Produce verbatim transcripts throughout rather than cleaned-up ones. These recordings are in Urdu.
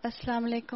السلام علیکم.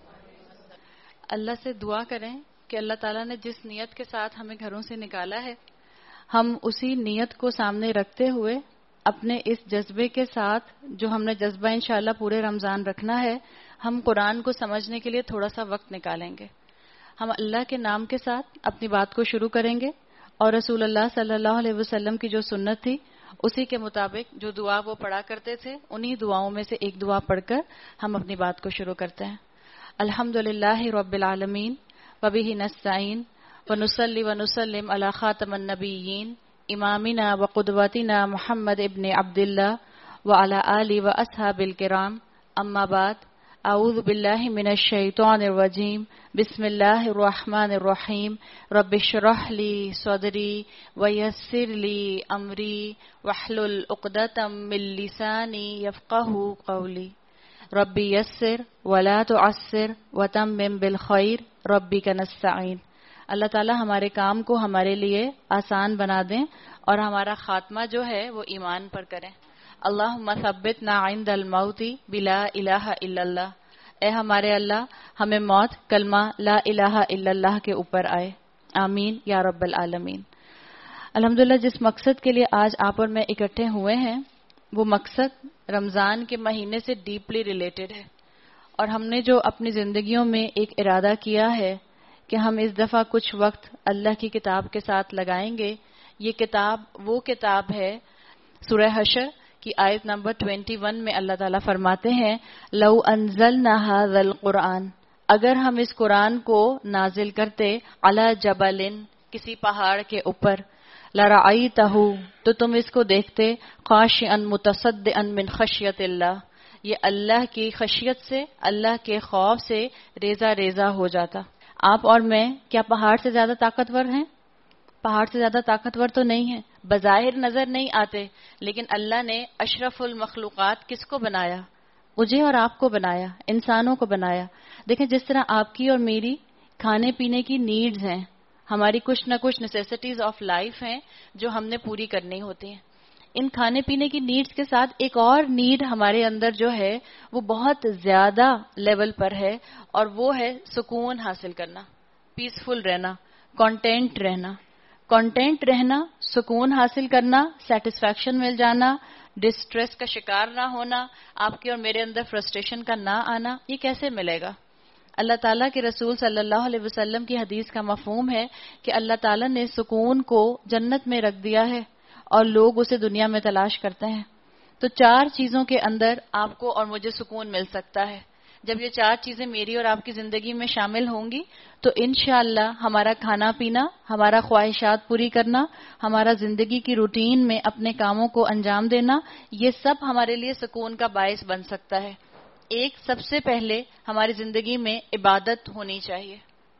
اللہ سے دعا کریں کہ اللہ تعالیٰ نے جس نیت کے ساتھ ہمیں گھروں سے نکالا ہے، ہم اسی نیت کو سامنے رکھتے ہوئے اپنے اس جذبے کے ساتھ جو ہم نے جذبہ انشاءاللہ پورے رمضان رکھنا ہے، ہم قرآن کو سمجھنے کے لیے تھوڑا سا وقت نکالیں گے. ہم اللہ کے نام کے ساتھ اپنی بات کو شروع کریں گے اور رسول اللہ صلی اللہ علیہ وسلم کی جو سنت تھی اسی کے مطابق جو دعا وہ پڑھا کرتے تھے انہی دعاؤں میں سے ایک دعا پڑھ کر ہم اپنی بات کو شروع کرتے ہیں. الحمدللہ رب العالمین وبہ نستعین ونصلی ونسلم علی خاتم النبیین امامنا وقدوتنا محمد ابن عبداللہ وعلی آلہ واصحاب الکرام. اما بعد، اعوذ باللہ من الشیطان الرجیم. بسم اللہ الرحمن الرحیم. رب اشرح لی صدری ویسر لی امری واحلل عقدۃ من لسانی یفقہوا قولی. ربی یسر ولا تعسر وتمم بالخیر ربک نستعین. اللہ تعالی ہمارے کام کو ہمارے لیے آسان بنا دیں اور ہمارا خاتمہ جو ہے وہ ایمان پر کریں. اللہم ثبتنا عند الموت بلا الہ الا اللہ. اے ہمارے اللہ، ہمیں موت کلمہ لا الہ الا اللہ کے اوپر آئے. آمین یا رب العالمین. الحمدللہ جس مقصد کے لیے آج آپ اور میں اکٹھے ہوئے ہیں وہ مقصد رمضان کے مہینے سے ڈیپلی ریلیٹڈ ہے، اور ہم نے جو اپنی زندگیوں میں ایک ارادہ کیا ہے کہ ہم اس دفعہ کچھ وقت اللہ کی کتاب کے ساتھ لگائیں گے. یہ کتاب وہ کتاب ہے، سورہ حشر کی آیت نمبر اکیس میں اللہ تعالیٰ فرماتے ہیں لو انزلنا ھذا القرآن، اگر ہم اس قرآن کو نازل کرتے علی جبل، کسی پہاڑ کے اوپر، لرأیتہ، تو تم اس کو دیکھتے خاشعا متصدعا من خشیت اللہ، یہ اللہ کی خشیت سے، اللہ کے خوف سے ریزہ ریزہ ہو جاتا. آپ اور میں کیا پہاڑ سے زیادہ طاقتور ہیں؟ پہاڑ سے زیادہ طاقتور تو نہیں ہیں، بظاہر نظر نہیں آتے، لیکن اللہ نے اشرف المخلوقات کس کو بنایا؟ مجھے اور آپ کو بنایا، انسانوں کو بنایا. دیکھیں جس طرح آپ کی اور میری کھانے پینے کی نیڈز ہیں، ہماری کچھ نہ کچھ نیسیسٹیز آف لائف ہیں جو ہم نے پوری کرنی ہوتی ہیں. ان کھانے پینے کی نیڈز کے ساتھ ایک اور نیڈ ہمارے اندر جو ہے وہ بہت زیادہ لیول پر ہے، اور وہ ہے سکون حاصل کرنا، پیسفل رہنا، کانٹینٹ رہنا. کانٹینٹ رہنا، سکون حاصل کرنا، سیٹسفیکشن مل جانا، ڈسٹریس کا شکار نہ ہونا، آپ کے اور میرے اندر فرسٹریشن کا نہ آنا، یہ کیسے ملے گا؟ اللہ تعالیٰ کے رسول صلی اللہ علیہ وسلم کی حدیث کا مفہوم ہے کہ اللہ تعالیٰ نے سکون کو جنت میں رکھ دیا ہے اور لوگ اسے دنیا میں تلاش کرتے ہیں. تو چار چیزوں کے اندر آپ کو اور مجھے سکون مل سکتا ہے. جب یہ چار چیزیں میری اور آپ کی زندگی میں شامل ہوں گی تو انشاءاللہ ہمارا کھانا پینا، ہمارا خواہشات پوری کرنا، ہمارا زندگی کی روٹین میں اپنے کاموں کو انجام دینا، یہ سب ہمارے لیے سکون کا باعث بن سکتا ہے. ایک، سب سے پہلے ہماری زندگی میں عبادت ہونی چاہیے.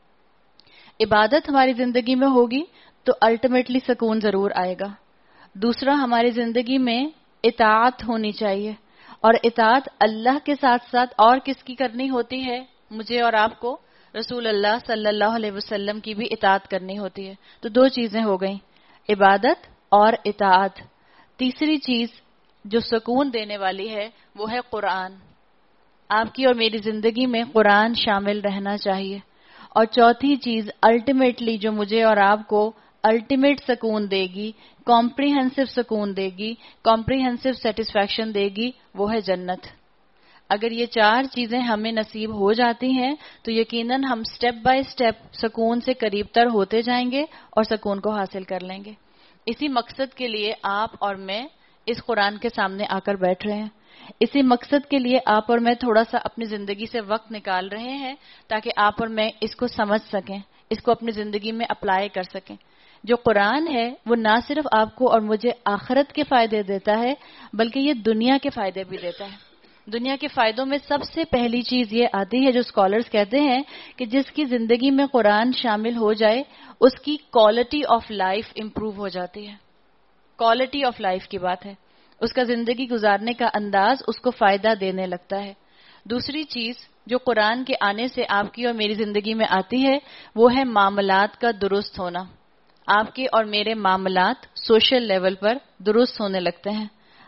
عبادت ہماری زندگی میں ہوگی تو الٹیمیٹلی سکون ضرور آئے گا. دوسرا، ہماری زندگی میں اطاعت ہونی چاہیے، اور اطاعت اللہ کے ساتھ ساتھ اور کس کی کرنی ہوتی ہے؟ مجھے اور آپ کو رسول اللہ صلی اللہ علیہ وسلم کی بھی اطاعت کرنی ہوتی ہے. تو دو چیزیں ہو گئیں، عبادت اور اطاعت. تیسری چیز جو سکون دینے والی ہے وہ ہے قرآن. آپ کی اور میری زندگی میں قرآن شامل رہنا چاہیے. اور چوتھی چیز الٹیمیٹلی جو مجھے اور آپ کو الٹیمیٹ سکون دے گی، کمپریہنسو سکون دے گی، کمپریہنسو سیٹسفیکشن دے گی، وہ ہے جنت. اگر یہ چار چیزیں ہمیں نصیب ہو جاتی ہیں تو یقیناً ہم سٹیپ بائی سٹیپ سکون سے قریب تر ہوتے جائیں گے اور سکون کو حاصل کر لیں گے. اسی مقصد کے لیے آپ اور میں اس قرآن کے سامنے آ کر بیٹھ رہے ہیں. اسی مقصد کے لیے آپ اور میں تھوڑا سا اپنی زندگی سے وقت نکال رہے ہیں تاکہ آپ اور میں اس کو سمجھ سکیں، اس کو اپنی زندگی میں اپلائی کر سکیں. جو قرآن ہے وہ نہ صرف آپ کو اور مجھے آخرت کے فائدے دیتا ہے بلکہ یہ دنیا کے فائدے بھی دیتا ہے. دنیا کے فائدوں میں سب سے پہلی چیز یہ آتی ہے جو اسکالرز کہتے ہیں کہ جس کی زندگی میں قرآن شامل ہو جائے اس کی کوالٹی آف لائف امپروو ہو جاتی ہے. کوالٹی آف لائف کی بات ہے، اس کا زندگی گزارنے کا انداز اس کو فائدہ دینے لگتا ہے. دوسری چیز جو قرآن کے آنے سے آپ کی اور میری زندگی میں آتی ہے وہ ہے معاملات کا درست ہونا. آپ کے اور میرے معاملات سوشل لیول پر درست ہونے لگتے ہیں.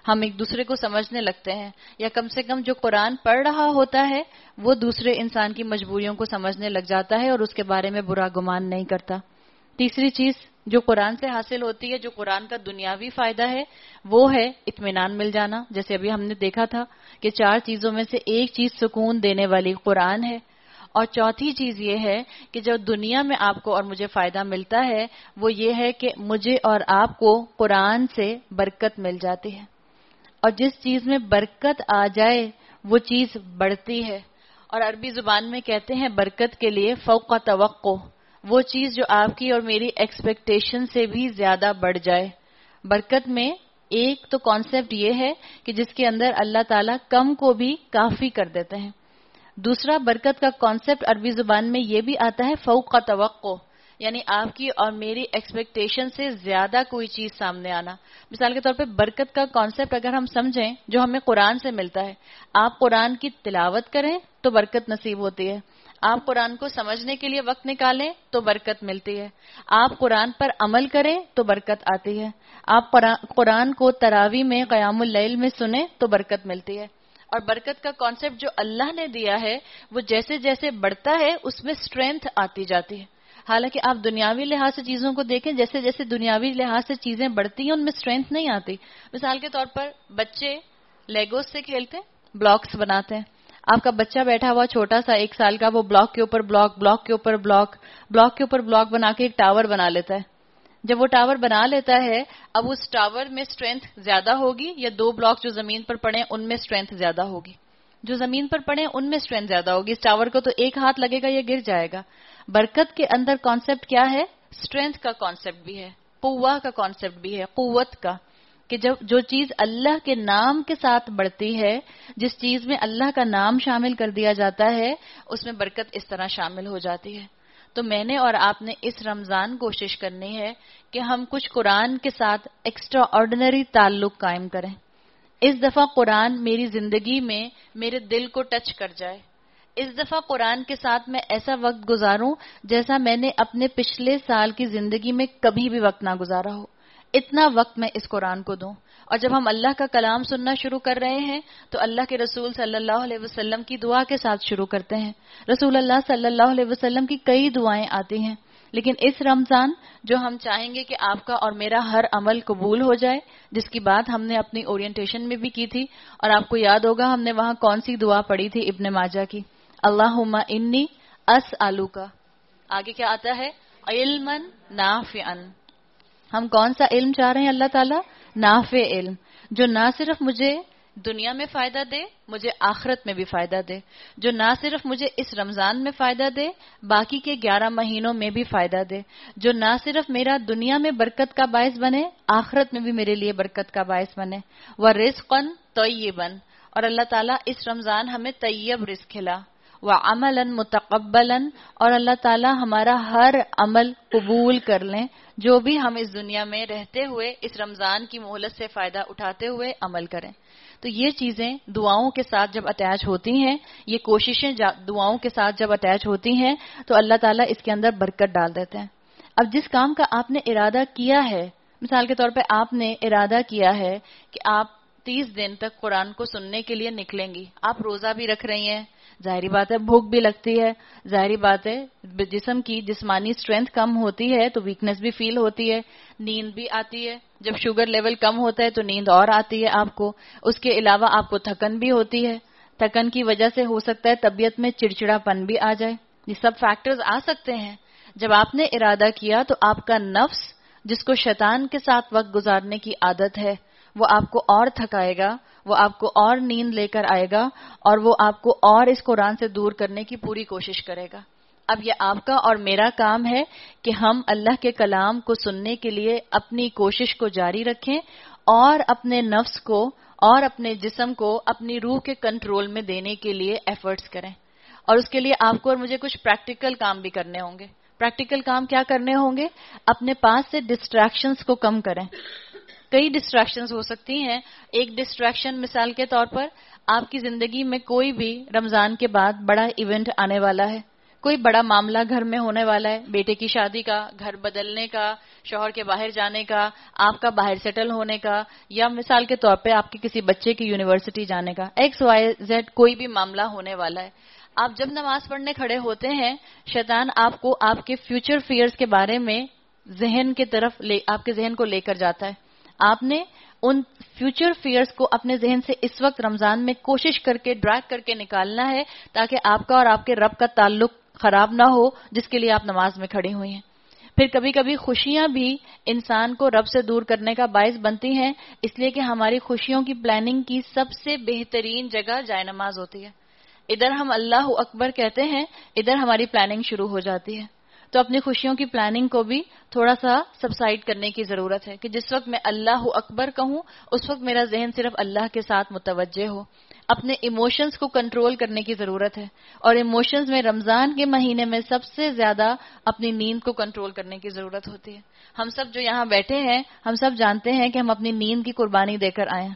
ہم ایک دوسرے کو سمجھنے لگتے ہیں، یا کم سے کم جو قرآن پڑھ رہا ہوتا ہے وہ دوسرے انسان کی مجبوریوں کو سمجھنے لگ جاتا ہے اور اس کے بارے میں برا گمان نہیں کرتا۔ تیسری چیز جو قرآن سے حاصل ہوتی ہے، جو قرآن کا دنیاوی فائدہ ہے، وہ ہے اطمینان مل جانا۔ جیسے ابھی ہم نے دیکھا تھا کہ چار چیزوں میں سے ایک چیز سکون دینے والی قرآن ہے، اور چوتھی چیز یہ ہے کہ جو دنیا میں آپ کو اور مجھے فائدہ ملتا ہے وہ یہ ہے کہ مجھے اور آپ کو قرآن سے برکت مل جاتی ہے، اور جس چیز میں برکت آ جائے وہ چیز بڑھتی ہے، اور عربی زبان میں کہتے ہیں برکت کے لیے فوق توقع، وہ چیز جو آپ کی اور میری ایکسپیکٹیشن سے بھی زیادہ بڑھ جائے۔ برکت میں ایک تو کانسیپٹ یہ ہے کہ جس کے اندر اللہ تعالیٰ کم کو بھی کافی کر دیتے ہیں۔ دوسرا برکت کا کانسیپٹ عربی زبان میں یہ بھی آتا ہے فوق توقع، یعنی آپ کی اور میری ایکسپیکٹیشن سے زیادہ کوئی چیز سامنے آنا۔ مثال کے طور پہ برکت کا کانسیپٹ اگر ہم سمجھیں جو ہمیں قرآن سے ملتا ہے، آپ قرآن کی تلاوت کریں تو برکت نصیب ہوتی ہے، آپ قرآن کو سمجھنے کے لیے وقت نکالیں تو برکت ملتی ہے، آپ قرآن پر عمل کریں تو برکت آتی ہے، آپ قرآن کو تراویح میں قیام اللیل میں سنیں تو برکت ملتی ہے۔ اور برکت کا کانسیپٹ جو اللہ نے دیا ہے وہ جیسے جیسے بڑھتا ہے اس میں اسٹرینتھ آتی جاتی ہے۔ حالانکہ آپ دنیاوی لحاظ سے چیزوں کو دیکھیں، جیسے جیسے دنیاوی لحاظ سے چیزیں بڑھتی ہیں ان میں اسٹرینتھ نہیں آتی۔ مثال کے طور پر بچے لیگوز سے کھیلتے ہیں، بلاکس بناتے ہیں، آپ کا بچہ بیٹھا ہوا چھوٹا سا ایک سال کا، وہ بلاک کے اوپر بلاک، بلاک کے اوپر بلاک، بلاک کے اوپر بلاک بنا کے ایک ٹاور بنا لیتا ہے۔ جب وہ ٹاور بنا لیتا ہے، اب اس ٹاور میں اسٹرینتھ زیادہ ہوگی یا دو بلاک جو زمین پر پڑے ان میں اسٹرینتھ زیادہ ہوگی؟ جو زمین پر پڑے ان میں اسٹرینتھ زیادہ ہوگی۔ اس ٹاور کو تو ایک ہاتھ لگے گا یہ گر جائے گا۔ برکت کے اندر کانسیپٹ کیا ہے؟ اسٹرینتھ کا کانسیپٹ بھی ہے، قوہ کا کانسیپٹ بھی ہے، قوت کا، کہ جب جو چیز اللہ کے نام کے ساتھ بڑھتی ہے، جس چیز میں اللہ کا نام شامل کر دیا جاتا ہے اس میں برکت اس طرح شامل ہو جاتی ہے۔ تو میں نے اور آپ نے اس رمضان کوشش کرنی ہے کہ ہم کچھ قرآن کے ساتھ ایکسٹرا آرڈنری تعلق قائم کریں۔ اس دفعہ قرآن میری زندگی میں میرے دل کو ٹچ کر جائے، اس دفعہ قرآن کے ساتھ میں ایسا وقت گزاروں جیسا میں نے اپنے پچھلے سال کی زندگی میں کبھی بھی وقت نہ گزارا ہو، اتنا وقت میں اس قرآن کو دوں۔ اور جب ہم اللہ کا کلام سننا شروع کر رہے ہیں تو اللہ کے رسول صلی اللہ علیہ وسلم کی دعا کے ساتھ شروع کرتے ہیں۔ رسول اللہ صلی اللہ علیہ وسلم کی کئی دعائیں آتی ہیں، لیکن اس رمضان جو ہم چاہیں گے کہ آپ کا اور میرا ہر عمل قبول ہو جائے، جس کی بات ہم نے اپنی اورینٹیشن میں بھی کی تھی، اور آپ کو یاد ہوگا ہم نے وہاں کون سی دعا پڑھی تھی ابن ماجہ کی، اللہم انی اسألک، آگے کیا آتا ہے؟ علما نافعا۔ ہم کون سا علم چاہ رہے ہیں اللہ تعالیٰ؟ نافع علم، جو نہ صرف مجھے دنیا میں فائدہ دے، مجھے آخرت میں بھی فائدہ دے، جو نہ صرف مجھے اس رمضان میں فائدہ دے، باقی کے گیارہ مہینوں میں بھی فائدہ دے، جو نہ صرف میرا دنیا میں برکت کا باعث بنے، آخرت میں بھی میرے لیے برکت کا باعث بنے۔ وَرِزْقًا طَيِّبًا، اور اللہ تعالیٰ اس رمضان ہمیں طیب رزق کھلا، وَعَمَلًا مُتَقَبَّلًا، اور اللہ تعالیٰ ہمارا ہر عمل قبول کر لیں جو بھی ہم اس دنیا میں رہتے ہوئے اس رمضان کی مہلت سے فائدہ اٹھاتے ہوئے عمل کریں۔ تو یہ چیزیں دعاؤں کے ساتھ جب اٹیچ ہوتی ہیں، یہ کوششیں دعاؤں کے ساتھ جب اٹیچ ہوتی ہیں تو اللہ تعالیٰ اس کے اندر برکت ڈال دیتے ہیں۔ اب جس کام کا آپ نے ارادہ کیا ہے، مثال کے طور پہ آپ نے ارادہ کیا ہے کہ آپ تیس دن تک قرآن کو سننے کے لیے نکلیں گی، آپ روزہ بھی رکھ رہی ہیں، ظاہری بات ہے بھوک بھی لگتی ہے، ظاہری بات ہے جسم کی جسمانی اسٹرینتھ کم ہوتی ہے تو ویکنس بھی فیل ہوتی ہے، نیند بھی آتی ہے، جب شوگر لیول کم ہوتا ہے تو نیند اور آتی ہے آپ کو، اس کے علاوہ آپ کو تھکن بھی ہوتی ہے، تھکن کی وجہ سے ہو سکتا ہے طبیعت میں چڑچڑا پن بھی آ جائے، یہ سب فیکٹرز آ سکتے ہیں۔ جب آپ نے ارادہ کیا تو آپ کا نفس جس کو شیطان کے ساتھ وقت گزارنے کی عادت ہے وہ آپ کو اور تھکائے گا، وہ آپ کو اور نیند لے کر آئے گا، اور وہ آپ کو اور اس قرآن سے دور کرنے کی پوری کوشش کرے گا۔ اب یہ آپ کا اور میرا کام ہے کہ ہم اللہ کے کلام کو سننے کے لیے اپنی کوشش کو جاری رکھیں اور اپنے نفس کو اور اپنے جسم کو اپنی روح کے کنٹرول میں دینے کے لیے ایفرٹس کریں، اور اس کے لیے آپ کو اور مجھے کچھ پریکٹیکل کام بھی کرنے ہوں گے۔ پریکٹیکل کام کیا کرنے ہوں گے؟ اپنے پاس سے ڈسٹریکشنز کو کم کریں۔ کئی ڈسٹریکشنز ہو سکتی ہیں۔ ایک ڈسٹریکشن مثال کے طور پر آپ کی زندگی میں کوئی بھی رمضان کے بعد بڑا ایونٹ آنے والا ہے، کوئی بڑا معاملہ گھر میں ہونے والا ہے، بیٹے کی شادی کا، گھر بدلنے کا، شوہر کے باہر جانے کا، آپ کا باہر سیٹل ہونے کا، یا مثال کے طور پہ آپ کے کسی بچے کی یونیورسٹی جانے کا، ایکس وائی زیڈ کوئی بھی معاملہ ہونے والا ہے. آپ جب نماز پڑھنے کھڑے ہوتے ہیں، شیطان آپ کو آپ کے فیوچر فیئرز کے بارے میں ذہن کی طرف لے آپ کے ذہن کو لے کر جاتا ہے. آپ نے ان فیوچر فیئرز کو اپنے ذہن سے اس وقت رمضان میں کوشش کر کے ڈریگ کر کے نکالنا ہے تاکہ آپ کا اور آپ کے رب کا تعلق خراب نہ ہو جس کے لیے آپ نماز میں کھڑی ہوئی ہیں. پھر کبھی کبھی خوشیاں بھی انسان کو رب سے دور کرنے کا باعث بنتی ہیں، اس لیے کہ ہماری خوشیوں کی پلاننگ کی سب سے بہترین جگہ جائے نماز ہوتی ہے. ادھر ہم اللہ اکبر کہتے ہیں، ادھر ہماری پلاننگ شروع ہو جاتی ہے. تو اپنی خوشیوں کی پلاننگ کو بھی تھوڑا سا سبسائڈ کرنے کی ضرورت ہے کہ جس وقت میں اللہ اکبر کہوں اس وقت میرا ذہن صرف اللہ کے ساتھ متوجہ ہو. اپنے ایموشنز کو کنٹرول کرنے کی ضرورت ہے، اور ایموشنز میں رمضان کے مہینے میں سب سے زیادہ اپنی نیند کو کنٹرول کرنے کی ضرورت ہوتی ہے. ہم سب جو یہاں بیٹھے ہیں ہم سب جانتے ہیں کہ ہم اپنی نیند کی قربانی دے کر آئے ہیں،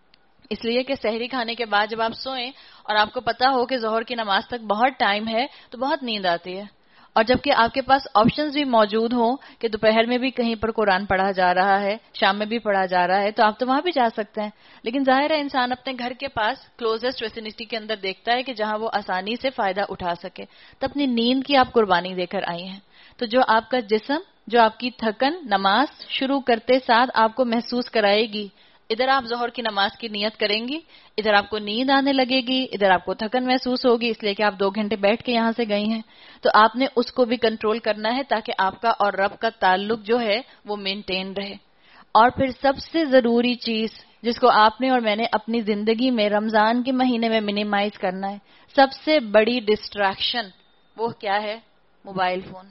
اس لیے کہ سحری کھانے کے بعد جب آپ سوئیں اور آپ کو پتا ہو کہ ظہر کی نماز تک بہت ٹائم ہے تو بہت نیند آتی ہے. اور جبکہ آپ کے پاس آپشنز بھی موجود ہوں کہ دوپہر میں بھی کہیں پر قرآن پڑھا جا رہا ہے، شام میں بھی پڑھا جا رہا ہے، تو آپ تو وہاں بھی جا سکتے ہیں. لیکن ظاہر ہے انسان اپنے گھر کے پاس کلوزسٹ ویسینٹی کے اندر دیکھتا ہے کہ جہاں وہ آسانی سے فائدہ اٹھا سکے. تو اپنی نیند کی آپ قربانی دے کر آئی ہیں. تو جو آپ کا جسم، جو آپ کی تھکن نماز شروع کرتے ساتھ آپ کو محسوس کرائے گی، ادھر آپ ظہر کی نماز کی نیت کریں گی، ادھر آپ کو نیند آنے لگے گی، ادھر آپ کو تھکن محسوس ہوگی اس لیے کہ آپ دو گھنٹے بیٹھ کے یہاں سے گئی ہیں. تو آپ نے اس کو بھی کنٹرول کرنا ہے تاکہ آپ کا اور رب کا تعلق جو ہے وہ مینٹین رہے. اور پھر سب سے ضروری چیز جس کو آپ نے اور میں نے اپنی زندگی میں رمضان کے مہینے میں منیمائز کرنا ہے، سب سے بڑی ڈسٹریکشن وہ کیا ہے؟ موبائل فون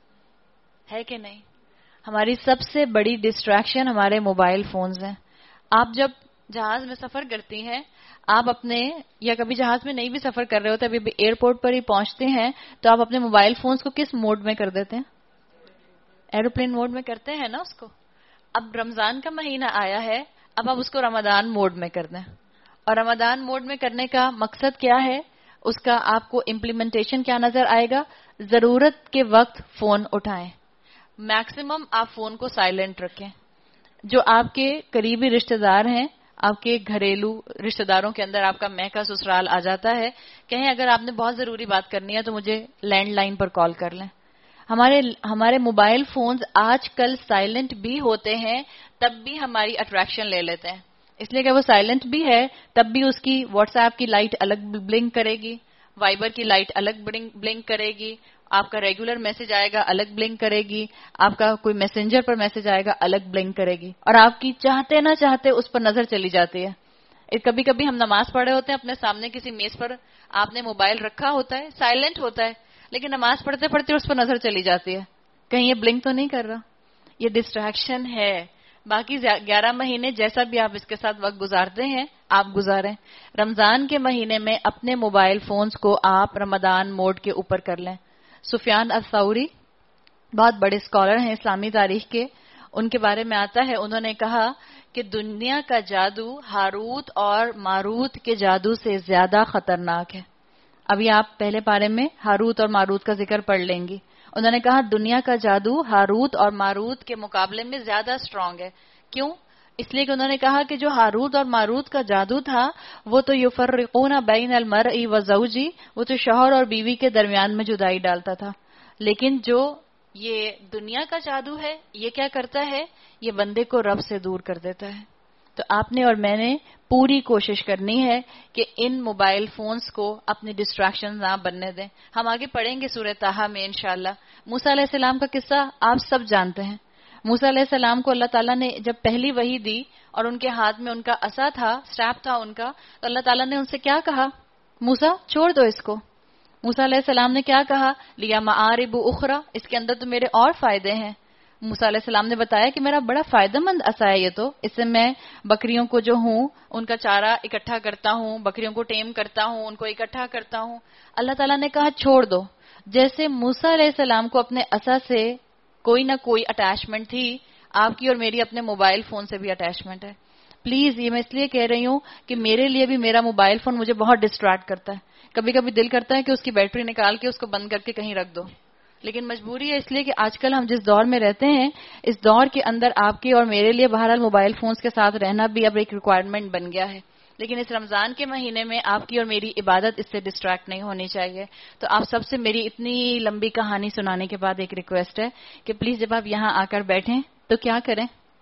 ہے کہ نہیں؟ ہماری سب سے بڑی ڈسٹریکشن ہمارے موبائل فونز ہیں. آپ جب جہاز میں سفر کرتی ہیں، آپ اپنے یا کبھی جہاز میں نہیں بھی سفر کر رہے ہوتے، ابھی بھی ایئرپورٹ پر ہی پہنچتے ہیں تو آپ اپنے موبائل فونز کو کس موڈ میں کر دیتے ہیں؟ ایروپلین موڈ میں کرتے ہیں نا اس کو. اب رمضان کا مہینہ آیا ہے، اب آپ اس کو رمضان موڈ میں کر دیں. اور رمضان موڈ میں کرنے کا مقصد کیا ہے؟ اس کا آپ کو امپلیمنٹیشن کیا نظر آئے گا؟ ضرورت کے وقت فون اٹھائیں. میکسیمم آپ فون کو سائلنٹ رکھیں. جو آپ کے قریبی رشتہ دار ہیں، آپ کے گھریلو رشتہ داروں کے اندر آپ کا میں کا سسرال آ جاتا ہے، کہیں اگر آپ نے بہت ضروری بات کرنی ہے تو مجھے لینڈ لائن پر کال کر لیں. ہمارے ہمارے موبائل فونز آج کل سائلنٹ بھی ہوتے ہیں، تب بھی ہماری اٹریکشن لے لیتے ہیں. اس لیے کہ وہ سائلنٹ بھی ہے تب بھی اس کی واٹس ایپ کی لائٹ الگ بلنک کرے گی، وائبر کی لائٹ الگ بلنک کرے گی، آپ کا ریگولر میسج آئے گا الگ بلنک کرے گی، آپ کا کوئی میسنجر پر میسج آئے گا الگ بلنک کرے گی، اور آپ کی چاہتے نہ چاہتے اس پر نظر چلی جاتی ہے. کبھی کبھی ہم نماز پڑھے ہوتے ہیں، اپنے سامنے کسی میز پر آپ نے موبائل رکھا ہوتا ہے، سائلنٹ ہوتا ہے، لیکن نماز پڑھتے پڑھتے اس پر نظر چلی جاتی ہے، کہیں یہ بلنک تو نہیں کر رہا. یہ ڈسٹریکشن ہے. باقی گیارہ مہینے جیسا بھی آپ اس کے ساتھ وقت گزارتے ہیں آپ گزاریں. رمضان کے مہینے میں اپنے موبائل فونز کو آپ رمضان موڈ کے اوپر کر لیں. سفیان الثوری بہت بڑے اسکالر ہیں اسلامی تاریخ کے، ان کے بارے میں آتا ہے، انہوں نے کہا کہ دنیا کا جادو ہاروت اور ماروت کے جادو سے زیادہ خطرناک ہے. ابھی آپ پہلے پارے میں ہاروت اور ماروت کا ذکر پڑھ لیں گی. انہوں نے کہا دنیا کا جادو ہاروت اور ماروت کے مقابلے میں زیادہ اسٹرانگ ہے. کیوں؟ اس لیے کہ انہوں نے کہا کہ جو ہاروت اور ماروت کا جادو تھا وہ تو یفرقون بین المرء وزوجی، وہ تو شوہر اور بیوی کے درمیان میں جدائی ڈالتا تھا. لیکن جو یہ دنیا کا جادو ہے یہ کیا کرتا ہے؟ یہ بندے کو رب سے دور کر دیتا ہے. تو آپ نے اور میں نے پوری کوشش کرنی ہے کہ ان موبائل فونز کو اپنی ڈسٹریکشن نہ بننے دیں. ہم آگے پڑھیں گے سورہ طٰہٰ میں انشاءاللہ. موسیٰ علیہ السلام کا قصہ آپ سب جانتے ہیں. موسیٰ علیہ السلام کو اللہ تعالیٰ نے جب پہلی وحی دی اور ان کے ہاتھ میں ان کا عصا تھا، سٹیپ تھا ان کا، تو اللہ تعالیٰ نے ان سے کیا کہا؟ موسیٰ چھوڑ دو اس کو. موسیٰ علیہ السلام نے کیا کہا؟ لیا معارب اخرى، اس کے اندر تو میرے اور فائدے ہیں. موسیٰ علیہ السلام نے بتایا کہ میرا بڑا فائدہ مند عصا ہے یہ تو، اس سے میں بکریوں کو جو ہوں ان کا چارہ اکٹھا کرتا ہوں، بکریوں کو ٹیم کرتا ہوں، ان کو اکٹھا کرتا ہوں. اللہ تعالیٰ نے کہا چھوڑ دو. جیسے موسیٰ علیہ السلام کو اپنے عصا سے کوئی نہ کوئی اٹیچمنٹ تھی، آپ کی اور میری اپنے موبائل فون سے بھی اٹیچمنٹ ہے. پلیز یہ میں اس لیے کہہ رہی ہوں کہ میرے لیے بھی میرا موبائل فون مجھے بہت ڈسٹریکٹ کرتا ہے. کبھی کبھی دل کرتا ہے کہ اس کی بیٹری نکال کے اس کو بند کر کے کہیں رکھ دو، لیکن مجبوری ہے، اس لیے کہ آج کل ہم جس دور میں رہتے ہیں اس دور کے اندر آپ کی اور میرے لیے بہرحال موبائل فونز کے ساتھ رہنا بھی اب ایک ریکوائرمنٹ بن گیا ہے، لیکن اس رمضان کے مہینے میں آپ کی اور میری عبادت اس سے ڈسٹریکٹ نہیں ہونی چاہیے. تو آپ سب سے میری اتنی لمبی کہانی سنانے کے بعد ایک ریکویسٹ ہے کہ پلیز جب آپ یہاں آ کر بیٹھیں تو کیا کریں،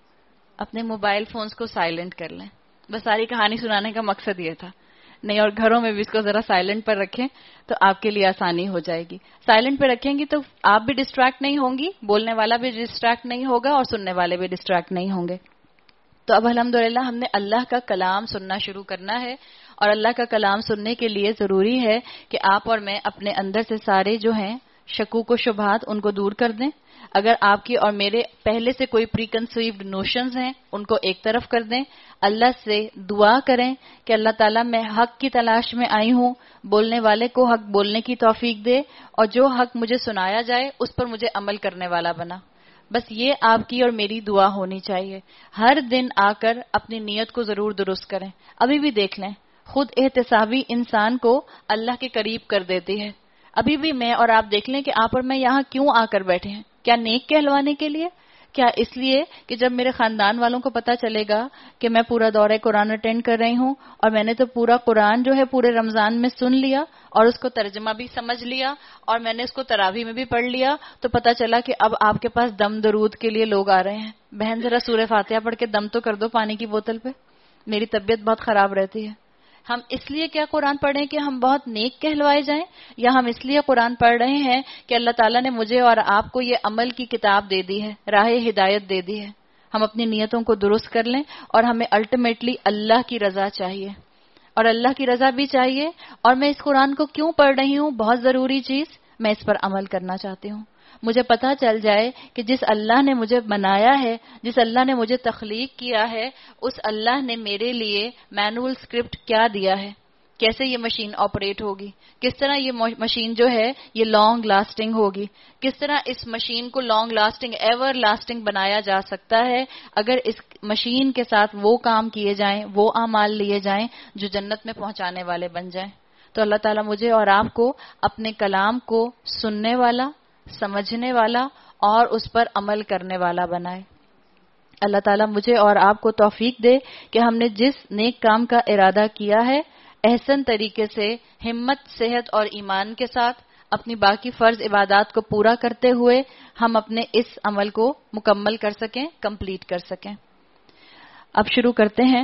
اپنے موبائل فونز کو سائلنٹ کر لیں. بس ساری کہانی سنانے کا مقصد یہ تھا. نہیں، اور گھروں میں بھی اس کو ذرا سائلنٹ پر رکھیں تو آپ کے لیے آسانی ہو جائے گی. سائلنٹ پہ رکھیں گی تو آپ بھی ڈسٹریکٹ نہیں ہوں گی، بولنے والا بھی ڈسٹریکٹ نہیں ہوگا اور سننے والے بھی ڈسٹریکٹ نہیں ہوں گے. تو اب الحمدللہ ہم نے اللہ کا کلام سننا شروع کرنا ہے، اور اللہ کا کلام سننے کے لیے ضروری ہے کہ آپ اور میں اپنے اندر سے سارے جو ہیں شکوک و شبہات ان کو دور کر دیں. اگر آپ کی اور میرے پہلے سے کوئی پری کنسیوڈ نوشنز ہیں ان کو ایک طرف کر دیں. اللہ سے دعا کریں کہ اللہ تعالیٰ میں حق کی تلاش میں آئی ہوں، بولنے والے کو حق بولنے کی توفیق دے، اور جو حق مجھے سنایا جائے اس پر مجھے عمل کرنے والا بنا. بس یہ آپ کی اور میری دعا ہونی چاہیے. ہر دن آ کر اپنی نیت کو ضرور درست کریں. ابھی بھی دیکھ لیں، خود احتسابی انسان کو اللہ کے قریب کر دیتی ہے. ابھی بھی میں اور آپ دیکھ لیں کہ آپ اور میں یہاں کیوں آ کر بیٹھے ہیں. کیا نیک کہلوانے کے لیے؟ کیا اس لیے کہ جب میرے خاندان والوں کو پتا چلے گا کہ میں پورا دورہ قرآن اٹینڈ کر رہی ہوں اور میں نے تو پورا قرآن جو ہے پورے رمضان میں سن لیا اور اس کو ترجمہ بھی سمجھ لیا اور میں نے اس کو تراویح میں بھی پڑھ لیا، تو پتا چلا کہ اب آپ کے پاس دم درود کے لیے لوگ آ رہے ہیں. بہن ذرا سورہ فاتحہ پڑھ کے دم تو کر دو پانی کی بوتل پہ. میری طبیعت بہت خراب رہتی ہے. ہم اس لیے کیا قرآن پڑھیں کہ ہم بہت نیک کہلوائے جائیں، یا ہم اس لیے قرآن پڑھ رہے ہیں کہ اللہ تعالیٰ نے مجھے اور آپ کو یہ عمل کی کتاب دے دی ہے، راہ ہدایت دے دی ہے. ہم اپنی نیتوں کو درست کر لیں، اور ہمیں الٹیمیٹلی اللہ کی رضا چاہیے، اور اللہ کی رضا بھی چاہیے. اور میں اس قرآن کو کیوں پڑھ رہی ہوں؟ بہت ضروری چیز، میں اس پر عمل کرنا چاہتی ہوں. مجھے پتا چل جائے کہ جس اللہ نے مجھے بنایا ہے، جس اللہ نے مجھے تخلیق کیا ہے، اس اللہ نے میرے لیے مینول اسکرپٹ کیا دیا ہے. کیسے یہ مشین آپریٹ ہوگی، کس طرح یہ مشین جو ہے یہ لانگ لاسٹنگ ہوگی، کس طرح اس مشین کو لانگ لاسٹنگ ایور لاسٹنگ بنایا جا سکتا ہے اگر اس مشین کے ساتھ وہ کام کیے جائیں، وہ اعمال لیے جائیں جو جنت میں پہنچانے والے بن جائیں. تو اللہ تعالیٰ مجھے اور آپ کو اپنے کلام کو سننے والا، سمجھنے والا اور اس پر عمل کرنے والا بنائے. اللہ تعالیٰ مجھے اور آپ کو توفیق دے کہ ہم نے جس نیک کام کا ارادہ کیا ہے احسن طریقے سے، ہمت، صحت اور ایمان کے ساتھ اپنی باقی فرض عبادات کو پورا کرتے ہوئے ہم اپنے اس عمل کو مکمل کر سکیں، کمپلیٹ کر سکیں. اب شروع کرتے ہیں.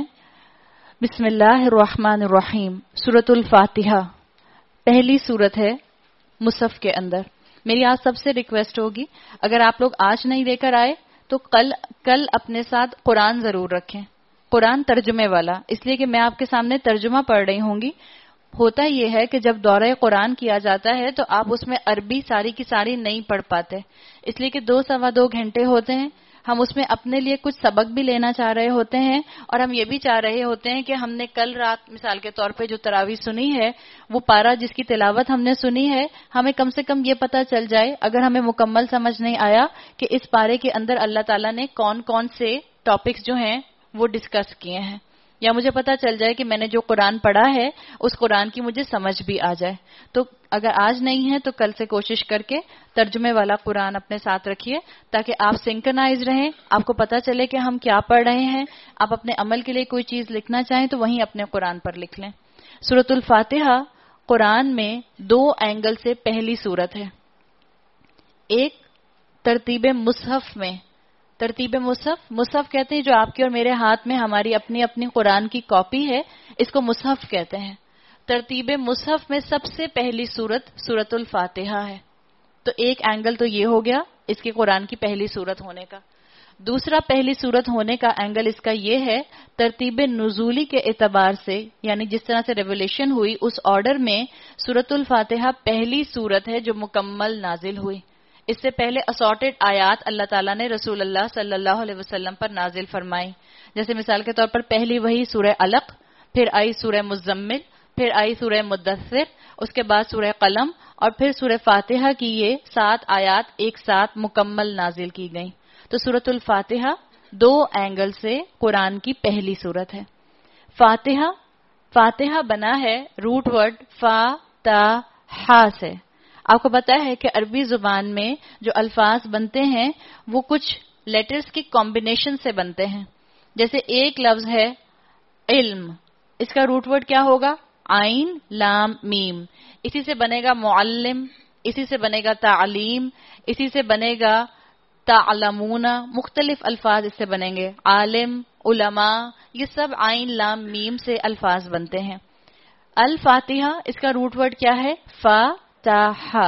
بسم اللہ الرحمن الرحیم. سورۃ الفاتحہ پہلی سورت ہے مصحف کے اندر. میری آج سب سے ریکویسٹ ہوگی، اگر آپ لوگ آج نہیں لے کر آئے تو کل کل اپنے ساتھ قرآن ضرور رکھیں. قرآن ترجمے والا، اس لیے کہ میں آپ کے سامنے ترجمہ پڑھ رہی ہوں گی. ہوتا یہ ہے کہ جب دورہ قرآن کیا جاتا ہے تو آپ اس میں عربی ساری کی ساری نہیں پڑھ پاتے، اس لیے کہ دو سوا دو گھنٹے ہوتے ہیں. ہم اس میں اپنے لیے کچھ سبق بھی لینا چاہ رہے ہوتے ہیں، اور ہم یہ بھی چاہ رہے ہوتے ہیں کہ ہم نے کل رات مثال کے طور پہ جو تراویح سنی ہے، وہ پارہ جس کی تلاوت ہم نے سنی ہے، ہمیں کم سے کم یہ پتا چل جائے، اگر ہمیں مکمل سمجھ نہیں آیا، کہ اس پارے کے اندر اللہ تعالیٰ نے کون کون سے ٹاپکس جو ہیں وہ ڈسکس کیے ہیں، یا مجھے پتا چل جائے کہ میں نے جو قرآن پڑھا ہے اس قرآن کی مجھے سمجھ بھی آ جائے. تو اگر آج نہیں ہے تو کل سے کوشش کر کے ترجمے والا قرآن اپنے ساتھ رکھیے، تاکہ آپ سنکرنائز رہیں، آپ کو پتا چلے کہ ہم کیا پڑھ رہے ہیں. آپ اپنے عمل کے لیے کوئی چیز لکھنا چاہیں تو وہیں اپنے قرآن پر لکھ لیں. سورۃ الفاتحہ قرآن میں دو اینگل سے پہلی سورت ہے. ایک ترتیب مصحف میں، ترتیب مصحف مصحف کہتے ہیں جو آپ کے اور میرے ہاتھ میں ہماری اپنی اپنی قرآن کی کاپی ہے، اس کو مصحف کہتے ہیں. ترتیب مصحف میں سب سے پہلی سورت سورۃ الفاتحہ ہے. تو ایک اینگل تو یہ ہو گیا اس کی قرآن کی پہلی سورت ہونے کا. دوسرا پہلی سورت ہونے کا اینگل اس کا یہ ہے ترتیب نزولی کے اعتبار سے، یعنی جس طرح سے ریولیشن ہوئی اس آرڈر میں سورۃ الفاتحہ پہلی سورت ہے جو مکمل نازل ہوئی. اس سے پہلے اسارٹڈ آیات اللہ تعالیٰ نے رسول اللہ صلی اللہ علیہ وسلم پر نازل فرمائی. جیسے مثال کے طور پر پہلی وہی سورہ علق، پھر آئی سورہ مزمل، پھر آئی سورہ مدثر، اس کے بعد سورہ قلم، اور پھر سورہ فاتحہ کی یہ سات آیات ایک ساتھ مکمل نازل کی گئیں. تو سورۃ الفاتحہ دو اینگل سے قرآن کی پہلی سورت ہے. فاتحہ فاتحہ بنا ہے روٹ ورڈ فا تا ہا سے. آپ کو پتا ہے کہ عربی زبان میں جو الفاظ بنتے ہیں وہ کچھ لیٹرز کی کمبینیشن سے بنتے ہیں. جیسے ایک لفظ ہے علم، اس کا روٹ ورڈ کیا ہوگا؟ عین لام میم. اسی سے بنے گا معلم، اسی سے بنے گا تعلیم، اسی سے بنے گا تعلمون. مختلف الفاظ اس سے بنیں گے. عالم، علماء، یہ سب عین لام میم سے الفاظ بنتے ہیں. الفاتحہ اس کا روٹ ورڈ کیا ہے؟ فاتحہ.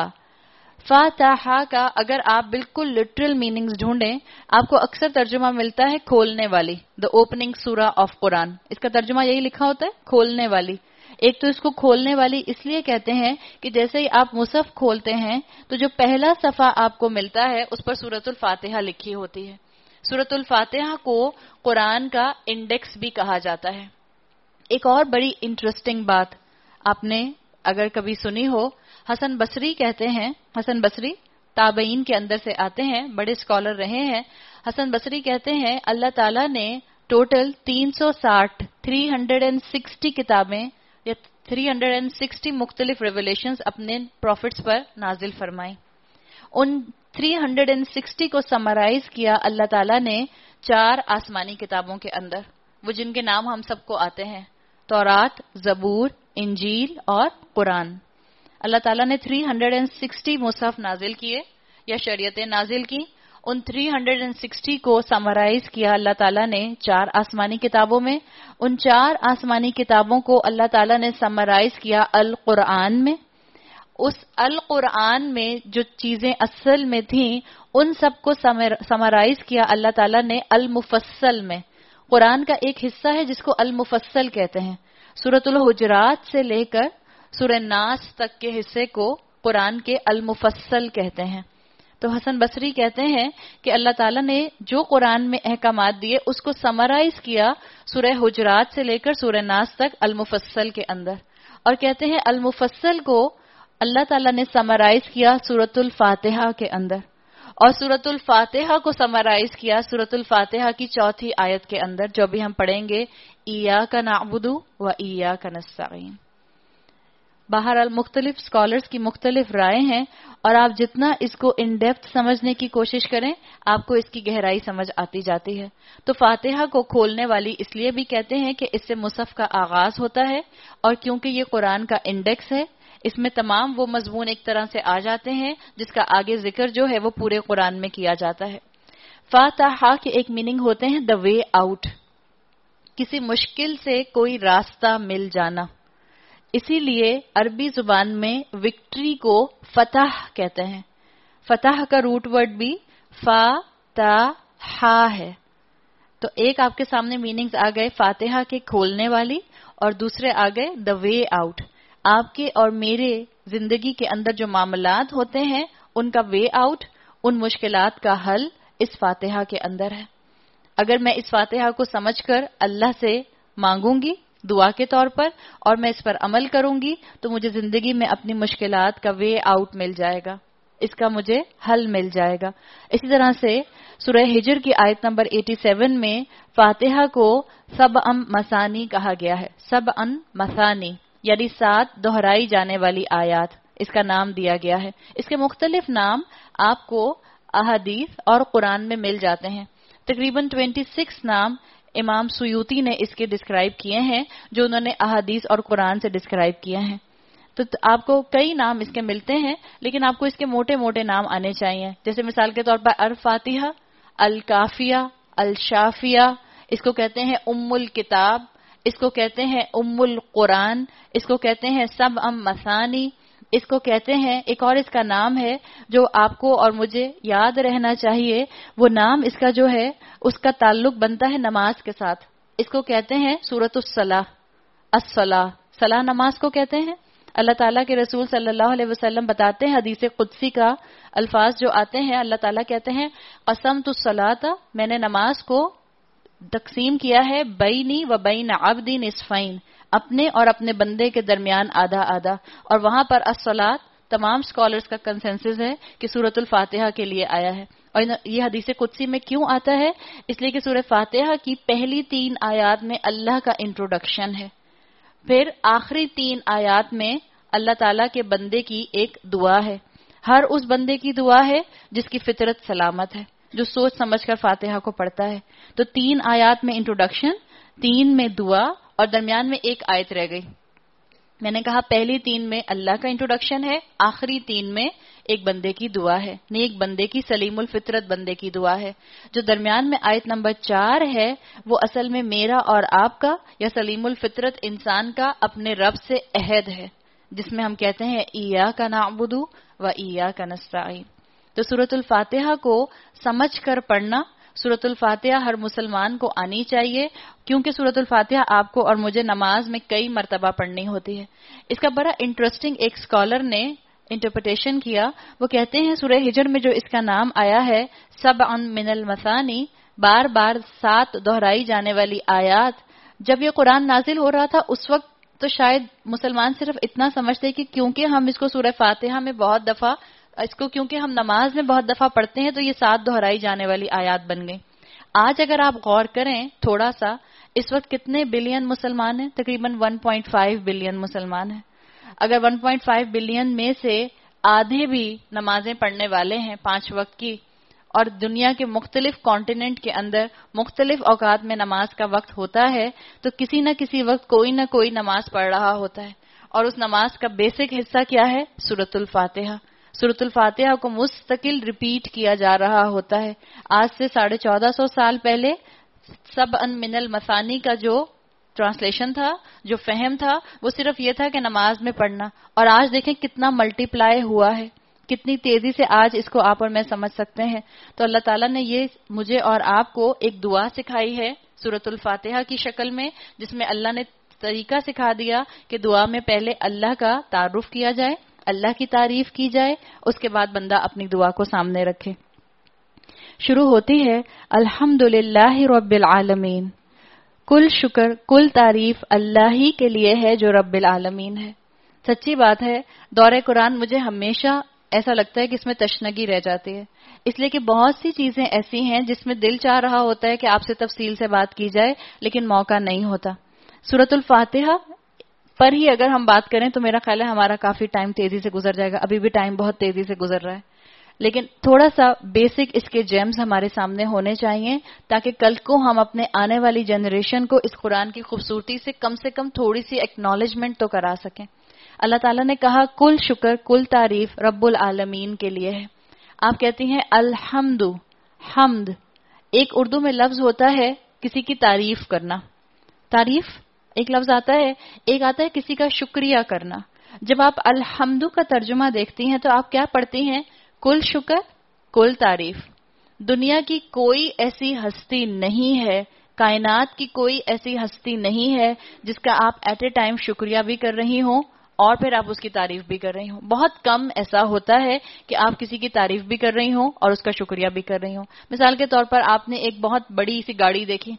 فاتحہ کا اگر آپ بالکل لٹرل میننگز ڈھونڈیں آپ کو اکثر ترجمہ ملتا ہے کھولنے والی، دا اوپننگ سورہ آف قرآن. اس کا ترجمہ یہی لکھا ہوتا ہے، کھولنے والی. ایک تو اس کو کھولنے والی اس لیے کہتے ہیں کہ جیسے ہی آپ مصحف کھولتے ہیں تو جو پہلا صفحہ آپ کو ملتا ہے اس پر سورۃ الفاتحہ لکھی ہوتی ہے. سورۃ الفاتحہ کو قرآن کا انڈیکس بھی کہا جاتا ہے. ایک اور بڑی انٹرسٹنگ بات آپ نے اگر کبھی سنی ہو، حسن بصری کہتے ہیں، حسن بصری تابعین کے اندر سے آتے ہیں، بڑے اسکالر رہے ہیں. حسن بصری کہتے ہیں اللہ تعالیٰ نے ٹوٹل تین سو ساٹھ تھری ہنڈریڈ اینڈ سکسٹی کتابیں یا تھری ہنڈریڈ اینڈ سکسٹی مختلف ریولیشنز اپنے پروفٹس پر نازل فرمائیں. ان تھری ہنڈریڈ اینڈ سکسٹی کو سمرائز کیا اللہ تعالیٰ نے چار آسمانی کتابوں کے اندر، وہ جن کے نام ہم سب کو آتے ہیں، تورات، زبور، انجیل اور قرآن. اللہ تعالیٰ نے تھری ہنڈریڈ اینڈ سکسٹی مصحف نازل کیے یا شریعتیں نازل کی. ان تھری ہنڈریڈ اینڈ سکسٹی کو سمرائز کیا اللہ تعالیٰ نے چار آسمانی کتابوں میں. ان چار آسمانی کتابوں کو اللہ تعالیٰ نے سمرائز کیا القرآن میں. اس القرآن میں جو چیزیں اصل میں تھیں ان سب کو سمرائز کیا اللہ تعالیٰ نے المفصل میں. قرآن کا ایک حصہ ہے جس کو المفصل کہتے ہیں. سورۃ الحجرات سے لے کر سورہ ناس تک کے حصے کو قرآن کے المفصل کہتے ہیں. تو حسن بصری کہتے ہیں کہ اللہ تعالیٰ نے جو قرآن میں احکامات دیے اس کو سمرائز کیا سورہ حجرات سے لے کر سورہ ناس تک المفصل کے اندر. اور کہتے ہیں المفصل کو اللہ تعالیٰ نے سمرائز کیا سورۃ الفاتحہ کے اندر، اور سورۃ الفاتحہ کو سمرائز کیا سورۃ الفاتحہ کی چوتھی آیت کے اندر جو بھی ہم پڑھیں گے، ایاک نعبد و ایاک نستعین. بہرحال مختلف اسکالرس کی مختلف رائے ہیں، اور آپ جتنا اس کو ان ڈیپتھ سمجھنے کی کوشش کریں آپ کو اس کی گہرائی سمجھ آتی جاتی ہے. تو فاتحہ کو کھولنے والی اس لیے بھی کہتے ہیں کہ اس سے مصحف کا آغاز ہوتا ہے، اور کیونکہ یہ قرآن کا انڈیکس ہے اس میں تمام وہ مضمون ایک طرح سے آ جاتے ہیں جس کا آگے ذکر جو ہے وہ پورے قرآن میں کیا جاتا ہے. فاتحہ کے ایک میننگ ہوتے ہیں دا وے آؤٹ، کسی مشکل سے کوئی راستہ مل جانا. اسی لیے عربی زبان میں وکٹری کو فتح کہتے ہیں. فتح کا روٹ ورڈ بھی فاتحہ ہے. تو ایک آپ کے سامنے میننگز آ گئے فاتحہ کے کھولنے والی، اور دوسرے آ گئے دا وے آؤٹ. آپ کے اور میرے زندگی کے اندر جو معاملات ہوتے ہیں ان کا وے آؤٹ، ان مشکلات کا حل اس فاتحہ کے اندر ہے. اگر میں اس فاتحہ کو سمجھ کر اللہ سے مانگوں گی دعا کے طور پر اور میں اس پر عمل کروں گی تو مجھے زندگی میں اپنی مشکلات کا وے آؤٹ مل جائے گا، اس کا مجھے حل مل جائے گا. اسی طرح سے سورہ ہجر کی آیت نمبر ستاسی میں فاتحہ کو سبع مثانی کہا گیا ہے. سبع مثانی یعنی سات دہرائی جانے والی آیات اس کا نام دیا گیا ہے. اس کے مختلف نام آپ کو احادیث اور قرآن میں مل جاتے ہیں. تقریباً چھبیس نام امام سیوطی نے اس کے ڈسکرائب کیے ہیں جو انہوں نے احادیث اور قرآن سے ڈسکرائب کیے ہیں. تو آپ کو کئی نام اس کے ملتے ہیں لیکن آپ کو اس کے موٹے موٹے نام آنے چاہیے. جیسے مثال کے طور پر الفاتحہ، الکافیہ، الشافیہ، اس کو کہتے ہیں ام الکتاب، اس کو کہتے ہیں ام القرآن، اس کو کہتے ہیں سبع مثانی، اس کو کہتے ہیں ایک اور اس کا نام ہے جو آپ کو اور مجھے یاد رہنا چاہیے. وہ نام اس کا جو ہے اس کا تعلق بنتا ہے نماز کے ساتھ. اس کو کہتے ہیں سورۃ الصلاۃ. الصلاۃ صلاح نماز کو کہتے ہیں. اللہ تعالیٰ کے رسول صلی اللہ علیہ وسلم بتاتے ہیں حدیث قدسی کا الفاظ جو آتے ہیں، اللہ تعالیٰ کہتے ہیں قسمت الصلاۃ، میں نے نماز کو تقسیم کیا ہے بینی و بین عبدی نصفین، اپنے اور اپنے بندے کے درمیان آدھا آدھا. اور وہاں پر الصلاۃ تمام اسکالرس کا کنسنسس ہے کہ سورۃ الفاتحہ کے لیے آیا ہے. اور یہ حدیث قدسی میں کیوں آتا ہے؟ اس لیے کہ سورہ فاتحہ کی پہلی تین آیات میں اللہ کا انٹروڈکشن ہے، پھر آخری تین آیات میں اللہ تعالیٰ کے بندے کی ایک دعا ہے. ہر اس بندے کی دعا ہے جس کی فطرت سلامت ہے, جو سوچ سمجھ کر فاتحہ کو پڑھتا ہے. تو تین آیات میں انٹروڈکشن, تین میں دعا, اور درمیان میں ایک آیت رہ گئی. میں نے کہا پہلی تین میں اللہ کا انٹروڈکشن ہے, آخری تین میں ایک بندے کی دعا ہے, نیک بندے کی, سلیم الفطرت بندے کی دعا ہے. جو درمیان میں آیت نمبر چار ہے وہ اصل میں میرا اور آپ کا یا سلیم الفطرت انسان کا اپنے رب سے عہد ہے, جس میں ہم کہتے ہیں ایاک نعبد و ایاک نستعین. تو سورۃ الفاتحہ کو سمجھ کر پڑھنا, سورۃ الفاتحہ ہر مسلمان کو آنی چاہیے, کیونکہ سورۃ الفاتحہ آپ کو اور مجھے نماز میں کئی مرتبہ پڑھنی ہوتی ہے. اس کا بڑا انٹرسٹنگ ایک اسکالر نے انٹرپریٹیشن کیا. وہ کہتے ہیں سورہ ہجر میں جو اس کا نام آیا ہے سبع من المثانی, بار بار سات دہرائی جانے والی آیات, جب یہ قرآن نازل ہو رہا تھا اس وقت تو شاید مسلمان صرف اتنا سمجھتے کہ کیونکہ ہم اس کو سورہ فاتحہ میں بہت دفعہ اس کو کیونکہ ہم نماز میں بہت دفعہ پڑھتے ہیں تو یہ سات دہرائی جانے والی آیات بن گئی. آج اگر آپ غور کریں تھوڑا سا, اس وقت کتنے بلین مسلمان ہیں؟ تقریباً ون پوائنٹ فائیو بلین مسلمان ہیں. اگر ون پوائنٹ فائیو بلین میں سے آدھے بھی نمازیں پڑھنے والے ہیں پانچ وقت کی, اور دنیا کے مختلف کانٹیننٹ کے اندر مختلف اوقات میں نماز کا وقت ہوتا ہے, تو کسی نہ کسی وقت کوئی نہ کوئی نماز پڑھ رہا ہوتا ہے. اور اس نماز کا بیسک حصہ کیا ہے؟ سورۃ الفاتحہ. سورۃ الفاتحہ کو مستقل ریپیٹ کیا جا رہا ہوتا ہے. آج سے ساڑھے چودہ سو سال پہلے سبع من المثانی کا جو ٹرانسلیشن تھا, جو فہم تھا, وہ صرف یہ تھا کہ نماز میں پڑھنا, اور آج دیکھیں کتنا ملٹی پلائی ہوا ہے, کتنی تیزی سے آج اس کو آپ اور میں سمجھ سکتے ہیں. تو اللہ تعالیٰ نے یہ مجھے اور آپ کو ایک دعا سکھائی ہے سورۃ الفاتحہ کی شکل میں, جس میں اللہ نے طریقہ سکھا دیا کہ دعا میں پہلے اللہ کا تعارف کیا جائے, اللہ کی تعریف کی جائے, اس کے بعد بندہ اپنی دعا کو سامنے رکھے. شروع ہوتی ہے الحمدللہ رب العالمین, کل شکر کل تعریف اللہ ہی کے لیے ہے جو رب العالمین ہے. سچی بات ہے, دور قرآن مجھے ہمیشہ ایسا لگتا ہے کہ اس میں تشنگی رہ جاتی ہے, اس لیے کہ بہت سی چیزیں ایسی ہیں جس میں دل چاہ رہا ہوتا ہے کہ آپ سے تفصیل سے بات کی جائے, لیکن موقع نہیں ہوتا. سورۃ الفاتحہ پر ہی اگر ہم بات کریں تو میرا خیال ہے ہمارا کافی ٹائم تیزی سے گزر جائے گا, ابھی بھی ٹائم بہت تیزی سے گزر رہا ہے, لیکن تھوڑا سا بیسک اس کے جیمز ہمارے سامنے ہونے چاہیے تاکہ کل کو ہم اپنے آنے والی جنریشن کو اس قرآن کی خوبصورتی سے کم سے کم تھوڑی سی ایکنالجمنٹ تو کرا سکیں. اللہ تعالیٰ نے کہا کل شکر کل تعریف رب العالمین کے لیے ہے. آپ کہتی ہیں الحمد, حمد ایک اردو میں لفظ ہوتا ہے کسی کی تعریف کرنا, تعریف ایک لفظ آتا ہے, ایک آتا ہے کسی کا شکریہ کرنا. جب آپ الحمد کا ترجمہ دیکھتی ہیں تو آپ کیا پڑھتی ہیں؟ کل شکر کل تعریف. دنیا کی کوئی ایسی ہستی نہیں ہے, کائنات کی کوئی ایسی ہستی نہیں ہے جس کا آپ ایٹ اے ٹائم شکریہ بھی کر رہی ہوں اور پھر آپ اس کی تعریف بھی کر رہی ہوں. بہت کم ایسا ہوتا ہے کہ آپ کسی کی تعریف بھی کر رہی ہوں اور اس کا شکریہ بھی کر رہی ہوں. مثال کے طور پر آپ نے ایک بہت بڑی سی گاڑی دیکھی,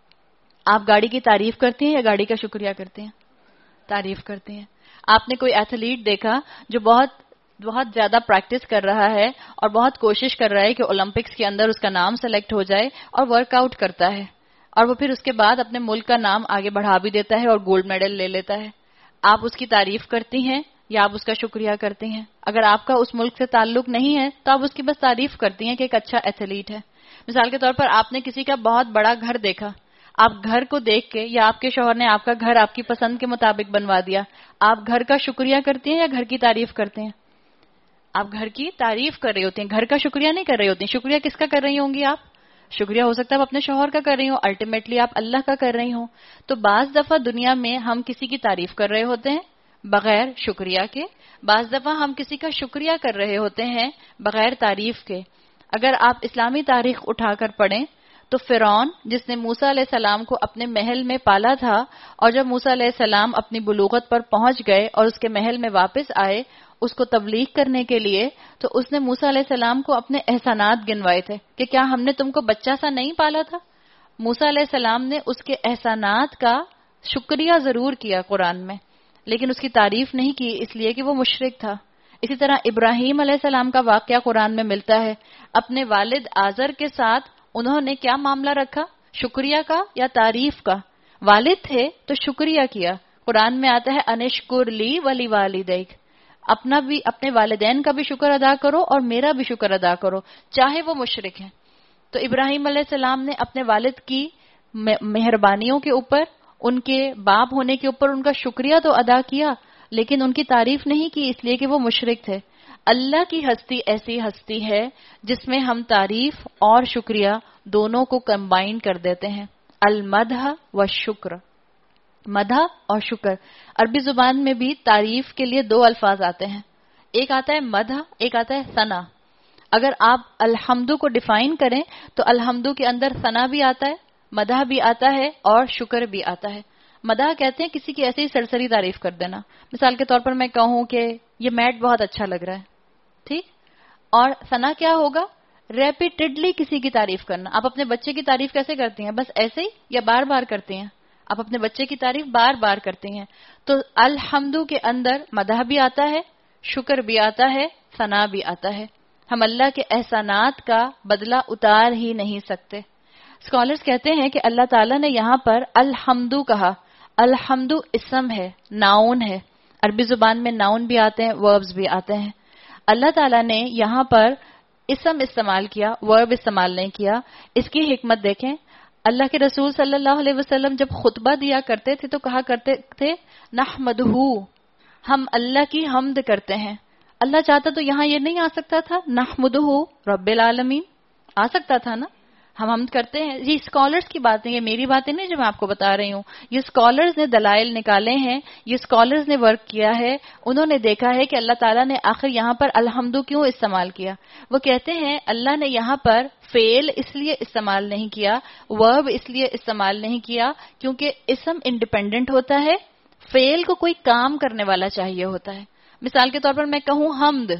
آپ گاڑی کی تعریف کرتی ہیں یا گاڑی کا شکریہ کرتی ہیں؟ تعریف کرتی ہیں. آپ نے کوئی ایتھلیٹ دیکھا جو بہت بہت زیادہ پریکٹس کر رہا ہے اور بہت کوشش کر رہا ہے کہ اولمپکس کے اندر اس کا نام سلیکٹ ہو جائے, اور ورک آؤٹ کرتا ہے, اور وہ پھر اس کے بعد اپنے ملک کا نام آگے بڑھا بھی دیتا ہے اور گولڈ میڈل لے لیتا ہے. آپ اس کی تعریف کرتی ہیں یا آپ اس کا شکریہ کرتی ہیں؟ اگر آپ کا اس ملک سے تعلق نہیں ہے تو آپ اس کی بس تعریف کرتی ہیں کہ ایک اچھا ایتھلیٹ ہے. مثال کے طور پر آپ نے کسی کا بہت بڑا گھر دیکھا, آپ گھر کو دیکھ کے, یا آپ کے شوہر نے آپ کا گھر آپ کی پسند کے مطابق بنوا دیا, آپ گھر کا شکریہ کرتی ہیں یا گھر کی تعریف کرتے ہیں؟ آپ گھر کی تعریف کر رہی ہوتی ہیں, گھر کا شکریہ نہیں کر رہی ہوتی. شکریہ کس کا کر رہی ہوں گی آپ؟ شکریہ ہو سکتا ہے آپ اپنے شوہر کا کر رہی ہوں, الٹیمیٹلی آپ اللہ کا کر رہی ہوں. تو بعض دفعہ دنیا میں ہم کسی کی تعریف کر رہے ہوتے ہیں بغیر شکریہ کے, بعض دفعہ ہم کسی کا شکریہ کر رہے ہوتے ہیں بغیر تعریف کے. اگر آپ اسلامی تاریخ اٹھا کر پڑھیں تو فرعون جس نے موسیٰ علیہ السلام کو اپنے محل میں پالا تھا, اور جب موسیٰ علیہ السلام اپنی بلوغت پر پہنچ گئے اور اس کے محل میں واپس آئے اس کو تبلیغ کرنے کے لیے, تو اس نے موسیٰ علیہ السلام کو اپنے احسانات گنوائے تھے کہ کیا ہم نے تم کو بچہ سا نہیں پالا تھا؟ موسیٰ علیہ السلام نے اس کے احسانات کا شکریہ ضرور کیا قرآن میں, لیکن اس کی تعریف نہیں کی اس لیے کہ وہ مشرک تھا. اسی طرح ابراہیم علیہ السلام کا واقعہ قرآن میں ملتا ہے. اپنے والد آزر کے ساتھ انہوں نے کیا معاملہ رکھا؟ شکریہ کا یا تعریف کا؟ والد تھے تو شکریہ کیا. قرآن میں آتا ہے انشکر لی ولی والدیک، اپنا بھی اپنے والدین کا بھی شکر ادا کرو اور میرا بھی شکر ادا کرو چاہے وہ مشرک ہیں. تو ابراہیم علیہ السلام نے اپنے والد کی مہربانیوں کے اوپر، ان کے باپ ہونے کے اوپر ان کا شکریہ تو ادا کیا، لیکن ان کی تعریف نہیں کی اس لیے کہ وہ مشرک تھے. اللہ کی ہستی ایسی ہستی ہے جس میں ہم تعریف اور شکریہ دونوں کو کمبائن کر دیتے ہیں. المدح والشکر، مدح اور شکر. عربی زبان میں بھی تعریف کے لیے دو الفاظ آتے ہیں، ایک آتا ہے مدح، ایک آتا ہے ثنا. اگر آپ الحمدو کو ڈیفائن کریں تو الحمدو کے اندر ثنا بھی آتا ہے، مدح بھی آتا ہے اور شکر بھی آتا ہے. مدح کہتے ہیں کسی کی ایسی سرسری تعریف کر دینا. مثال کے طور پر میں کہوں کہ یہ میٹ بہت اچھا لگ رہا ہے، ٹھیک. اور ثنا کیا ہوگا؟ ریپیٹڈلی کسی کی تعریف کرنا. آپ اپنے بچے کی تعریف کیسے کرتی ہیں؟ بس ایسے ہی یا بار بار کرتی ہیں؟ آپ اپنے بچے کی تعریف بار بار کرتی ہیں. تو الحمدو کے اندر مدح بھی آتا ہے، شکر بھی آتا ہے، ثنا بھی آتا ہے. ہم اللہ کے احسانات کا بدلہ اتار ہی نہیں سکتے. اسکالرز کہتے ہیں کہ اللہ تعالیٰ نے یہاں پر الحمدو کہا. الحمدو اسم ہے، ناؤن ہے. عربی زبان میں ناؤن بھی آتے ہیں، وربز بھی آتے ہیں. اللہ تعالیٰ نے یہاں پر اسم استعمال کیا، ورب استعمال نہیں کیا. اس کی حکمت دیکھیں. اللہ کے رسول صلی اللہ علیہ وسلم جب خطبہ دیا کرتے تھے تو کہا کرتے تھے نحمدہ، ہم اللہ کی حمد کرتے ہیں. اللہ چاہتا تو یہاں یہ نہیں آ سکتا تھا نحمدہ رب العالمین؟ آ سکتا تھا نا. ہم حمد کرتے ہیں. یہ اسکالرز کی باتیں، یہ میری باتیں نہیں جو میں آپ کو بتا رہی ہوں. یہ اسکالرز نے دلائل نکالے ہیں، یہ اسکالرز نے ورک کیا ہے. انہوں نے دیکھا ہے کہ اللہ تعالیٰ نے آخر یہاں پر الحمدو کیوں استعمال کیا. وہ کہتے ہیں اللہ نے یہاں پر فعل اس لیے استعمال نہیں کیا، ورب اس لیے استعمال نہیں کیا کیونکہ اسم انڈیپینڈنٹ ہوتا ہے، فعل کو کوئی کام کرنے والا چاہیے ہوتا ہے. مثال کے طور پر میں کہوں حمد،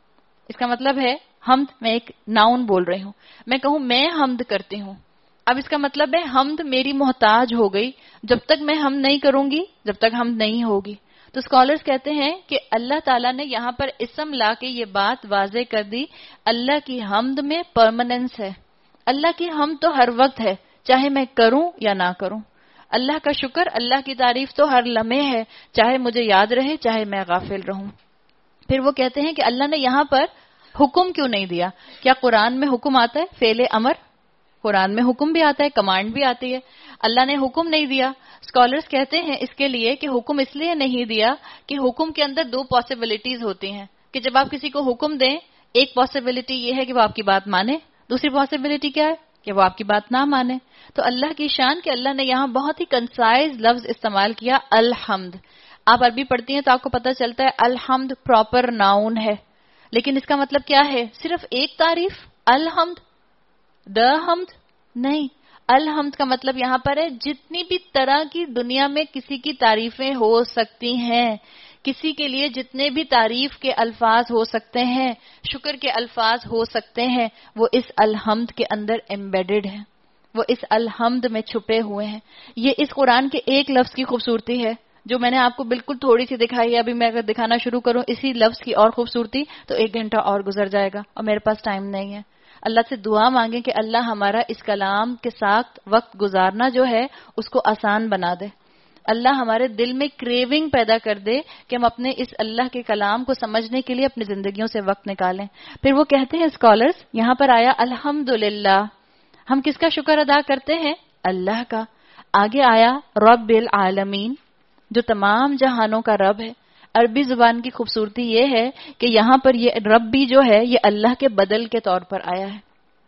اس کا مطلب ہے حمد، میں ایک ناؤن بول رہی ہوں. میں کہوں میں حمد کرتی ہوں، اب اس کا مطلب ہے حمد میری محتاج ہو گئی. جب تک میں حمد نہیں کروں گی جب تک حمد نہیں ہوگی. تو اسکالرز کہتے ہیں کہ اللہ تعالیٰ نے یہاں پر اسم لا کے یہ بات واضح کر دی، اللہ کی حمد میں پرماننس ہے. اللہ کی حمد تو ہر وقت ہے، چاہے میں کروں یا نہ کروں. اللہ کا شکر، اللہ کی تعریف تو ہر لمحے ہے، چاہے مجھے یاد رہے چاہے میں غافل رہوں. پھر وہ کہتے ہیں کہ اللہ نے یہاں پر حکم کیوں نہیں دیا؟ کیا قرآن میں حکم آتا ہے؟ فعل امر قرآن میں حکم بھی آتا ہے، کمانڈ بھی آتی ہے. اللہ نے حکم نہیں دیا. اسکالرز کہتے ہیں اس کے لیے کہ حکم اس لیے نہیں دیا کہ حکم کے اندر دو پاسبلٹیز ہوتی ہیں کہ جب آپ کسی کو حکم دیں، ایک پاسبلٹی یہ ہے کہ وہ آپ کی بات مانے، دوسری پاسبلٹی کیا ہے کہ وہ آپ کی بات نہ مانے. تو اللہ کی شان کہ اللہ نے یہاں بہت ہی کنسائز لفظ استعمال کیا، الحمد. آپ عربی پڑھتی ہیں تو آپ کو پتہ چلتا ہے الحمد پراپر ناؤن ہے، لیکن اس کا مطلب کیا ہے؟ صرف ایک تعریف الحمد، دا حمد نہیں. الحمد کا مطلب یہاں پر ہے جتنی بھی طرح کی دنیا میں کسی کی تعریفیں ہو سکتی ہیں، کسی کے لیے جتنے بھی تعریف کے الفاظ ہو سکتے ہیں، شکر کے الفاظ ہو سکتے ہیں، وہ اس الحمد کے اندر ایمبیڈڈ ہیں، وہ اس الحمد میں چھپے ہوئے ہیں. یہ اس قرآن کے ایک لفظ کی خوبصورتی ہے جو میں نے آپ کو بالکل تھوڑی سی دکھائی ہے. ابھی میں اگر دکھانا شروع کروں اسی لفظ کی اور خوبصورتی تو ایک گھنٹہ اور گزر جائے گا اور میرے پاس ٹائم نہیں ہے. اللہ سے دعا مانگیں کہ اللہ ہمارا اس کلام کے ساتھ وقت گزارنا جو ہے اس کو آسان بنا دے. اللہ ہمارے دل میں کریونگ پیدا کر دے کہ ہم اپنے اس اللہ کے کلام کو سمجھنے کے لیے اپنی زندگیوں سے وقت نکالیں. پھر وہ کہتے ہیں اسکالرز، یہاں پر آیا الحمدللہ، ہم کس کا شکر ادا کرتے ہیں؟ اللہ کا. آگے آیا رب العالمین، جو تمام جہانوں کا رب ہے. عربی زبان کی خوبصورتی یہ ہے کہ یہاں پر یہ رب بھی جو ہے یہ اللہ کے بدل کے طور پر آیا ہے.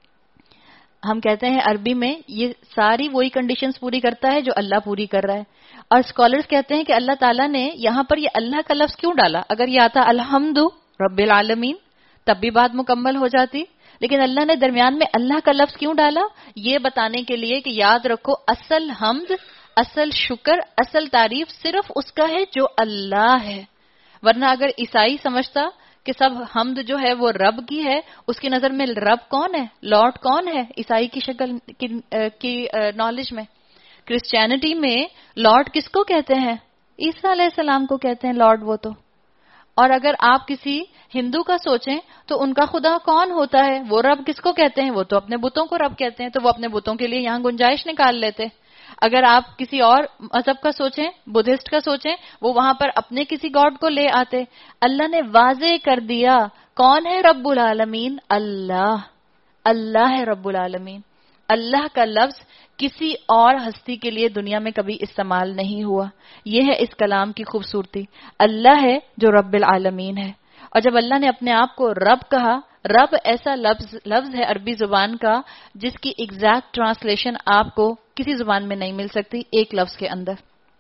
ہم کہتے ہیں عربی میں یہ ساری وہی کنڈیشنز پوری کرتا ہے جو اللہ پوری کر رہا ہے. اور اسکالرز کہتے ہیں کہ اللہ تعالیٰ نے یہاں پر یہ اللہ کا لفظ کیوں ڈالا؟ اگر یہ آتا الحمد رب العالمین تب بھی بات مکمل ہو جاتی، لیکن اللہ نے درمیان میں اللہ کا لفظ کیوں ڈالا؟ یہ بتانے کے لیے کہ یاد رکھو اصل حمد، اصل شکر، اصل تعریف صرف اس کا ہے جو اللہ ہے. ورنہ اگر عیسائی سمجھتا کہ سب حمد جو ہے وہ رب کی ہے، اس کی نظر میں رب کون ہے، لارڈ کون ہے عیسائی کی شکل کی نالج میں؟ کرسچینٹی میں لارڈ کس کو کہتے ہیں؟ عیسیٰ علیہ السلام کو کہتے ہیں لارڈ وہ تو. اور اگر آپ کسی ہندو کا سوچیں تو ان کا خدا کون ہوتا ہے؟ وہ رب کس کو کہتے ہیں؟ وہ تو اپنے بتوں کو رب کہتے ہیں. تو وہ اپنے بتوں کے لیے یہاں گنجائش نکال لیتے. اگر آپ کسی اور مذہب کا سوچیں، بدھسٹ کا سوچیں، وہ وہاں پر اپنے کسی گاڈ کو لے آتے. اللہ نے واضح کر دیا کون ہے رب العالمین. اللہ اللہ ہے رب العالمین. اللہ کا لفظ کسی اور ہستی کے لیے دنیا میں کبھی استعمال نہیں ہوا. یہ ہے اس کلام کی خوبصورتی. اللہ ہے جو رب العالمین ہے. اور جب اللہ نے اپنے آپ کو رب کہا، رب ایسا لفظ لفظ ہے عربی زبان کا جس کی ایگزیکٹ ٹرانسلیشن آپ کو کسی زبان میں نہیں مل سکتی ایک لفظ کے اندر.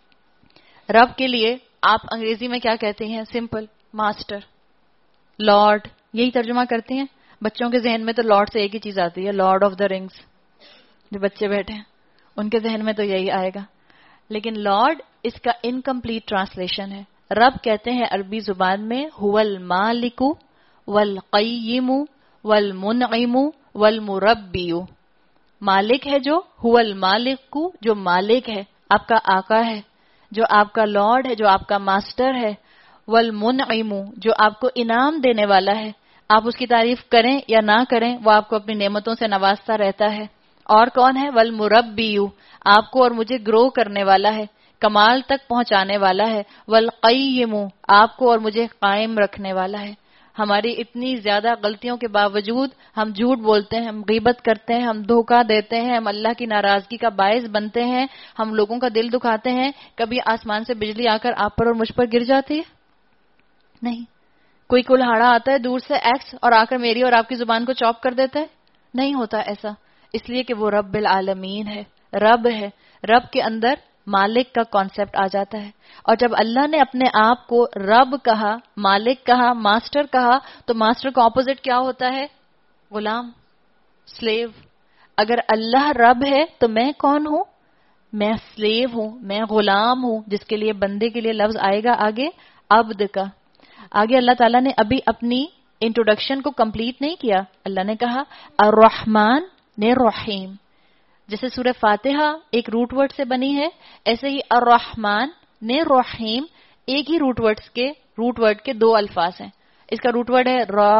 رب کے لیے آپ انگریزی میں کیا کہتے ہیں؟ Simple, master, lord. یہی ترجمہ کرتے ہیں. بچوں کے ذہن میں تو لارڈ سے ایک ہی چیز آتی ہے، لارڈ آف دا رنگس. جو بچے بیٹھے ہیں ان کے ذہن میں تو یہی آئے گا. لیکن لارڈ اس کا انکمپلیٹ ٹرانسلیشن ہے. رب کہتے ہیں عربی زبان میں هو المالک والقیم والمنعم والمربی. مالک ہے جو، هو المالک جو مالک ہے، آپ کا آقا ہے، جو آپ کا لارڈ ہے، جو آپ کا ماسٹر ہے. والمنعم جو آپ کو انعام دینے والا ہے. آپ اس کی تعریف کریں یا نہ کریں وہ آپ کو اپنی نعمتوں سے نوازتا رہتا ہے. اور کون ہے؟ والمربی آپ کو اور مجھے گرو کرنے والا ہے، کمال تک پہنچانے والا ہے. والقیم آپ کو اور مجھے قائم رکھنے والا ہے. ہماری اتنی زیادہ غلطیوں کے باوجود ہم جھوٹ بولتے ہیں، ہم غیبت کرتے ہیں، ہم دھوکہ دیتے ہیں، ہم اللہ کی ناراضگی کا باعث بنتے ہیں، ہم لوگوں کا دل دکھاتے ہیں. کبھی آسمان سے بجلی آ کر آپ پر اور مجھ پر گر جاتی ہے؟ نہیں. کوئی کلہاڑا آتا ہے دور سے ایکس اور آ کر میری اور آپ کی زبان کو چاپ کر دیتا ہے؟ نہیں ہوتا ایسا. اس لیے کہ وہ رب العالمین ہے، رب ہے. رب کے اندر مالک کا کانسیپٹ آ جاتا ہے. اور جب اللہ نے اپنے آپ کو رب کہا، مالک کہا، ماسٹر کہا، تو ماسٹر کا اپوزٹ کیا ہوتا ہے؟ غلام، سلیو. اگر اللہ رب ہے تو میں کون ہوں؟ میں سلیو ہوں، میں غلام ہوں، جس کے لیے بندے کے لیے لفظ آئے گا آگے عبد کا. آگے اللہ تعالیٰ نے ابھی اپنی انٹروڈکشن کو کمپلیٹ نہیں کیا. اللہ نے کہا الرحمن نے رحیم. جیسے سورہ فاتحہ ایک روٹ ورڈ سے بنی ہے، ایسے ہی الرحمن نے رحیم ایک ہی روٹ ورڈ کے روٹ ورڈ کے دو الفاظ ہیں. اس کا روٹ ورڈ ہے را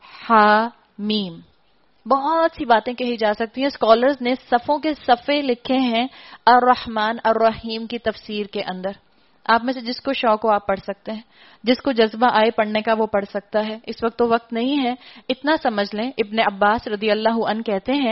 ہا میم. بہت سی باتیں کہی جا سکتی ہیں. اسکالرز نے صفوں کے صفحے لکھے ہیں الرحمن الرحیم کی تفسیر کے اندر. آپ میں سے جس کو شوق ہو آپ پڑھ سکتے ہیں، جس کو جذبہ آئے پڑھنے کا وہ پڑھ سکتا ہے. اس وقت تو وقت نہیں ہے. اتنا سمجھ لیں ابن عباس رضی اللہ عنہ کہتے ہیں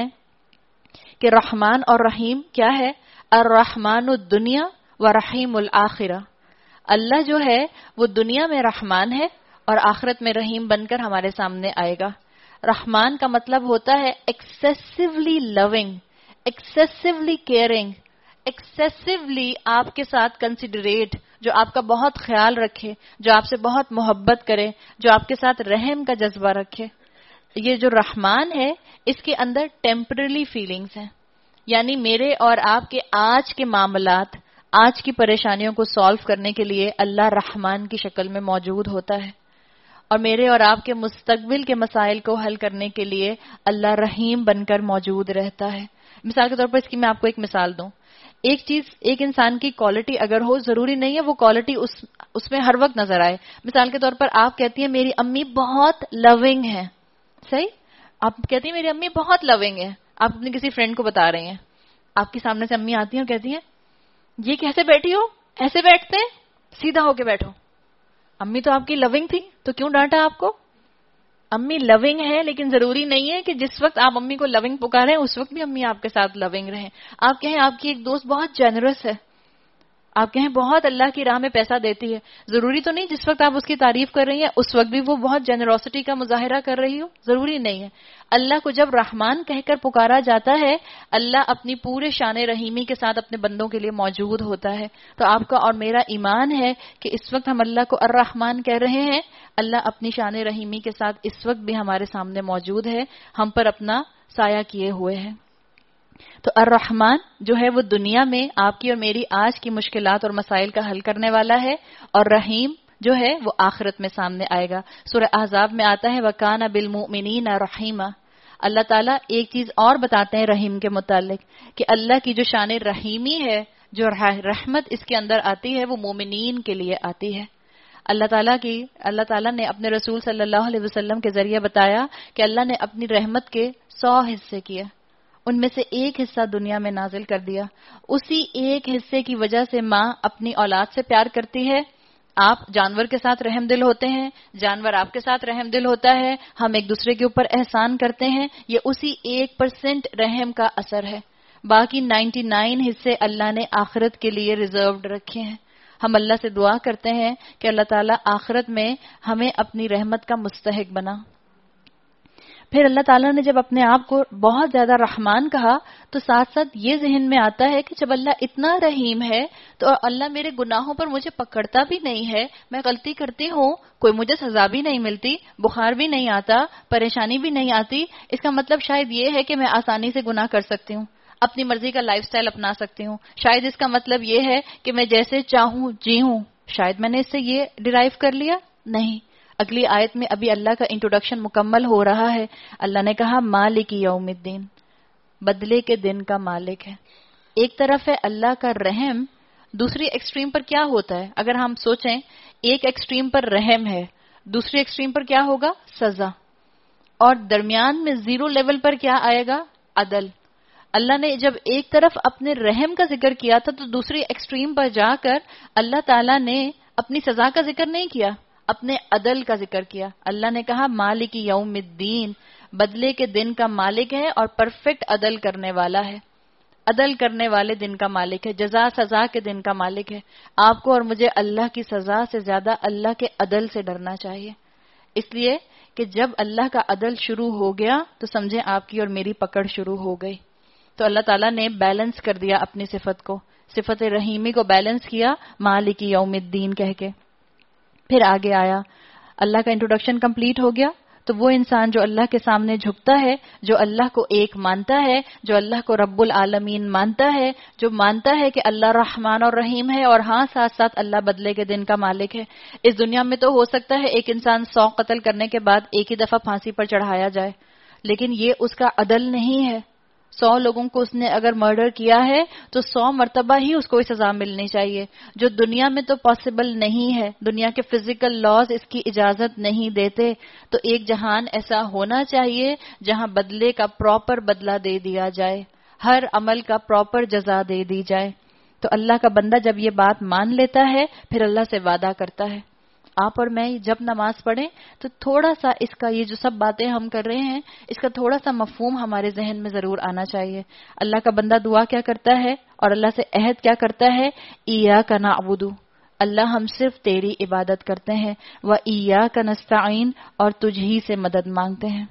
کہ رحمان اور رحیم کیا ہے؟ الرحمن الدنیا و رحیم الآخرہ. اللہ جو ہے وہ دنیا میں رحمان ہے اور آخرت میں رحیم بن کر ہمارے سامنے آئے گا. رحمان کا مطلب ہوتا ہے ایکسیسیولی لونگ، ایکسیسیولی کیئرنگ، ایکسیسیولی آپ کے ساتھ کنسیڈریٹ، جو آپ کا بہت خیال رکھے، جو آپ سے بہت محبت کرے، جو آپ کے ساتھ رحم کا جذبہ رکھے. یہ جو رحمان ہے اس کے اندر ٹیمپرری فیلنگز ہیں. یعنی میرے اور آپ کے آج کے معاملات، آج کی پریشانیوں کو سالو کرنے کے لیے اللہ رحمان کی شکل میں موجود ہوتا ہے، اور میرے اور آپ کے مستقبل کے مسائل کو حل کرنے کے لیے اللہ رحیم بن کر موجود رہتا ہے. مثال کے طور پر اس کی میں آپ کو ایک مثال دوں. ایک چیز، ایک انسان کی کوالٹی اگر ہو، ضروری نہیں ہے وہ کوالٹی اس اس میں ہر وقت نظر آئے. مثال کے طور پر آپ کہتی ہیں میری امی بہت لونگ ہے. صحیح؟ آپ کہتی ہیں میری امی بہت لونگ ہے. آپ اپنی کسی فرینڈ کو بتا رہے ہیں، آپ کے سامنے سے امی آتی ہیں اور کہتی ہیں یہ کیسے بیٹھی ہو؟ ایسے بیٹھتے ہیں؟ سیدھا ہو کے بیٹھو. امی تو آپ کی لونگ تھی تو کیوں ڈانٹا آپ کو؟ امی لونگ ہے، لیکن ضروری نہیں ہے کہ جس وقت آپ امی کو لونگ پکاریں اس وقت بھی امی آپ کے ساتھ لونگ رہیں. آپ کہیں آپ کی ایک دوست بہت جنرس ہے، آپ کہیں بہت اللہ کی راہ میں پیسہ دیتی ہے، ضروری تو نہیں جس وقت آپ اس کی تعریف کر رہی ہیں اس وقت بھی وہ بہت جنروسٹی کا مظاہرہ کر رہی ہو، ضروری نہیں ہے. اللہ کو جب رحمان کہہ کر پکارا جاتا ہے، اللہ اپنی پورے شان رحیمی کے ساتھ اپنے بندوں کے لیے موجود ہوتا ہے. تو آپ کا اور میرا ایمان ہے کہ اس وقت ہم اللہ کو الرحمان کہہ رہے ہیں، اللہ اپنی شان رحیمی کے ساتھ اس وقت بھی ہمارے سامنے موجود ہے، ہم پر اپنا سایہ کیے ہوئے ہیں. تو الرحمن جو ہے وہ دنیا میں آپ کی اور میری آج کی مشکلات اور مسائل کا حل کرنے والا ہے، اور رحیم جو ہے وہ آخرت میں سامنے آئے گا. سورہ احزاب میں آتا ہے وَكَانَ بِالْمُؤْمِنِينَ رَحِيمًا. اللہ تعالیٰ ایک چیز اور بتاتے ہیں رحیم کے متعلق کہ اللہ کی جو شان رحیمی ہے، جو رحمت اس کے اندر آتی ہے وہ مومنین کے لیے آتی ہے. اللہ تعالیٰ کی اللہ تعالیٰ نے اپنے رسول صلی اللہ علیہ وسلم کے ذریعے بتایا کہ اللہ نے اپنی رحمت کے سو حصے کیے، ان میں سے ایک حصہ دنیا میں نازل کر دیا. اسی ایک حصے کی وجہ سے ماں اپنی اولاد سے پیار کرتی ہے. آپ جانور کے ساتھ رحم دل ہوتے ہیں, جانور آپ کے ساتھ رحم دل ہوتا ہے, ہم ایک دوسرے کے اوپر احسان کرتے ہیں. یہ اسی ایک پرسنٹ رحم کا اثر ہے. باقی نائنٹی نائن حصے اللہ نے آخرت کے لیے ریزروڈ رکھے ہیں. ہم اللہ سے دعا کرتے ہیں کہ اللہ تعالیٰ آخرت میں ہمیں اپنی رحمت کا مستحق بنا. پھر اللہ تعالیٰ نے جب اپنے آپ کو بہت زیادہ رحمان کہا تو ساتھ ساتھ یہ ذہن میں آتا ہے کہ جب اللہ اتنا رحیم ہے تو اللہ میرے گناہوں پر مجھے پکڑتا بھی نہیں ہے, میں غلطی کرتی ہوں, کوئی مجھے سزا بھی نہیں ملتی, بخار بھی نہیں آتا, پریشانی بھی نہیں آتی, اس کا مطلب شاید یہ ہے کہ میں آسانی سے گناہ کر سکتی ہوں, اپنی مرضی کا لائف سٹائل اپنا سکتی ہوں. شاید اس کا مطلب یہ ہے کہ میں جیسے چاہوں جی ہوں. شاید میں نے اس سے یہ ڈیرائیو کر لیا. نہیں, اگلی آیت میں ابھی اللہ کا انٹروڈکشن مکمل ہو رہا ہے. اللہ نے کہا مالک یوم الدین, بدلے کے دن کا مالک ہے. ایک طرف ہے اللہ کا رحم, دوسری ایکسٹریم پر کیا ہوتا ہے؟ اگر ہم سوچیں, ایک ایکسٹریم پر رحم ہے, دوسری ایکسٹریم پر کیا ہوگا؟ سزا. اور درمیان میں زیرو لیول پر کیا آئے گا؟ عدل. اللہ نے جب ایک طرف اپنے رحم کا ذکر کیا تھا تو دوسری ایکسٹریم پر جا کر اللہ تعالیٰ نے اپنی سزا کا ذکر نہیں کیا, اپنے عدل کا ذکر کیا. اللہ نے کہا مالک یوم الدین, بدلے کے دن کا مالک ہے اور پرفیکٹ عدل کرنے والا ہے. عدل کرنے والے دن کا مالک ہے, جزا سزا کے دن کا مالک ہے. آپ کو اور مجھے اللہ کی سزا سے زیادہ اللہ کے عدل سے ڈرنا چاہیے, اس لیے کہ جب اللہ کا عدل شروع ہو گیا تو سمجھیں آپ کی اور میری پکڑ شروع ہو گئی. تو اللہ تعالیٰ نے بیلنس کر دیا اپنی صفت کو, صفت رحیمی کو بیلنس کیا مالک یوم الدین کہہ کے. پھر آگے آیا, اللہ کا انٹروڈکشن کمپلیٹ ہو گیا. تو وہ انسان جو اللہ کے سامنے جھکتا ہے, جو اللہ کو ایک مانتا ہے, جو اللہ کو رب العالمین مانتا ہے, جو مانتا ہے کہ اللہ رحمان اور رحیم ہے اور ہاں ساتھ ساتھ اللہ بدلے کے دن کا مالک ہے. اس دنیا میں تو ہو سکتا ہے ایک انسان سو قتل کرنے کے بعد ایک ہی دفعہ پھانسی پر چڑھایا جائے, لیکن یہ اس کا عدل نہیں ہے. سو لوگوں کو اس نے اگر مرڈر کیا ہے تو سو مرتبہ ہی اس کو سزا ملنی چاہیے, جو دنیا میں تو پاسبل نہیں ہے. دنیا کے فزیکل لاز اس کی اجازت نہیں دیتے. تو ایک جہان ایسا ہونا چاہیے جہاں بدلے کا پراپر بدلہ دے دیا جائے, ہر عمل کا پراپر جزا دے دی جائے. تو اللہ کا بندہ جب یہ بات مان لیتا ہے پھر اللہ سے وعدہ کرتا ہے. آپ اور میں جب نماز پڑھیں تو تھوڑا سا اس کا, یہ جو سب باتیں ہم کر رہے ہیں, اس کا تھوڑا سا مفہوم ہمارے ذہن میں ضرور آنا چاہیے. اللہ کا بندہ دعا کیا کرتا ہے اور اللہ سے عہد کیا کرتا ہے؟ ایاک نعبد, اللہ ہم صرف تیری عبادت کرتے ہیں, و ایاک نستعین, اور تجھ ہی سے مدد مانگتے ہیں.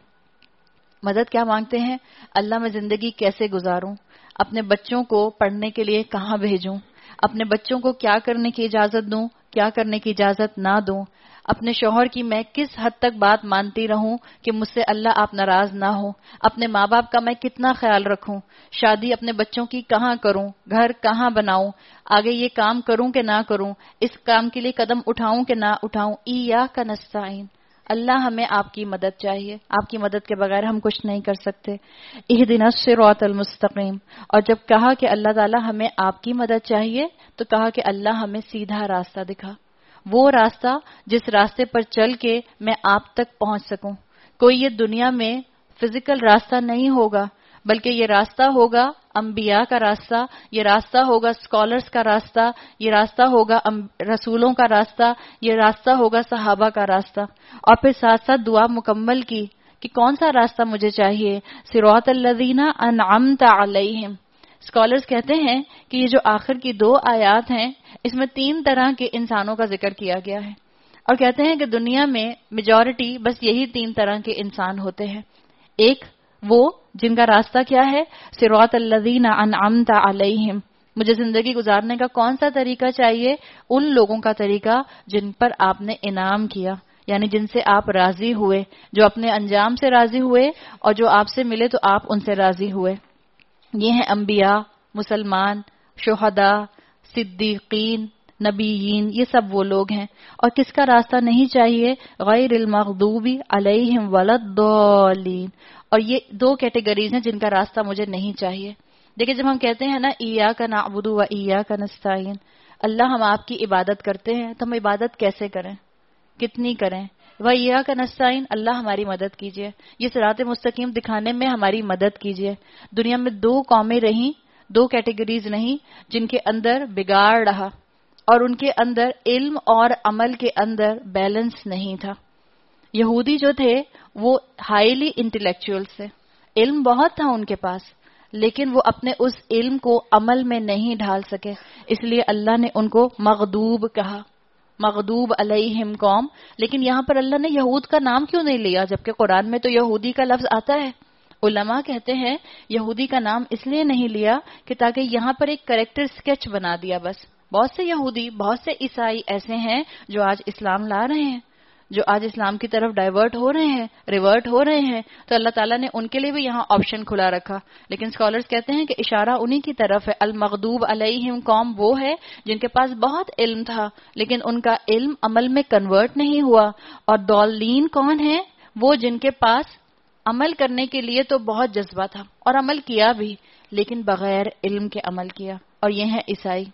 مدد کیا مانگتے ہیں؟ اللہ میں زندگی کیسے گزاروں, اپنے بچوں کو پڑھنے کے لیے کہاں بھیجوں, اپنے بچوں کو کیا کرنے کی اجازت دوں, کیا کرنے کی اجازت نہ دوں, اپنے شوہر کی میں کس حد تک بات مانتی رہوں کہ مجھ سے اللہ آپ ناراض نہ ہو, اپنے ماں باپ کا میں کتنا خیال رکھوں, شادی اپنے بچوں کی کہاں کروں, گھر کہاں بناؤں, آگے یہ کام کروں کہ نہ کروں, اس کام کے لیے قدم اٹھاؤں کہ نہ اٹھاؤں. ایاک نستعین, اللہ ہمیں آپ کی مدد چاہیے, آپ کی مدد کے بغیر ہم کچھ نہیں کر سکتے. اہدنا الصراط المستقیم, اور جب کہا کہ اللہ تعالی ہمیں آپ کی مدد چاہیے تو کہا کہ اللہ ہمیں سیدھا راستہ دکھا, وہ راستہ جس راستے پر چل کے میں آپ تک پہنچ سکوں. کوئی یہ دنیا میں فزیکل راستہ نہیں ہوگا, بلکہ یہ راستہ ہوگا انبیاء کا راستہ, یہ راستہ ہوگا اسکالرز کا راستہ, یہ راستہ ہوگا رسولوں کا راستہ, یہ راستہ ہوگا صحابہ کا راستہ. اور پھر ساتھ ساتھ دعا مکمل کی کہ کون سا راستہ مجھے چاہیے, صراط الذین انعمت علیہم. اسکالرز کہتے ہیں کہ یہ جو آخر کی دو آیات ہیں اس میں تین طرح کے انسانوں کا ذکر کیا گیا ہے, اور کہتے ہیں کہ دنیا میں میجورٹی بس یہی تین طرح کے انسان ہوتے ہیں. ایک وہ جن کا راستہ کیا ہے, صراط الذین انعمت علیہم, مجھے زندگی گزارنے کا کون سا طریقہ چاہیے؟ ان لوگوں کا طریقہ جن پر آپ نے انعام کیا, یعنی جن سے آپ راضی ہوئے, جو اپنے انجام سے راضی ہوئے اور جو آپ سے ملے تو آپ ان سے راضی ہوئے. یہ ہیں انبیاء, مسلمان, شہداء, صدیقین, نبیین, یہ سب وہ لوگ ہیں. اور کس کا راستہ نہیں چاہیے؟ غیر المغضوب علیہم ولا الضالین. اور یہ دو کیٹیگریز ہیں جن کا راستہ مجھے نہیں چاہیے. دیکھیں جب ہم کہتے ہیں نا ایاک نعبد و ایاک نستعین, اللہ ہم آپ کی عبادت کرتے ہیں, تو ہم عبادت کیسے کریں, کتنی کریں, وَإِيَّاكَ نَسْتَعِينُ، اللہ ہماری مدد کیجیے، یہ صراط مستقیم دکھانے میں ہماری مدد کیجیے۔ دنیا میں دو قومیں رہیں، دو کیٹیگریز نہیں جن کے اندر بگاڑ رہا اور ان کے اندر علم اور عمل کے اندر بیلنس نہیں تھا۔ یہودی جو تھے وہ ہائیلی انٹلیکچوئل تھے، علم بہت تھا ان کے پاس، لیکن وہ اپنے اس علم کو عمل میں نہیں ڈھال سکے، اس لیے اللہ نے ان کو مغضوب کہا، مغضوب علیہم قوم۔ لیکن یہاں پر اللہ نے یہود کا نام کیوں نہیں لیا جبکہ قرآن میں تو یہودی کا لفظ آتا ہے؟ علماء کہتے ہیں یہودی کا نام اس لیے نہیں لیا کہ تاکہ یہاں پر ایک کریکٹر سکیچ بنا دیا بس۔ بہت سے یہودی، بہت سے عیسائی ایسے ہیں جو آج اسلام لا رہے ہیں، جو آج اسلام کی طرف ڈائیورٹ ہو رہے ہیں، ریورٹ ہو رہے ہیں، تو اللہ تعالیٰ نے ان کے لیے بھی یہاں آپشن کھلا رکھا۔ لیکن اسکالرز کہتے ہیں کہ اشارہ انہی کی طرف ہے، المغضوب علیہم قوم وہ ہے جن کے پاس بہت علم تھا لیکن ان کا علم عمل میں کنورٹ نہیں ہوا، اور ضالین کون ہیں؟ وہ جن کے پاس عمل کرنے کے لیے تو بہت جذبہ تھا اور عمل کیا بھی لیکن بغیر علم کے عمل کیا، اور یہ ہیں عیسائی۔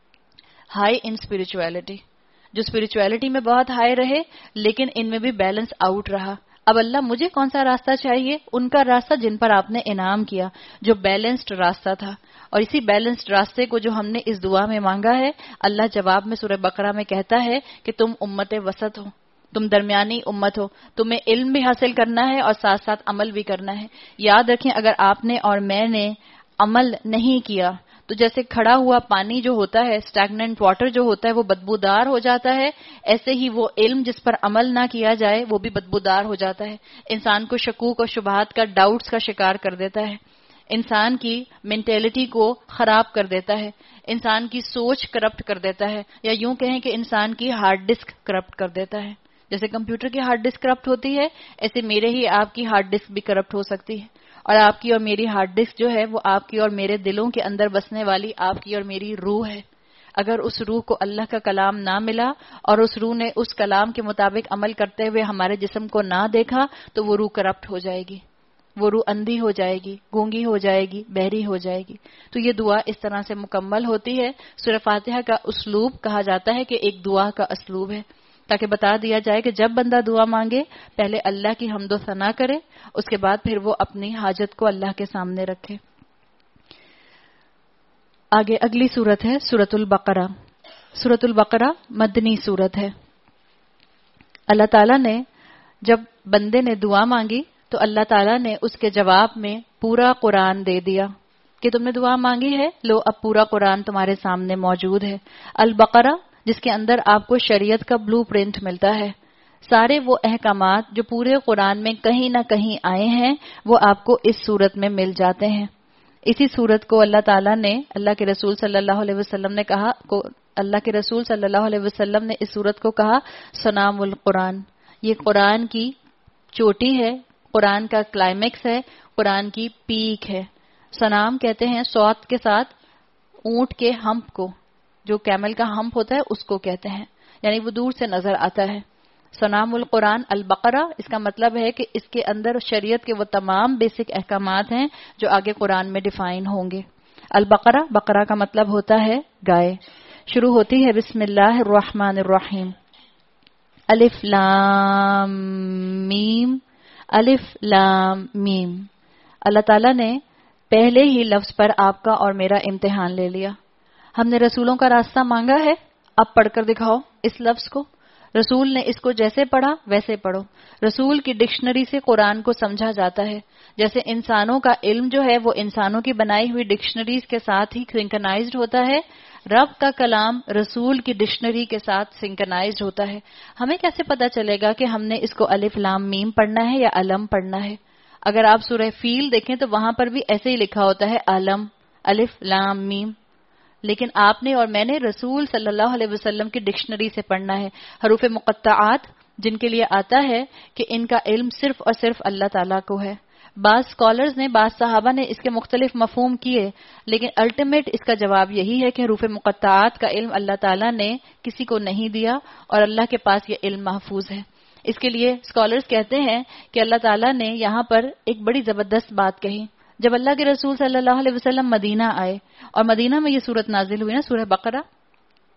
ہائی ان اسپرچویلٹی، جو اسپرچویلٹی میں بہت ہائی رہے لیکن ان میں بھی بیلنس آؤٹ رہا۔ اب اللہ مجھے کون سا راستہ چاہیے؟ ان کا راستہ جن پر آپ نے انعام کیا، جو بیلنسڈ راستہ تھا، اور اسی بیلنسڈ راستے کو جو ہم نے اس دعا میں مانگا ہے، اللہ جواب میں سورہ بقرہ میں کہتا ہے کہ تم امت وسط ہو، تم درمیانی امت ہو، تمہیں علم بھی حاصل کرنا ہے اور ساتھ ساتھ عمل بھی کرنا ہے۔ یاد رکھیں اگر آپ نے اور میں نے عمل نہیں کیا تو جیسے کھڑا ہوا پانی جو ہوتا ہے، اسٹیگننٹ واٹر جو ہوتا ہے، وہ بدبودار ہو جاتا ہے، ایسے ہی وہ علم جس پر عمل نہ کیا جائے وہ بھی بدبودار ہو جاتا ہے، انسان کو شکوک اور شبہات کا، ڈاؤٹس کا شکار کر دیتا ہے، انسان کی مینٹیلٹی کو خراب کر دیتا ہے، انسان کی سوچ کرپٹ کر دیتا ہے، یا یوں کہیں کہ انسان کی ہارڈ ڈسک کرپٹ کر دیتا ہے۔ جیسے کمپیوٹر کی ہارڈ ڈسک کرپٹ ہوتی ہے، ایسے میرے ہی آپ کی ہارڈ ڈسک بھی کرپٹ ہو سکتی ہے، اور آپ کی اور میری ہارڈ ڈسک جو ہے وہ آپ کی اور میرے دلوں کے اندر بسنے والی آپ کی اور میری روح ہے۔ اگر اس روح کو اللہ کا کلام نہ ملا اور اس روح نے اس کلام کے مطابق عمل کرتے ہوئے ہمارے جسم کو نہ دیکھا تو وہ روح کرپٹ ہو جائے گی، وہ روح اندھی ہو جائے گی، گونگی ہو جائے گی، بہری ہو جائے گی۔ تو یہ دعا اس طرح سے مکمل ہوتی ہے۔ سورہ فاتحہ کا اسلوب کہا جاتا ہے کہ ایک دعا کا اسلوب ہے، تاکہ بتا دیا جائے کہ جب بندہ دعا مانگے پہلے اللہ کی حمد و ثنا کرے، اس کے بعد پھر وہ اپنی حاجت کو اللہ کے سامنے رکھے۔ آگے اگلی سورت ہے سورۃ البقرہ۔ سورۃ البقرہ مدنی سورت ہے۔ اللہ تعالیٰ نے جب بندے نے دعا مانگی تو اللہ تعالیٰ نے اس کے جواب میں پورا قرآن دے دیا کہ تم نے دعا مانگی ہے، لو اب پورا قرآن تمہارے سامنے موجود ہے۔ البقرہ جس کے اندر آپ کو شریعت کا بلو پرنٹ ملتا ہے، سارے وہ احکامات جو پورے قرآن میں کہیں نہ کہیں آئے ہیں وہ آپ کو اس سورت میں مل جاتے ہیں۔ اسی سورت کو اللہ تعالیٰ نے، اللہ کے رسول صلی اللہ علیہ وسلم نے کہا کو اللہ کے رسول صلی اللہ علیہ وسلم نے اس سورت کو کہا سنام القرآن، یہ قرآن کی چوٹی ہے، قرآن کا کلائمیکس ہے، قرآن کی پیک ہے۔ سنام کہتے ہیں صوت کے ساتھ اونٹ کے ہمپ کو، جو کیمل کا ہمپ ہوتا ہے اس کو کہتے ہیں، یعنی وہ دور سے نظر آتا ہے۔ سنام القرآن البقرہ، اس کا مطلب ہے کہ اس کے اندر شریعت کے وہ تمام بیسک احکامات ہیں جو آگے قرآن میں ڈیفائن ہوں گے۔ البقرہ، بقرہ کا مطلب ہوتا ہے گائے۔ شروع ہوتی ہے بسم اللہ الرحمن الرحیم، الف لام میم، الف لام میم۔ اللہ تعالیٰ نے پہلے ہی لفظ پر آپ کا اور میرا امتحان لے لیا۔ ہم نے رسولوں کا راستہ مانگا ہے، اب پڑھ کر دکھاؤ اس لفظ کو۔ رسول نے اس کو جیسے پڑھا ویسے پڑھو۔ رسول کی ڈکشنری سے قرآن کو سمجھا جاتا ہے، جیسے انسانوں کا علم جو ہے وہ انسانوں کی بنائی ہوئی ڈکشنریز کے ساتھ ہی سنکرنائزڈ ہوتا ہے، رب کا کلام رسول کی ڈکشنری کے ساتھ سنکرنائزڈ ہوتا ہے۔ ہمیں کیسے پتا چلے گا کہ ہم نے اس کو الف لام میم پڑھنا ہے یا علم پڑھنا ہے؟ اگر آپ سورہ فیل دیکھیں تو وہاں پر بھی ایسے ہی لکھا ہوتا ہے علم، الف لام میم، لیکن آپ نے اور میں نے رسول صلی اللہ علیہ وسلم کی ڈکشنری سے پڑھنا ہے۔ حروف مقطعات جن کے لیے آتا ہے کہ ان کا علم صرف اور صرف اللہ تعالیٰ کو ہے۔ بعض اسکالرز نے، بعض صحابہ نے اس کے مختلف مفہوم کیے، لیکن الٹیمیٹ اس کا جواب یہی ہے کہ حروف مقطعات کا علم اللہ تعالیٰ نے کسی کو نہیں دیا اور اللہ کے پاس یہ علم محفوظ ہے۔ اس کے لیے اسکالرز کہتے ہیں کہ اللہ تعالیٰ نے یہاں پر ایک بڑی زبردست بات کہی۔ جب اللہ کے رسول صلی اللہ علیہ وسلم مدینہ آئے اور مدینہ میں یہ سورت نازل ہوئی نا، سورہ بقرہ،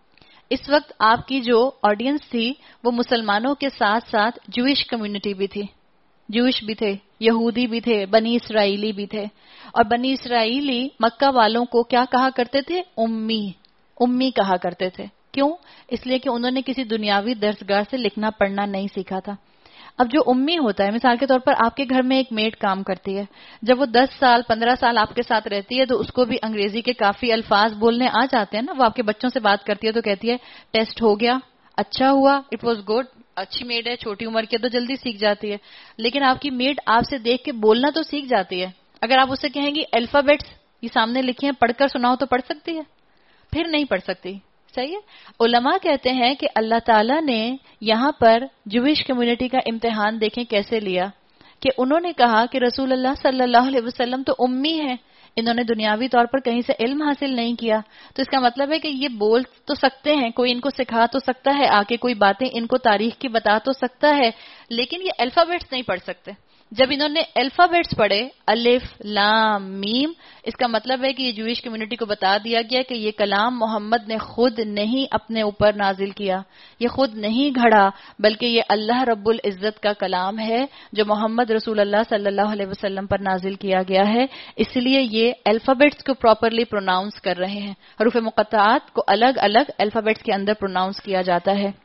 اس وقت آپ کی جو آڈینس تھی وہ مسلمانوں کے ساتھ ساتھ جوئش کمیونٹی بھی تھی، جوئش بھی تھے، یہودی بھی تھے، بنی اسرائیلی بھی تھے. اور بنی اسرائیلی مکہ والوں کو کیا کہا کرتے تھے؟ امی، امی کہا کرتے تھے. کیوں؟ اس لیے کہ انہوں نے کسی دنیاوی درسگاہ سے لکھنا پڑھنا نہیں سیکھا تھا. اب جو امی ہوتا ہے، مثال کے طور پر آپ کے گھر میں ایک میڈ کام کرتی ہے، جب وہ دس سال پندرہ سال آپ کے ساتھ رہتی ہے تو اس کو بھی انگریزی کے کافی الفاظ بولنے آ جاتے ہیں نا. وہ آپ کے بچوں سے بات کرتی ہے تو کہتی ہے ٹیسٹ ہو گیا، اچھا ہوا، اٹ واز گڈ، اچھی میڈ ہے، چھوٹی عمر کی تو جلدی سیکھ جاتی ہے. لیکن آپ کی میڈ آپ سے دیکھ کے بولنا تو سیکھ جاتی ہے. اگر آپ اسے کہیں گی الفابیٹس یہ سامنے لکھے ہیں پڑھ کر سناؤ تو پڑھ سکتی ہے؟ پھر نہیں پڑھ سکتی. صحیح ہے. علماء کہتے ہیں کہ اللہ تعالیٰ نے یہاں پر جوئش کمیونٹی کا امتحان دیکھیں کیسے لیا، کہ انہوں نے کہا کہ رسول اللہ صلی اللہ علیہ وسلم تو امی ہیں، انہوں نے دنیاوی طور پر کہیں سے علم حاصل نہیں کیا، تو اس کا مطلب ہے کہ یہ بول تو سکتے ہیں، کوئی ان کو سکھا تو سکتا ہے، آ کے کوئی باتیں ان کو تاریخ کی بتا تو سکتا ہے، لیکن یہ الفابیٹس نہیں پڑھ سکتے. جب انہوں نے الفابیٹس پڑھے، الف لام میم، اس کا مطلب ہے کہ یہ جوئش کمیونٹی کو بتا دیا گیا کہ یہ کلام محمد نے خود نہیں اپنے اوپر نازل کیا، یہ خود نہیں گھڑا، بلکہ یہ اللہ رب العزت کا کلام ہے جو محمد رسول اللہ صلی اللہ علیہ وسلم پر نازل کیا گیا ہے. اس لیے یہ الفابیٹس کو پراپرلی پروناؤنس کر رہے ہیں، حروف مقطعات کو الگ الگ الفابیٹس کے اندر پروناؤنس کیا جاتا ہے.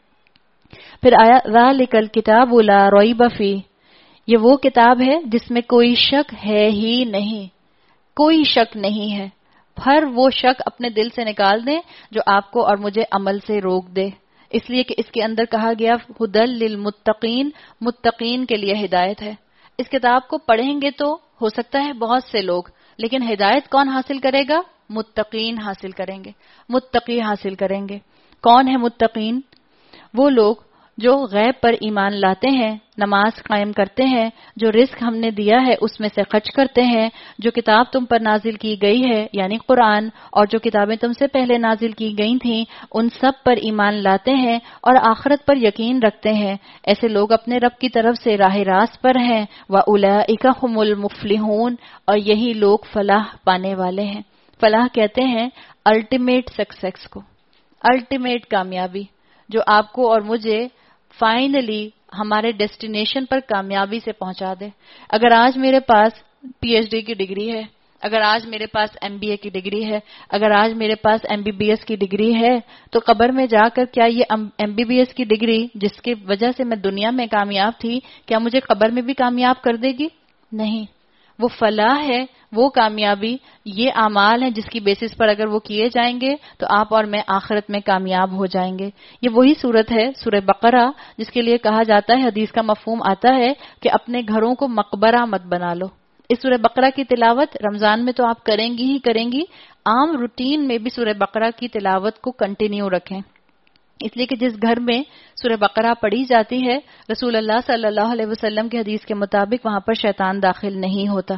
پھر آیا ذالک الکتاب لا ریب فیہ، یہ وہ کتاب ہے جس میں کوئی شک ہے ہی نہیں، کوئی شک نہیں ہے. ہر وہ شک اپنے دل سے نکال دیں جو آپ کو اور مجھے عمل سے روک دے، اس لیے کہ اس کے اندر کہا گیا ہدی للمتقین، متقین کے لیے ہدایت ہے. اس کتاب کو پڑھیں گے تو ہو سکتا ہے بہت سے لوگ، لیکن ہدایت کون حاصل کرے گا؟ متقین حاصل کریں گے، متقی حاصل کریں گے. کون ہے متقین؟ وہ لوگ جو غیب پر ایمان لاتے ہیں، نماز قائم کرتے ہیں، جو رزق ہم نے دیا ہے اس میں سے خرچ کرتے ہیں، جو کتاب تم پر نازل کی گئی ہے یعنی قرآن، اور جو کتابیں تم سے پہلے نازل کی گئی تھیں ان سب پر ایمان لاتے ہیں اور آخرت پر یقین رکھتے ہیں. ایسے لوگ اپنے رب کی طرف سے راہ راست پر ہیں. وَأُولَئِكَ هُمُ الْمُفْلِحُونَ، اور یہی لوگ فلاح پانے والے ہیں. فلاح کہتے ہیں الٹیمیٹ سکسیس کو، الٹیمیٹ کامیابی، جو آپ کو اور مجھے فائنلی ہمارے ڈیسٹینیشن پر کامیابی سے پہنچا دے. اگر آج میرے پاس پی ایچ ڈی کی ڈگری ہے، اگر آج میرے پاس ایم بی اے کی ڈگری ہے، اگر آج میرے پاس ایم بی بی ایس کی ڈگری ہے، تو قبر میں جا کر کیا یہ ایم بی بی ایس کی ڈگری جس کی وجہ سے میں دنیا میں کامیاب تھی، کیا مجھے قبر میں بھی کامیاب کر دے گی؟ نہیں. وہ فلاح ہے، وہ کامیابی، یہ اعمال ہیں جس کی بیسس پر اگر وہ کیے جائیں گے تو آپ اور میں آخرت میں کامیاب ہو جائیں گے. یہ وہی صورت ہے سورہ بقرہ جس کے لیے کہا جاتا ہے، حدیث کا مفہوم آتا ہے کہ اپنے گھروں کو مقبرہ مت بنا لو. اس سورہ بقرہ کی تلاوت رمضان میں تو آپ کریں گی ہی کریں گی، عام روٹین میں بھی سورہ بقرہ کی تلاوت کو کنٹینیو رکھیں، اس لیے کہ جس گھر میں سورہ بقرہ پڑھی جاتی ہے رسول اللہ صلی اللہ علیہ وسلم کی حدیث کے مطابق وہاں پر شیطان داخل نہیں ہوتا.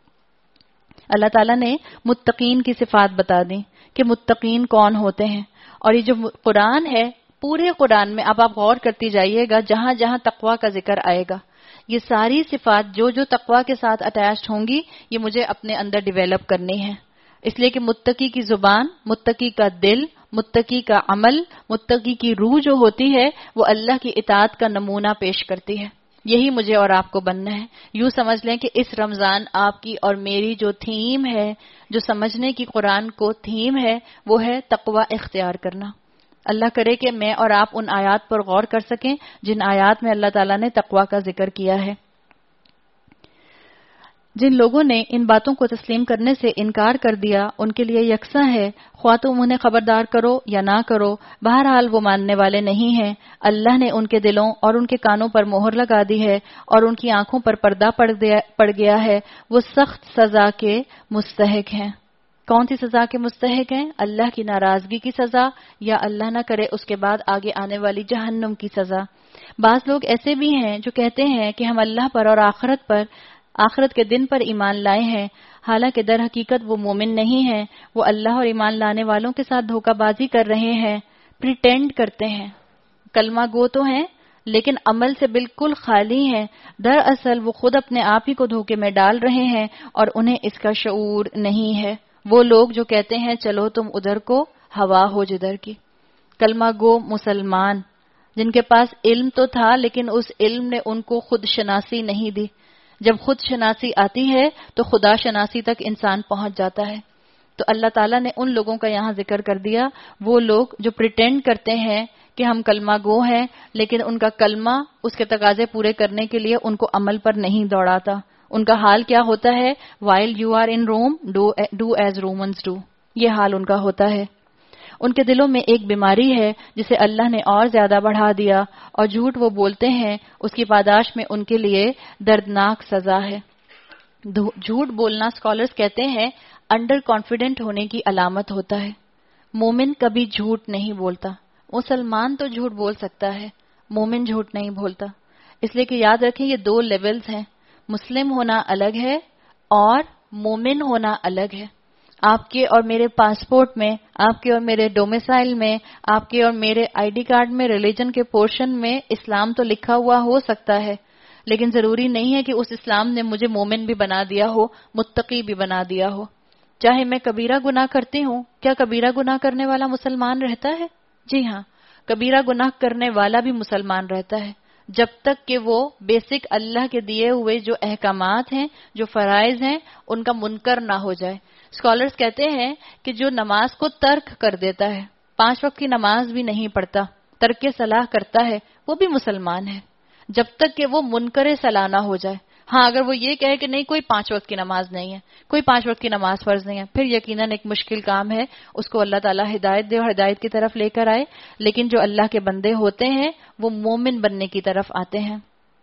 اللہ تعالیٰ نے متقین کی صفات بتا دی کہ متقین کون ہوتے ہیں. اور یہ جو قرآن ہے، پورے قرآن میں اب آپ غور کرتی جائیے گا، جہاں جہاں تقویٰ کا ذکر آئے گا یہ ساری صفات جو جو تقویٰ کے ساتھ اٹیچڈ ہوں گی یہ مجھے اپنے اندر ڈیویلپ کرنی ہے. اس لیے کہ متقی کی زبان، متقی کا دل، متقی کا عمل، متقی کی روح جو ہوتی ہے وہ اللہ کی اطاعت کا نمونہ پیش کرتی ہے. یہی مجھے اور آپ کو بننا ہے. یوں سمجھ لیں کہ اس رمضان آپ کی اور میری جو تھیم ہے، جو سمجھنے کی قرآن کو تھیم ہے، وہ ہے تقوی اختیار کرنا. اللہ کرے کہ میں اور آپ ان آیات پر غور کر سکیں جن آیات میں اللہ تعالیٰ نے تقوی کا ذکر کیا ہے. جن لوگوں نے ان باتوں کو تسلیم کرنے سے انکار کر دیا ان کے لیے یکساں ہے، خواہ تم انہیں خبردار کرو یا نہ کرو، بہرحال وہ ماننے والے نہیں ہیں. اللہ نے ان کے دلوں اور ان کے کانوں پر مہر لگا دی ہے اور ان کی آنکھوں پر پردہ پڑ گیا ہے. وہ سخت سزا کے مستحق ہیں. کون سی سزا کے مستحق ہیں؟ اللہ کی ناراضگی کی سزا، یا اللہ نہ کرے اس کے بعد آگے آنے والی جہنم کی سزا. بعض لوگ ایسے بھی ہیں جو کہتے ہیں کہ ہم اللہ پر اور آخرت پر آخرت کے دن پر ایمان لائے ہیں، حالانکہ در حقیقت وہ مومن نہیں ہیں. وہ اللہ اور ایمان لانے والوں کے ساتھ دھوکہ بازی کر رہے ہیں، پریٹینڈ کرتے ہیں، کلمہ گو تو ہیں لیکن عمل سے بالکل خالی ہیں. دراصل وہ خود اپنے آپ ہی کو دھوکے میں ڈال رہے ہیں اور انہیں اس کا شعور نہیں ہے. وہ لوگ جو کہتے ہیں چلو تم ادھر کو ہوا ہو جدھر کی. کلمہ گو مسلمان جن کے پاس علم تو تھا لیکن اس علم نے ان کو خود شناسی نہیں دی. جب خود شناسی آتی ہے تو خدا شناسی تک انسان پہنچ جاتا ہے. تو اللہ تعالیٰ نے ان لوگوں کا یہاں ذکر کر دیا، وہ لوگ جو پریٹینڈ کرتے ہیں کہ ہم کلمہ گو ہیں لیکن ان کا کلمہ اس کے تقاضے پورے کرنے کے لیے ان کو عمل پر نہیں دوڑاتا. ان کا حال کیا ہوتا ہے؟ while you are in Rome, do, do as Romans do. یہ حال ان کا ہوتا ہے. ان کے دلوں میں ایک بیماری ہے جسے اللہ نے اور زیادہ بڑھا دیا، اور جھوٹ وہ بولتے ہیں اس کی پاداش میں ان کے لیے دردناک سزا ہے. جھوٹ بولنا اسکالرز کہتے ہیں انڈر کانفیڈنٹ ہونے کی علامت ہوتا ہے. مومن کبھی جھوٹ نہیں بولتا. مسلمان تو جھوٹ بول سکتا ہے، مومن جھوٹ نہیں بولتا. اس لیے کہ یاد رکھیں یہ دو لیولز ہیں، مسلم ہونا الگ ہے اور مومن ہونا الگ ہے. آپ کے اور میرے پاسپورٹ میں، آپ کے اور میرے ڈومیسائل میں، آپ کے اور میرے آئی ڈی کارڈ میں ریلیجن کے پورشن میں اسلام تو لکھا ہوا ہو سکتا ہے، لیکن ضروری نہیں ہے کہ اس اسلام نے مجھے مومن بھی بنا دیا ہو، متقی بھی بنا دیا ہو. چاہے میں کبیرہ گناہ کرتی ہوں، کیا کبیرہ گناہ کرنے والا مسلمان رہتا ہے؟ جی ہاں، کبیرہ گناہ کرنے والا بھی مسلمان رہتا ہے جب تک کہ وہ بیسک اللہ کے دیے ہوئے جو احکامات ہیں، جو فرائض ہیں، ان کا منکر نہ ہو جائے. اسکالرز کہتے ہیں کہ جو نماز کو ترک کر دیتا ہے، پانچ وقت کی نماز بھی نہیں پڑھتا، ترک صلاح کرتا ہے، وہ بھی مسلمان ہے جب تک کہ وہ منکر صلاح نہ ہو جائے. ہاں اگر وہ یہ کہے کہ نہیں کوئی پانچ وقت کی نماز نہیں ہے، کوئی پانچ وقت کی نماز فرض نہیں ہے، پھر یقیناً ایک مشکل کام ہے، اس کو اللہ تعالیٰ ہدایت دے اور ہدایت کی طرف لے کر آئے. لیکن جو اللہ کے بندے ہوتے ہیں وہ مومن بننے کی طرف آتے ہیں.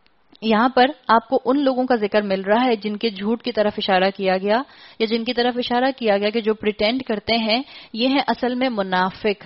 یہاں پر آپ کو ان لوگوں کا ذکر مل رہا ہے جن کے جھوٹ کی طرف اشارہ کیا گیا، یا جن کی طرف اشارہ کیا گیا کہ جو پریٹینڈ کرتے ہیں، یہ ہیں اصل میں منافق.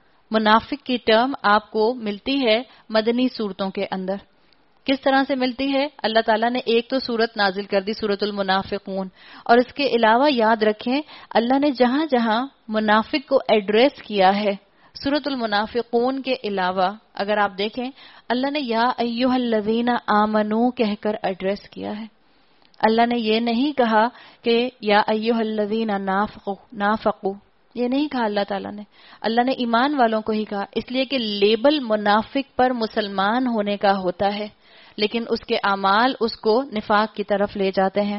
منافق کی ٹرم آپ کو ملتی ہے مدنی صورتوں کے اندر. کس طرح سے ملتی ہے؟ اللہ تعالیٰ نے ایک تو سورت نازل کر دی، سورت المنافقون، اور اس کے علاوہ یاد رکھیں اللہ نے جہاں جہاں منافق کو ایڈریس کیا ہے، سورت المنافقون کے علاوہ اگر آپ دیکھیں اللہ نے یا ایھا الذین آمنو کہہ کر ایڈریس کیا ہے. اللہ نے یہ نہیں کہا کہ یا ایھا الذین نافقوا نافقوا، یہ نہیں کہا اللہ تعالیٰ نے. اللہ نے ایمان والوں کو ہی کہا، اس لیے کہ لیبل منافق پر مسلمان ہونے کا ہوتا ہے، لیکن اس کے اعمال اس کو نفاق کی طرف لے جاتے ہیں.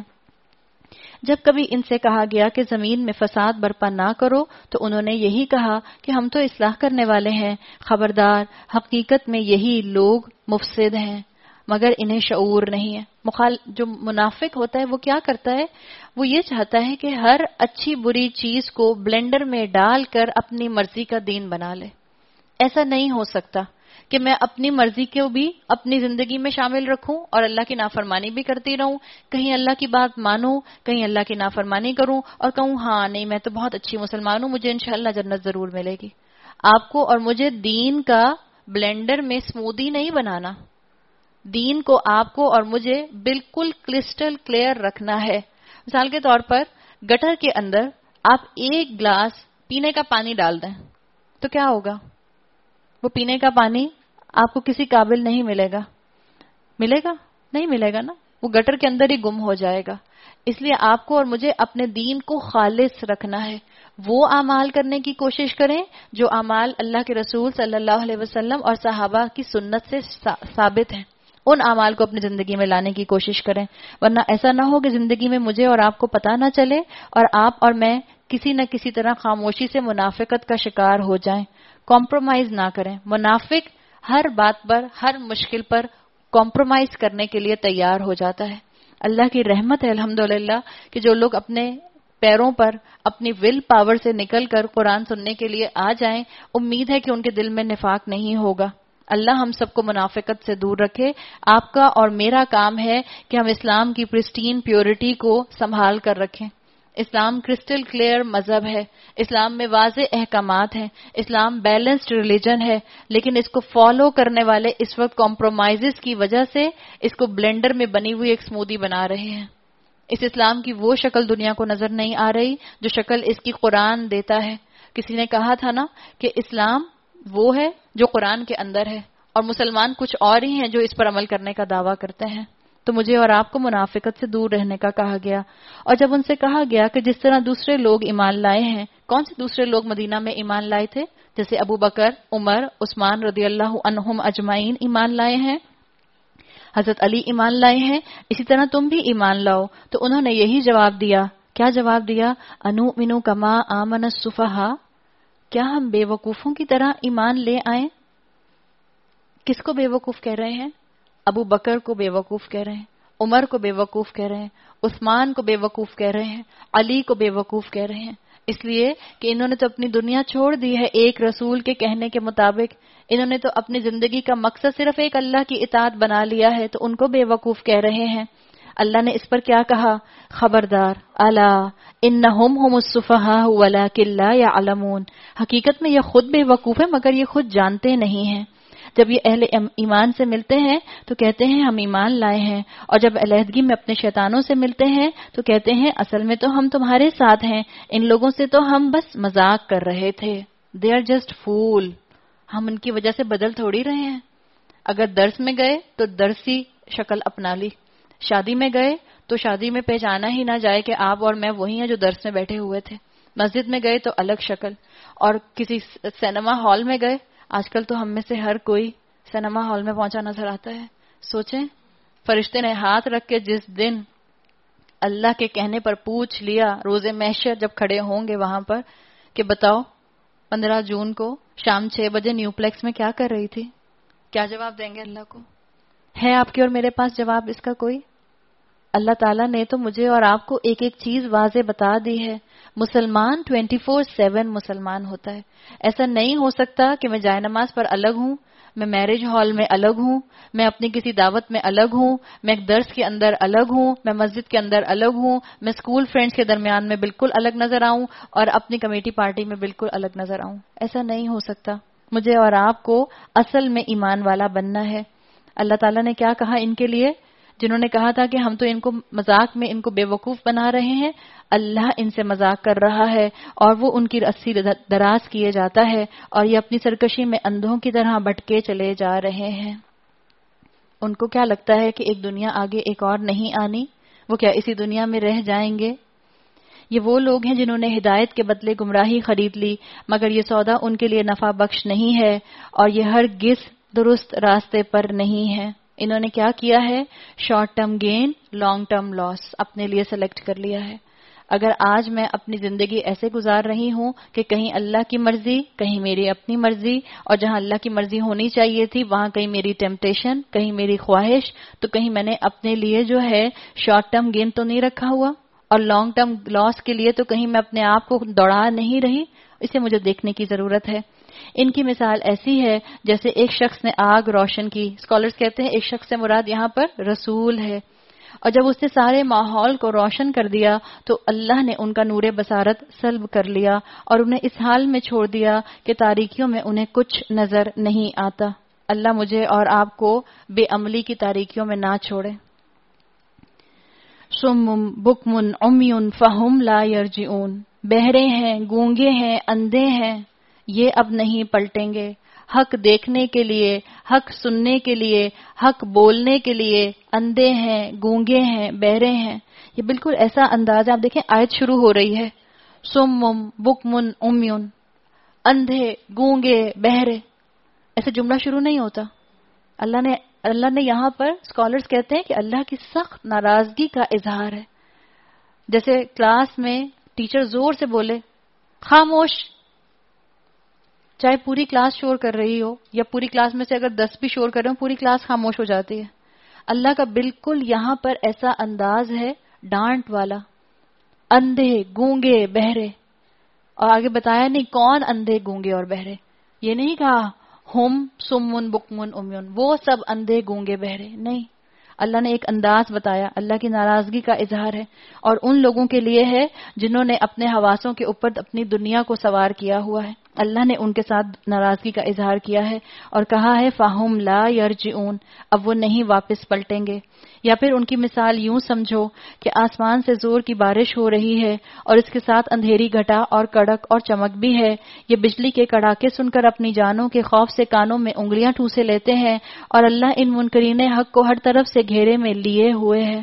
جب کبھی ان سے کہا گیا کہ زمین میں فساد برپا نہ کرو تو انہوں نے یہی کہا کہ ہم تو اصلاح کرنے والے ہیں. خبردار، حقیقت میں یہی لوگ مفسد ہیں مگر انہیں شعور نہیں ہے. مخال جو منافق ہوتا ہے وہ کیا کرتا ہے؟ وہ یہ چاہتا ہے کہ ہر اچھی بری چیز کو بلینڈر میں ڈال کر اپنی مرضی کا دین بنا لے. ایسا نہیں ہو سکتا کہ میں اپنی مرضی کو بھی اپنی زندگی میں شامل رکھوں اور اللہ کی نافرمانی بھی کرتی رہوں. کہیں اللہ کی بات مانوں، کہیں اللہ کی نافرمانی کروں اور کہوں ہاں نہیں میں تو بہت اچھی مسلمان ہوں، مجھے انشاءاللہ جنت ضرور ملے گی. آپ کو اور مجھے دین کا بلینڈر میں سمودی نہیں بنانا. دین کو آپ کو اور مجھے بالکل کرسٹل کلیئر رکھنا ہے. مثال کے طور پر گٹر کے اندر آپ ایک گلاس پینے کا پانی ڈال دیں تو کیا ہوگا؟ وہ پینے کا پانی آپ کو کسی قابل نہیں ملے گا. ملے گا؟ نہیں ملے گا نا، وہ گٹر کے اندر ہی گم ہو جائے گا. اس لیے آپ کو اور مجھے اپنے دین کو خالص رکھنا ہے. وہ اعمال کرنے کی کوشش کریں جو اعمال اللہ کے رسول صلی اللہ علیہ وسلم اور صحابہ کی سنت سے ثابت ہیں. ان اعمال کو اپنی زندگی میں لانے کی کوشش کریں، ورنہ ایسا نہ ہو کہ زندگی میں مجھے اور آپ کو پتہ نہ چلے اور آپ اور میں کسی نہ کسی طرح خاموشی سے منافقت کا شکار ہو جائیں. کمپرومائز نہ کریں. منافق ہر بات پر، ہر مشکل پر کمپرومائز کرنے کے لیے تیار ہو جاتا ہے. اللہ کی رحمت ہے الحمدللہ کہ جو لوگ اپنے پیروں پر اپنی ول پاور سے نکل کر قرآن سننے کے لیے آ جائیں، امید ہے کہ ان کے دل میں نفاق نہیں ہوگا. اللہ ہم سب کو منافقت سے دور رکھے. آپ کا اور میرا کام ہے کہ ہم اسلام کی پرسٹین پیورٹی کو سنبھال کر رکھیں. اسلام کرسٹل کلیئر مذہب ہے، اسلام میں واضح احکامات ہیں، اسلام بیلنسڈ ریلیجن ہے، لیکن اس کو فالو کرنے والے اس وقت کمپرومائزز کی وجہ سے اس کو بلینڈر میں بنی ہوئی ایک سمودی بنا رہے ہیں. اس اسلام کی وہ شکل دنیا کو نظر نہیں آ رہی جو شکل اس کی قرآن دیتا ہے. کسی نے کہا تھا نا کہ اسلام وہ ہے جو قرآن کے اندر ہے اور مسلمان کچھ اور ہی ہیں جو اس پر عمل کرنے کا دعویٰ کرتے ہیں. تو مجھے اور آپ کو منافقت سے دور رہنے کا کہا گیا. اور جب ان سے کہا گیا کہ جس طرح دوسرے لوگ ایمان لائے ہیں، کون سے دوسرے لوگ مدینہ میں ایمان لائے تھے؟ جیسے ابو بکر، عمر، عثمان رضی اللہ عنہم اجمعین ایمان لائے ہیں، حضرت علی ایمان لائے ہیں، اسی طرح تم بھی ایمان لاؤ. تو انہوں نے یہی جواب دیا. کیا جواب دیا؟ انؤمن کما آمن السفہاء، کیا ہم بے وقوفوں کی طرح ایمان لے آئیں؟ کس کو بے وقوف کہہ رہے ہیں؟ ابو بکر کو بے وقوف کہہ رہے ہیں، عمر کو بے وقوف کہہ رہے ہیں، عثمان کو بے وقوف کہہ رہے ہیں، علی کو بے وقوف کہہ رہے ہیں. اس لیے کہ انہوں نے تو اپنی دنیا چھوڑ دی ہے ایک رسول کے کہنے کے مطابق. انہوں نے تو اپنی زندگی کا مقصد صرف ایک اللہ کی اطاعت بنا لیا ہے، تو ان کو بے وقوف کہہ رہے ہیں. اللہ نے اس پر کیا کہا؟ خبردار، الا انہم هم السفہاء ولکن لا یعلمون، حقیقت میں یہ خود بے وقوف ہے مگر یہ خود جانتے نہیں ہیں. جب یہ اہل ایمان سے ملتے ہیں تو کہتے ہیں ہم ایمان لائے ہیں، اور جب علیحدگی میں اپنے شیطانوں سے ملتے ہیں تو کہتے ہیں اصل میں تو ہم تمہارے ساتھ ہیں، ان لوگوں سے تو ہم بس مذاق کر رہے تھے. دے آر جسٹ فول، ہم ان کی وجہ سے بدل تھوڑی رہے ہیں. اگر درس میں گئے تو درسی شکل اپنا لی، شادی میں گئے تو شادی میں پہچانا ہی نہ جائے کہ آپ اور میں وہی ہیں جو درس میں بیٹھے ہوئے تھے. مسجد میں گئے تو الگ شکل، اور کسی سینما ہال میں گئے. آج کل تو ہم میں سے ہر کوئی سینما ہال میں پہنچا نظر آتا ہے. سوچیں، فرشتے نے ہاتھ رکھ کے جس دن اللہ کے کہنے پر پوچھ لیا روز محشر جب کھڑے ہوں گے وہاں پر کہ بتاؤ پندرہ جون کو شام چھ بجے نیو پلیکس میں کیا کر رہی تھی؟ کیا جواب دیں گے اللہ کو؟ ہے آپ کے اور میرے پاس جواب اس کا کوئی؟ اللہ تعالیٰ نے تو مجھے اور آپ کو ایک ایک چیز واضح بتا دی ہے. مسلمان ٹوینٹی فور سیون مسلمان ہوتا ہے. ایسا نہیں ہو سکتا کہ میں جائے نماز پر الگ ہوں، میں میرج ہال میں الگ ہوں، میں اپنی کسی دعوت میں الگ ہوں، میں ایک درس کے اندر الگ ہوں، میں مسجد کے اندر الگ ہوں، میں اسکول فرینڈز کے درمیان میں بالکل الگ نظر آؤں اور اپنی کمیٹی پارٹی میں بالکل الگ نظر آؤں. ایسا نہیں ہو سکتا. مجھے اور آپ کو اصل میں ایمان والا بننا ہے. اللہ تعالیٰ نے کیا کہا ان کے لیے جنہوں نے کہا تھا کہ ہم تو ان کو مذاق میں ان کو بے وقوف بنا رہے ہیں؟ اللہ ان سے مذاق کر رہا ہے اور وہ ان کی رسی دراز کیے جاتا ہے اور یہ اپنی سرکشی میں اندھوں کی طرح بھٹکے چلے جا رہے ہیں. ان کو کیا لگتا ہے کہ ایک دنیا آگے ایک اور نہیں آنی؟ وہ کیا اسی دنیا میں رہ جائیں گے؟ یہ وہ لوگ ہیں جنہوں نے ہدایت کے بدلے گمراہی خرید لی، مگر یہ سودا ان کے لیے نفع بخش نہیں ہے اور یہ ہرگز درست راستے پر نہیں ہے. انہوں نے کیا کیا ہے؟ Short term gain long term loss اپنے لیے سلیکٹ کر لیا ہے. اگر آج میں اپنی زندگی ایسے گزار رہی ہوں کہ کہیں اللہ کی مرضی، کہیں میری اپنی مرضی، اور جہاں اللہ کی مرضی ہونی چاہیے تھی وہاں کہیں میری ٹیمپٹیشن، کہیں میری خواہش، تو کہیں میں نے اپنے لیے جو ہے شارٹ ٹرم گین تو نہیں رکھا ہوا، اور لانگ ٹرم لاس کے لیے تو کہیں میں اپنے آپ کو دوڑا نہیں رہی. اسے مجھے دیکھنے کی ضرورت ہے. ان کی مثال ایسی ہے جیسے ایک شخص نے آگ روشن کی. اسکالرز کہتے ہیں ایک شخص سے مراد یہاں پر رسول ہے، اور جب اس نے سارے ماحول کو روشن کر دیا تو اللہ نے ان کا نور بصارت سلب کر لیا اور انہیں اس حال میں چھوڑ دیا کہ تاریکیوں میں انہیں کچھ نظر نہیں آتا. اللہ مجھے اور آپ کو بے عملی کی تاریکیوں میں نہ چھوڑے. صم بکم عمی فہم لا یرجعون، بہرے ہیں، گونگے ہیں، اندھے ہیں، یہ اب نہیں پلٹیں گے. حق دیکھنے کے لیے، حق سننے کے لیے، حق بولنے کے لیے اندھے ہیں، گونگے ہیں، بہرے ہیں. یہ بالکل ایسا انداز ہے. آپ دیکھیں آیت شروع ہو رہی ہے سمم بکمن امیون، اندھے، گونگے، بہرے. ایسے جملہ شروع نہیں ہوتا. اللہ نے اللہ نے یہاں پر اسکالرز کہتے ہیں کہ اللہ کی سخت ناراضگی کا اظہار ہے. جیسے کلاس میں ٹیچر زور سے بولے خاموش، چاہے پوری کلاس شور کر رہی ہو یا پوری کلاس میں سے اگر دس بھی شور کر رہے ہو پوری کلاس خاموش ہو جاتی ہے. اللہ کا بالکل یہاں پر ایسا انداز ہے ڈانٹ والا. اندھے، گونگے، بہرے. اور آگے بتایا نہیں کون اندھے، گونگے اور بہرے. یہ نہیں کہا ہم سمن بکمن امیون، وہ سب اندھے، گونگے، بہرے. نہیں، اللہ نے ایک انداز بتایا. اللہ کی ناراضگی کا اظہار ہے اور ان لوگوں کے لیے ہے جنہوں نے اپنے حواسوں کے اوپر اپنی دنیا کو سوار کیا ہوا ہے. اللہ نے ان کے ساتھ ناراضگی کا اظہار کیا ہے اور کہا ہے فَهُمْ لَا يَرْجِعُونَ، اب وہ نہیں واپس پلٹیں گے. یا پھر ان کی مثال یوں سمجھو کہ آسمان سے زور کی بارش ہو رہی ہے اور اس کے ساتھ اندھیری گھٹا اور کڑک اور چمک بھی ہے. یہ بجلی کے کڑاکے سن کر اپنی جانوں کے خوف سے کانوں میں انگلیاں ٹھوسے لیتے ہیں اور اللہ ان منکرین حق کو ہر طرف سے گھیرے میں لیے ہوئے ہے.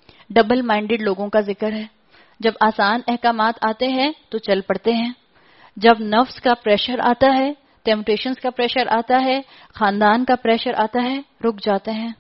ڈبل مائنڈڈ لوگوں کا ذکر ہے. جب آسان احکامات آتے ہیں تو چل پڑتے ہیں، جب نفس کا پریشر آتا ہے، ٹیمپٹیشنز کا پریشر آتا ہے، خاندان کا پریشر آتا ہے، رک جاتے ہیں.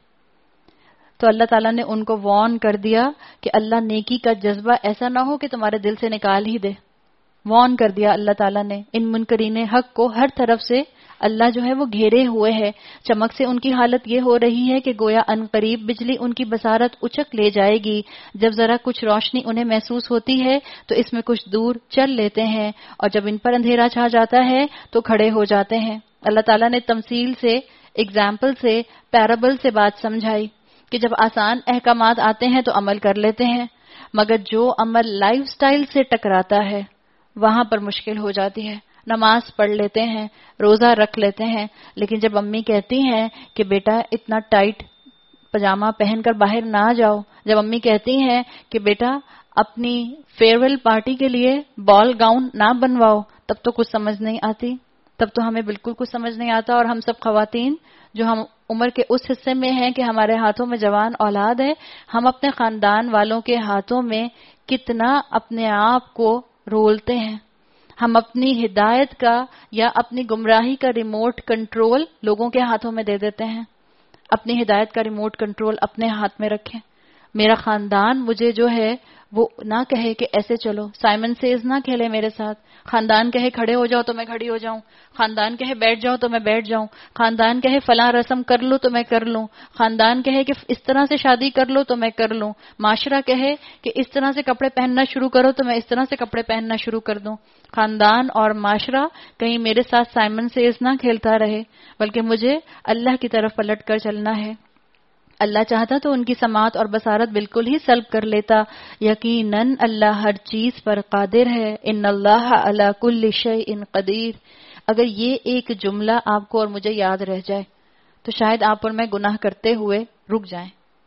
تو اللہ تعالیٰ نے ان کو وارن کر دیا کہ اللہ نیکی کا جذبہ ایسا نہ ہو کہ تمہارے دل سے نکال ہی دے. وارن کر دیا اللہ تعالیٰ نے ان منکرین حق کو. ہر طرف سے اللہ جو ہے وہ گھیرے ہوئے ہے. چمک سے ان کی حالت یہ ہو رہی ہے کہ گویا ان قریب بجلی ان کی بصارت اچک لے جائے گی. جب ذرا کچھ روشنی انہیں محسوس ہوتی ہے تو اس میں کچھ دور چل لیتے ہیں، اور جب ان پر اندھیرا چھا جاتا ہے تو کھڑے ہو جاتے ہیں. اللہ تعالیٰ نے تمثیل سے، اگزامپل سے، پیرابل سے بات سمجھائی کہ جب آسان احکامات آتے ہیں تو عمل کر لیتے ہیں، مگر جو عمل لائف سٹائل سے ٹکراتا ہے وہاں پر مشکل ہو جاتی ہے. نماز پڑھ لیتے ہیں، روزہ رکھ لیتے ہیں، لیکن جب امی کہتی ہیں کہ بیٹا اتنا ٹائٹ پجامہ پہن کر باہر نہ جاؤ، جب امی کہتی ہیں کہ بیٹا اپنی فیئر ویل پارٹی کے لیے بال گاؤن نہ بنواؤ، تب تو کچھ سمجھ نہیں آتی. تب تو ہمیں بالکل کچھ سمجھ نہیں آتا. اور ہم سب خواتین جو ہم عمر کے اس حصے میں ہیں کہ ہمارے ہاتھوں میں جوان اولاد ہے، ہم اپنے خاندان والوں کے ہاتھوں میں کتنا اپنے آپ کو رولتے ہیں. ہم اپنی ہدایت کا یا اپنی گمراہی کا ریموٹ کنٹرول لوگوں کے ہاتھوں میں دے دیتے ہیں. اپنی ہدایت کا ریموٹ کنٹرول اپنے ہاتھ میں رکھیں. میرا خاندان مجھے جو ہے وہ نہ کہے کہ ایسے چلو، سائمن سیز نہ کھیلے میرے ساتھ. خاندان کہے کھڑے ہو جاؤ تو میں کھڑی ہو جاؤں، خاندان کہے بیٹھ جاؤ تو میں بیٹھ جاؤں، خاندان کہے فلاں رسم کر لو تو میں کر لوں، خاندان کہے کہ اس طرح سے شادی کر لو تو میں کر لوں، معاشرہ کہے کہ اس طرح سے کپڑے پہننا شروع کرو تو میں اس طرح سے کپڑے پہننا شروع کر دوں. خاندان اور معاشرہ کہیں میرے ساتھ سائمن سیز نہ کھیلتا رہے، بلکہ مجھے اللہ کی طرف پلٹ کر چلنا ہے. اللہ چاہتا تو ان کی سماعت اور بصارت بالکل ہی سلب کر لیتا. یقیناً اللہ ہر چیز پر قادر ہے. ان اللہ علی کل شیء قدیر. اگر یہ ایک جملہ آپ کو اور مجھے یاد رہ جائے تو شاید آپ اور میں گناہ کرتے ہوئے رک جائیں.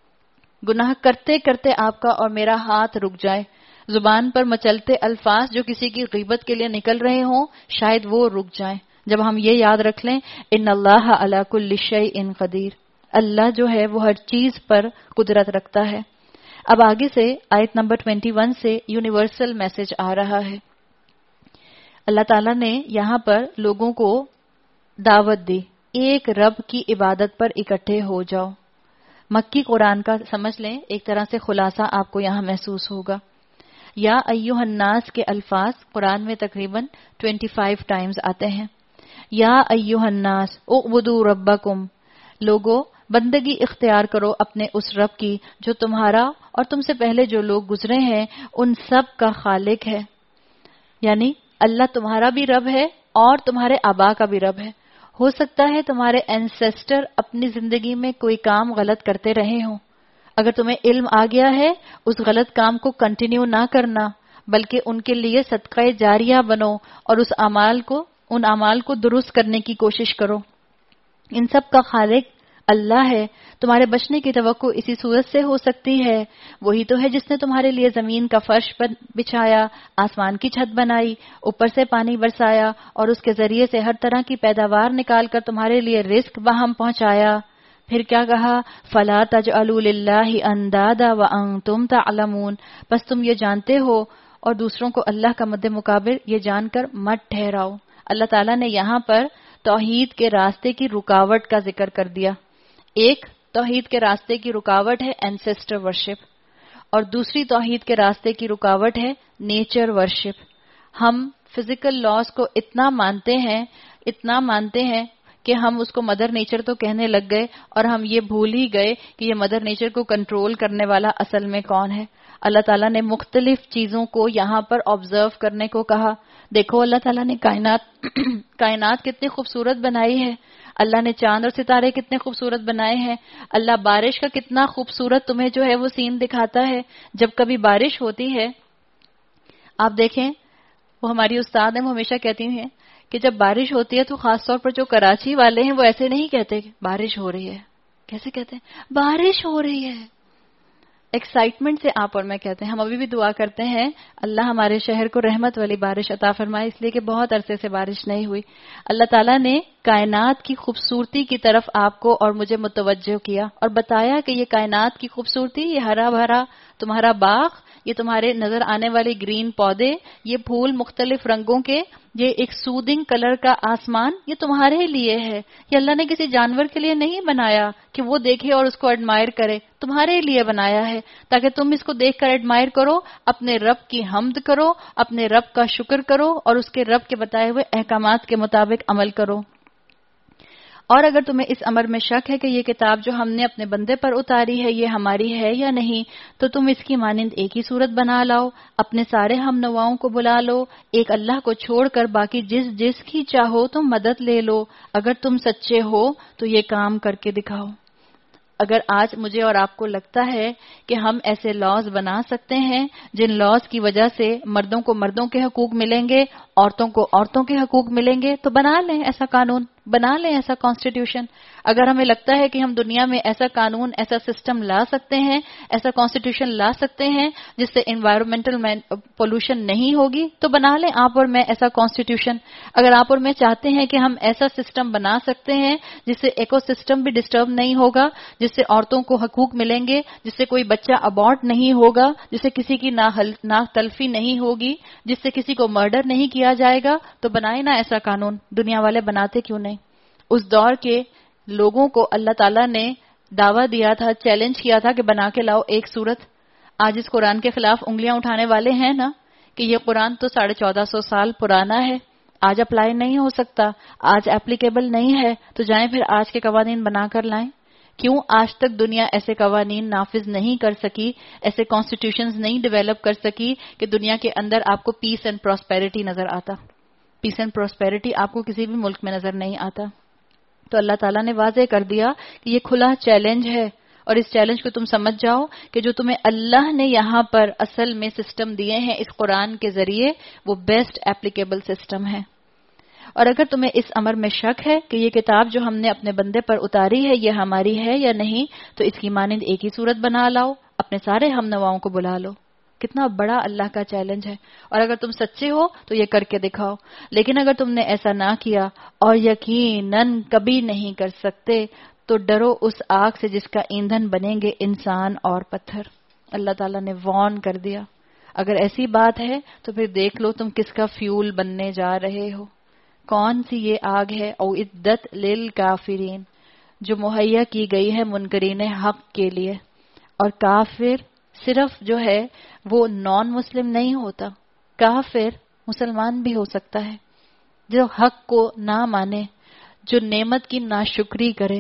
گناہ کرتے کرتے آپ کا اور میرا ہاتھ رک جائے. زبان پر مچلتے الفاظ جو کسی کی غیبت کے لیے نکل رہے ہوں شاید وہ رک جائیں جب ہم یہ یاد رکھ لیں ان اللہ علی کل شیء قدیر. اللہ جو ہے وہ ہر چیز پر قدرت رکھتا ہے. اب آگے سے آیت نمبر اکیس سے یونیورسل میسج آ رہا ہے. اللہ تعالیٰ نے یہاں پر لوگوں کو دعوت دی، ایک رب کی عبادت پر اکٹھے ہو جاؤ. مکی قرآن کا سمجھ لیں ایک طرح سے خلاصہ آپ کو یہاں محسوس ہوگا. یا ایھا الناس کے الفاظ قرآن میں تقریباً پچیس ٹائمز آتے ہیں. یا ایھا الناس اعبدوا ربکم، لوگو بندگی اختیار کرو اپنے اس رب کی جو تمہارا اور تم سے پہلے جو لوگ گزرے ہیں ان سب کا خالق ہے. یعنی اللہ تمہارا بھی رب ہے اور تمہارے آبا کا بھی رب ہے. ہو سکتا ہے تمہارے اینسیسٹر اپنی زندگی میں کوئی کام غلط کرتے رہے ہوں. اگر تمہیں علم آ گیا ہے اس غلط کام کو کنٹینیو نہ کرنا، بلکہ ان کے لیے صدقہ جاریہ بنو اور اس اعمال کو ان اعمال کو درست کرنے کی کوشش کرو. ان سب کا خالق اللہ ہے. تمہارے بچنے کی توقع اسی صورت سے ہو سکتی ہے. وہی تو ہے جس نے تمہارے لیے زمین کا فرش بچھایا، آسمان کی چھت بنائی، اوپر سے پانی برسایا اور اس کے ذریعے سے ہر طرح کی پیداوار نکال کر تمہارے لیے رزق باہم پہنچایا. پھر کیا کہا؟ فَلَا تَجْعَلُوا لِلَّهِ أَنْدَادًا وَأَنْتُمْ تَعْلَمُونَ. بس تم یہ جانتے ہو اور دوسروں کو اللہ کا مد مقابل یہ جان کر مت ٹھہراؤ. اللہ تعالیٰ نے یہاں پر توحید کے راستے کی رکاوٹ کا ذکر کر دیا. ایک توحید کے راستے کی رکاوٹ ہے اینسیسٹر ورشپ، اور دوسری توحید کے راستے کی رکاوٹ ہے نیچر ورشپ. ہم فزیکل لاز کو اتنا مانتے ہیں اتنا مانتے ہیں کہ ہم اس کو مدر نیچر تو کہنے لگ گئے اور ہم یہ بھول ہی گئے کہ یہ مدر نیچر کو کنٹرول کرنے والا اصل میں کون ہے. اللہ تعالیٰ نے مختلف چیزوں کو یہاں پر آبزرو کرنے کو کہا. دیکھو اللہ تعالیٰ نے کائنات کائنات کتنی خوبصورت بنائی ہے. اللہ نے چاند اور ستارے کتنے خوبصورت بنائے ہیں. اللہ بارش کا کتنا خوبصورت تمہیں جو ہے وہ سین دکھاتا ہے. جب کبھی بارش ہوتی ہے آپ دیکھیں، وہ ہماری استاد ہیں، وہ ہمیشہ کہتی ہیں کہ جب بارش ہوتی ہے تو خاص طور پر جو کراچی والے ہیں وہ ایسے نہیں کہتے کہ بارش ہو رہی ہے. کیسے کہتے ہیں؟ بارش ہو رہی ہے. ایکسائٹمنٹ سے آپ اور میں کہتے ہیں. ہم ابھی بھی دعا کرتے ہیں اللہ ہمارے شہر کو رحمت والی بارش عطا فرمائے، اس لیے کہ بہت عرصے سے بارش نہیں ہوئی. اللہ تعالیٰ نے کائنات کی خوبصورتی کی طرف آپ کو اور مجھے متوجہ کیا اور بتایا کہ یہ کائنات کی خوبصورتی، یہ ہرا بھرا تمہارا باغ، یہ تمہارے نظر آنے والے گرین پودے، یہ پھول مختلف رنگوں کے، یہ ایک سودنگ کلر کا آسمان، یہ تمہارے لیے ہے. یہ اللہ نے کسی جانور کے لیے نہیں بنایا کہ وہ دیکھے اور اس کو ایڈمائر کرے، تمہارے لیے بنایا ہے تاکہ تم اس کو دیکھ کر ایڈمائر کرو، اپنے رب کی حمد کرو، اپنے رب کا شکر کرو اور اس کے رب کے بتائے ہوئے احکامات کے مطابق عمل کرو. اور اگر تمہیں اس امر میں شک ہے کہ یہ کتاب جو ہم نے اپنے بندے پر اتاری ہے یہ ہماری ہے یا نہیں، تو تم اس کی مانند ایک ہی صورت بنا لاؤ، اپنے سارے ہم نواؤں کو بلا لو، ایک اللہ کو چھوڑ کر باقی جس جس کی چاہو تم مدد لے لو. اگر تم سچے ہو تو یہ کام کر کے دکھاؤ. اگر آج مجھے اور آپ کو لگتا ہے کہ ہم ایسے لاز بنا سکتے ہیں جن لاز کی وجہ سے مردوں کو مردوں کے حقوق ملیں گے، عورتوں کو عورتوں کے حقوق ملیں گے، تو بنا لیں ایسا قانون، بنا لیں ایسا کانسٹیٹیوشن. اگر ہمیں لگتا ہے کہ ہم دنیا میں ایسا قانون، ایسا سسٹم لا سکتے ہیں، ایسا کانسٹیٹیوشن لا سکتے ہیں جس سے انوائرمنٹل پولوشن نہیں ہوگی، تو بنا لیں آپ اور میں ایسا کانسٹیٹیوشن. اگر آپ اور میں چاہتے ہیں کہ ہم ایسا سسٹم بنا سکتے ہیں جس سے ایکو سسٹم بھی ڈسٹرب نہیں ہوگا، جس سے عورتوں کو حقوق ملیں گے، جس سے کوئی بچہ ابارٹ نہیں ہوگا، جس سے کسی کی ناک تلفی نہیں ہوگی، جس سے کسی کو مرڈر نہیں کیا جائے گا، تو بنائے نا ایسا قانون. دنیا والے بناتے کیوں نہیں؟ اس دور کے لوگوں کو اللہ تعالیٰ نے دعویٰ دیا تھا، چیلنج کیا تھا کہ بنا کے لاؤ ایک صورت. آج اس قرآن کے خلاف انگلیاں اٹھانے والے ہیں نا کہ یہ قرآن تو ساڑھے چودہ سو سال پرانا ہے، آج اپلائی نہیں ہو سکتا، آج اپلیکیبل نہیں ہے، تو جائیں پھر آج کے قوانین بنا کر لائیں. کیوں آج تک دنیا ایسے قوانین نافذ نہیں کر سکی، ایسے کانسٹیٹیوشنز نہیں ڈیولپ کر سکی کہ دنیا کے اندر آپ کو پیس اینڈ پراسپیرٹی نظر آتا؟ پیس اینڈ پراسپیرٹی آپ کو کسی بھی ملک میں نظر نہیں آتا. تو اللہ تعالیٰ نے واضح کر دیا کہ یہ کھلا چیلنج ہے، اور اس چیلنج کو تم سمجھ جاؤ کہ جو تمہیں اللہ نے یہاں پر اصل میں سسٹم دیے ہیں اس قرآن کے ذریعے، وہ بیسٹ ایپلیکیبل سسٹم ہے. اور اگر تمہیں اس امر میں شک ہے کہ یہ کتاب جو ہم نے اپنے بندے پر اتاری ہے یہ ہماری ہے یا نہیں، تو اس کی مانند ایک ہی صورت بنا لاؤ، اپنے سارے ہم نواؤں کو بلا لو. کتنا بڑا اللہ کا چیلنج ہے. اور اگر تم سچے ہو تو یہ کر کے دکھاؤ. لیکن اگر تم نے ایسا نہ کیا اور یقیناً کبھی نہیں کر سکتے، تو ڈرو اس آگ سے جس کا ایندھن بنیں گے انسان اور پتھر. اللہ تعالیٰ نے وارن کر دیا. اگر ایسی بات ہے تو پھر دیکھ لو تم کس کا فیول بننے جا رہے ہو. کون سی یہ آگ ہے؟ او عدت للکافرین، جو مہیا کی گئی ہے منکرین حق کے لیے. اور کافر صرف جو ہے وہ نان مسلم نہیں ہوتا، کافر مسلمان بھی ہو سکتا ہے، جو حق کو نہ مانے، جو نعمت کی ناشکری کرے،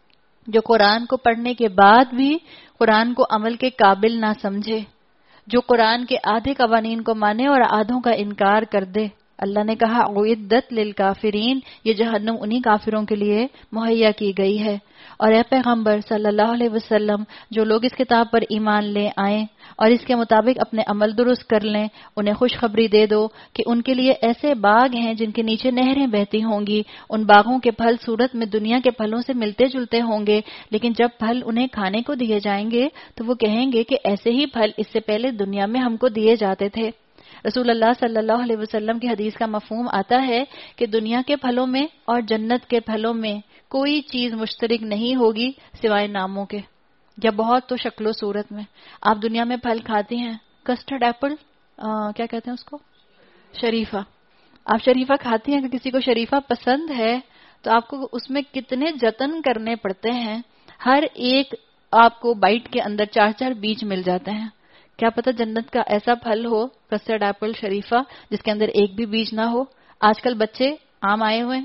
جو قرآن کو پڑھنے کے بعد بھی قرآن کو عمل کے قابل نہ سمجھے، جو قرآن کے آدھے قوانین کو مانے اور آدھوں کا انکار کر دے. اللہ نے کہا اعدت للکافرین، یہ جہنم انہی کافروں کے لیے مہیا کی گئی ہے. اور اے پیغمبر صلی اللہ علیہ وسلم، جو لوگ اس کتاب پر ایمان لے آئیں اور اس کے مطابق اپنے عمل درست کر لیں، انہیں خوشخبری دے دو کہ ان کے لیے ایسے باغ ہیں جن کے نیچے نہریں بہتی ہوں گی. ان باغوں کے پھل صورت میں دنیا کے پھلوں سے ملتے جلتے ہوں گے، لیکن جب پھل انہیں کھانے کو دیے جائیں گے تو وہ کہیں گے کہ ایسے ہی پھل اس سے پہلے دنیا میں ہم کو دیے جاتے تھے. رسول اللہ صلی اللہ علیہ وسلم کی حدیث کا مفہوم آتا ہے کہ دنیا کے پھلوں میں اور جنت کے پھلوں میں کوئی چیز مشترک نہیں ہوگی سوائے ناموں کے، یا بہت تو شکل و صورت میں. آپ دنیا میں پھل کھاتی ہیں، کسٹرڈ ایپل، کیا کہتے ہیں اس کو، شریفہ. آپ شریفہ کھاتی ہیں، کہ کسی کو شریفہ پسند ہے تو آپ کو اس میں کتنے جتن کرنے پڑتے ہیں. ہر ایک آپ کو بائٹ کے اندر چار چار بیج مل جاتے ہیں. کیا پتہ جنت کا ایسا پھل ہو، کسٹرڈ ایپل شریفہ، جس کے اندر ایک بھی بیج نہ ہو. آج کل بچے آم آئے ہوئے ہیں،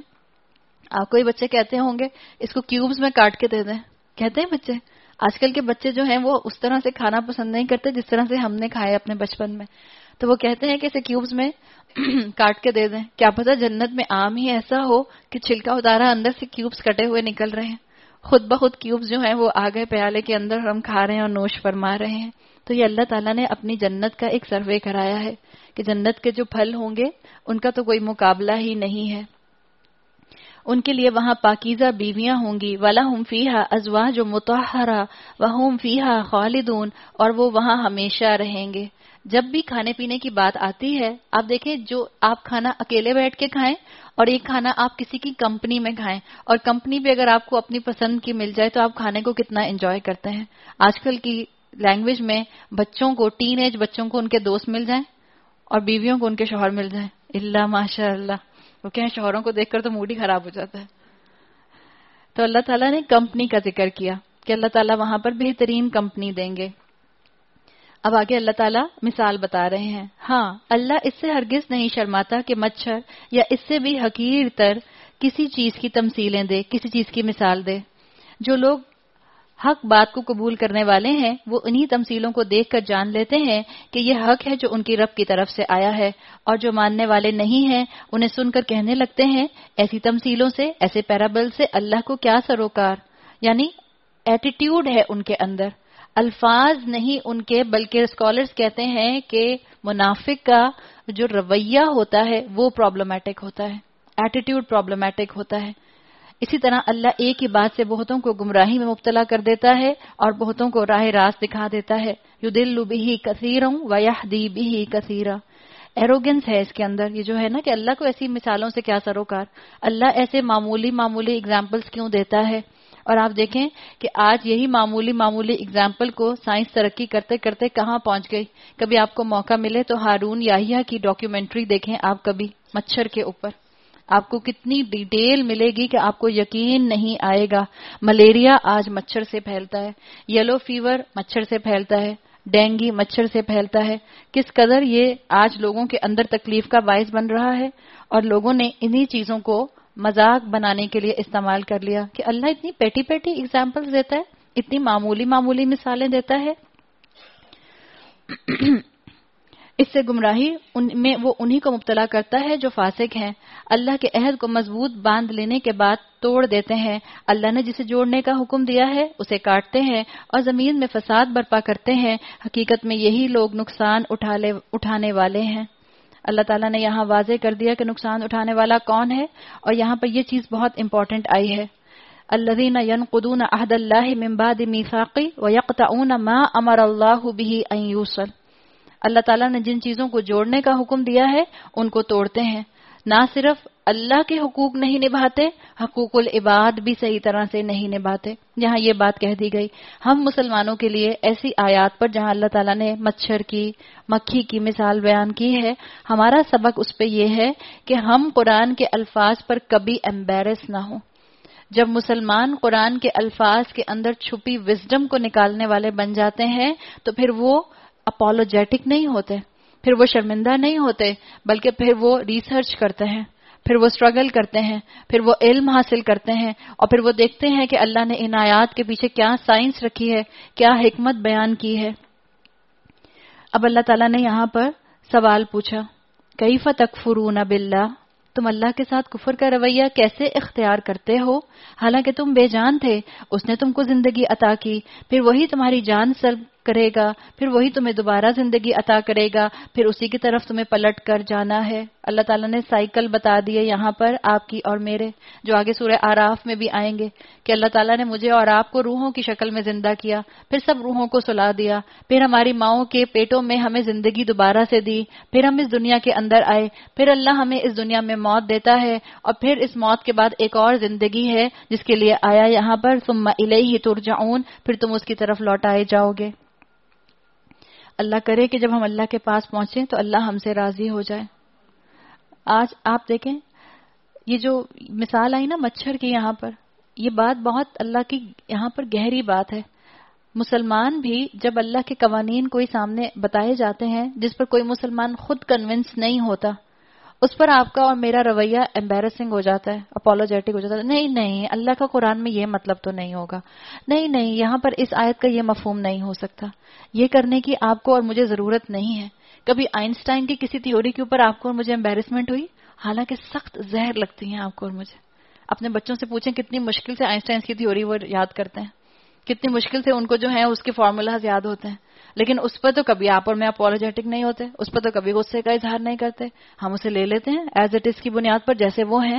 آپ کو ہی بچے کہتے ہوں گے اس کو کیوبز میں کاٹ کے دے دیں، کہتے ہیں بچے. آج کل کے بچے جو ہیں وہ اس طرح سے کھانا پسند نہیں کرتے جس طرح سے ہم نے کھایا اپنے بچپن میں. تو وہ کہتے ہیں کہ اسے کیوبز میں کاٹ کے دے دیں. کیا پتہ جنت میں آم ہی ایسا ہو کہ چھلکا اتارا اندر سے کیوبز کٹے ہوئے نکل رہے ہیں، خود بخود کیوبز جو ہیں وہ آ گئے پیالے کے اندر، ہم کھا رہے ہیں اور نوش فرما رہے ہیں. تو یہ اللہ تعالیٰ نے اپنی جنت کا ایک سروے کرایا ہے کہ جنت کے جو پھل ہوں گے ان کا تو کوئی مقابلہ ہی نہیں ہے. ان کے لیے وہاں پاکیزہ بیویاں ہوں گی، وَلَهُمْ فِيهَا أَزْوَاجٌ مُطَهَّرَةٌ وَهُمْ فِيهَا خَالِدُونَ، اور وہ وہاں ہمیشہ رہیں گے۔ جب بھی کھانے پینے کی بات آتی ہے، آپ دیکھیں جو آپ کھانا اکیلے بیٹھ کے کھائیں اور ایک کھانا آپ کسی کی کمپنی میں کھائیں، اور کمپنی بھی اگر آپ کو اپنی پسند کی مل جائے تو آپ کھانے کو کتنا انجوائے کرتے ہیں۔ آج کل کی لینگویج میں بچوں کو، ٹین ایج بچوں کو ان کے دوست مل جائیں اور بیویوں کو ان کے شوہر مل جائیں، اللہ ماشاء اللہ، وہ کہیں شوہروں کو دیکھ کر تو موڈ ہی خراب ہو جاتا ہے۔ تو اللہ تعالیٰ نے کمپنی کا ذکر کیا کہ اللہ تعالیٰ وہاں پر بہترین کمپنی دیں گے۔ اب آگے اللہ تعالیٰ مثال بتا رہے ہیں، ہاں اللہ اس سے ہرگز نہیں شرماتا کہ مچھر یا اس سے بھی حقیر تر کسی چیز کی تمثیلیں دے، کسی چیز کی مثال دے۔ جو لوگ حق بات کو قبول کرنے والے ہیں وہ انہی تمثیلوں کو دیکھ کر جان لیتے ہیں کہ یہ حق ہے جو ان کی رب کی طرف سے آیا ہے، اور جو ماننے والے نہیں ہیں انہیں سن کر کہنے لگتے ہیں ایسی تمثیلوں سے، ایسے پیرابل سے اللہ کو کیا سروکار، یعنی ایٹیٹیوڈ ہے ان کے اندر، الفاظ نہیں ان کے، بلکہ اسکالرز کہتے ہیں کہ منافق کا جو رویہ ہوتا ہے وہ پرابلمٹک ہوتا ہے، ایٹیٹیوڈ پرابلمٹک ہوتا ہے۔ اسی طرح اللہ ایک ہی بات سے بہتوں کو گمراہی میں مبتلا کر دیتا ہے اور بہتوں کو راہ راست دکھا دیتا ہے۔ یضل بہ کثیرا ویہدی بہ کثیرا، ایروگنس ہے اس کے اندر، یہ جو ہے نا کہ اللہ کو ایسی مثالوں سے کیا سروکار، اللہ ایسے معمولی معمولی اگزامپلس کیوں دیتا ہے۔ اور آپ دیکھیں کہ آج یہی معمولی معمولی اگزامپل کو سائنس ترقی کرتے کرتے کہاں پہنچ گئی۔ کبھی آپ کو موقع ملے تو ہارون یاحییٰ کی ڈاکیومنٹری دیکھیں آپ کبھی، مچھر کے اوپر، آپ کو کتنی ڈیٹیل ملے گی کہ آپ کو یقین نہیں آئے گا۔ ملیریا آج مچھر سے پھیلتا ہے، یلو فیور مچھر سے پھیلتا ہے، ڈینگی مچھر سے پھیلتا ہے، کس قدر یہ آج لوگوں کے اندر تکلیف کا باعث بن رہا ہے، اور لوگوں نے انہی چیزوں کو مذاق بنانے کے لیے استعمال کر لیا کہ اللہ اتنی پیٹی پیٹی اگزامپلز دیتا ہے، اتنی معمولی معمولی مثالیں دیتا ہے۔ اس سے گمراہی ان میں وہ انہی کو مبتلا کرتا ہے جو فاسق ہیں، اللہ کے عہد کو مضبوط باندھ لینے کے بعد توڑ دیتے ہیں۔ اللہ نے جسے جوڑنے کا حکم دیا ہے اسے کاٹتے ہیں اور زمین میں فساد برپا کرتے ہیں، حقیقت میں یہی لوگ نقصان اٹھا لے اٹھانے والے ہیں۔ اللہ تعالیٰ نے یہاں واضح کر دیا کہ نقصان اٹھانے والا کون ہے، اور یہاں پر یہ چیز بہت امپورٹنٹ آئی ہے، الذین ینقضون عہد اللہ من بعد میثاقہ ویقطعون ما امر اللہ بہ ان یوصل۔ اللہ تعالیٰ نے جن چیزوں کو جوڑنے کا حکم دیا ہے ان کو توڑتے ہیں، نہ صرف اللہ کے حقوق نہیں نبھاتے، حقوق العباد بھی صحیح طرح سے نہیں نبھاتے۔ جہاں یہ بات کہہ دی گئی، ہم مسلمانوں کے لیے ایسی آیات پر جہاں اللہ تعالیٰ نے مچھر کی، مکھی کی مثال بیان کی ہے، ہمارا سبق اس پہ یہ ہے کہ ہم قرآن کے الفاظ پر کبھی ایمبیرس نہ ہوں۔ جب مسلمان قرآن کے الفاظ کے اندر چھپی وزڈم کو نکالنے والے بن جاتے ہیں تو پھر وہ اپولوجیٹک نہیں ہوتے، پھر وہ شرمندہ نہیں ہوتے، بلکہ پھر وہ ریسرچ کرتے ہیں، پھر وہ اسٹرگل کرتے ہیں، پھر وہ علم حاصل کرتے ہیں، اور پھر وہ دیکھتے ہیں کہ اللہ نے ان آیات کے پیچھے کیا سائنس رکھی ہے، کیا حکمت بیان کی ہے۔ اب اللہ تعالیٰ نے یہاں پر سوال پوچھا، کیف تکفرون باللہ، تم اللہ کے ساتھ کفر کا رویہ کیسے اختیار کرتے ہو، حالانکہ تم بے جان تھے، اس نے تم کو زندگی عطا کی، پھر وہی تمہاری جان سلب کرے گا، پھر وہی تمہیں دوبارہ زندگی عطا کرے گا، پھر اسی کی طرف تمہیں پلٹ کر جانا ہے۔ اللہ تعالیٰ نے سائیکل بتا دیے یہاں پر آپ کی اور میرے، جو آگے سورہ آراف میں بھی آئیں گے کہ اللہ تعالیٰ نے مجھے اور آپ کو روحوں کی شکل میں زندہ کیا، پھر سب روحوں کو سلا دیا، پھر ہماری ماؤں کے پیٹوں میں ہمیں زندگی دوبارہ سے دی، پھر ہم اس دنیا کے اندر آئے، پھر اللہ ہمیں اس دنیا میں موت دیتا ہے، اور پھر اس موت کے بعد ایک اور زندگی ہے جس کے لیے آیا یہاں پر ثم الیہ ترجعون، پھر تم اس کی طرف لوٹائے جاؤ گے۔ اللہ کرے کہ جب ہم اللہ کے پاس پہنچیں تو اللہ ہم سے راضی ہو جائے۔ آج آپ دیکھیں یہ جو مثال آئی نا مچھر کی، یہاں پر یہ بات بہت اللہ کی یہاں پر گہری بات ہے۔ مسلمان بھی جب اللہ کے قوانین کوئی سامنے بتائے جاتے ہیں جس پر کوئی مسلمان خود کنونس نہیں ہوتا، اس پر آپ کا اور میرا رویہ ایمبیرسنگ ہو جاتا ہے، اپولوجیٹک ہو جاتا ہے، نہیں نہیں اللہ کا قرآن میں یہ مطلب تو نہیں ہوگا، نہیں نہیں یہاں پر اس آیت کا یہ مفہوم نہیں ہو سکتا، یہ کرنے کی آپ کو اور مجھے ضرورت نہیں ہے۔ کبھی آئنسٹائن کی کسی تھیوری کے اوپر آپ کو اور مجھے ایمبیرسمنٹ ہوئی، حالانکہ سخت زہر لگتی ہیں آپ کو اور مجھے۔ اپنے بچوں سے پوچھیں کتنی مشکل سے آئنسٹائن کی تھیوری وہ یاد کرتے ہیں، کتنی مشکل سے ان کو جو ہے اس کے فارمولاز یاد ہوتے ہیں، لیکن اس پر تو کبھی آپ اور میں اپولوجیٹک نہیں ہوتے، اس پر تو کبھی غصے کا اظہار نہیں کرتے، ہم اسے لے لیتے ہیں ایز اٹ از کی بنیاد پر جیسے وہ ہیں۔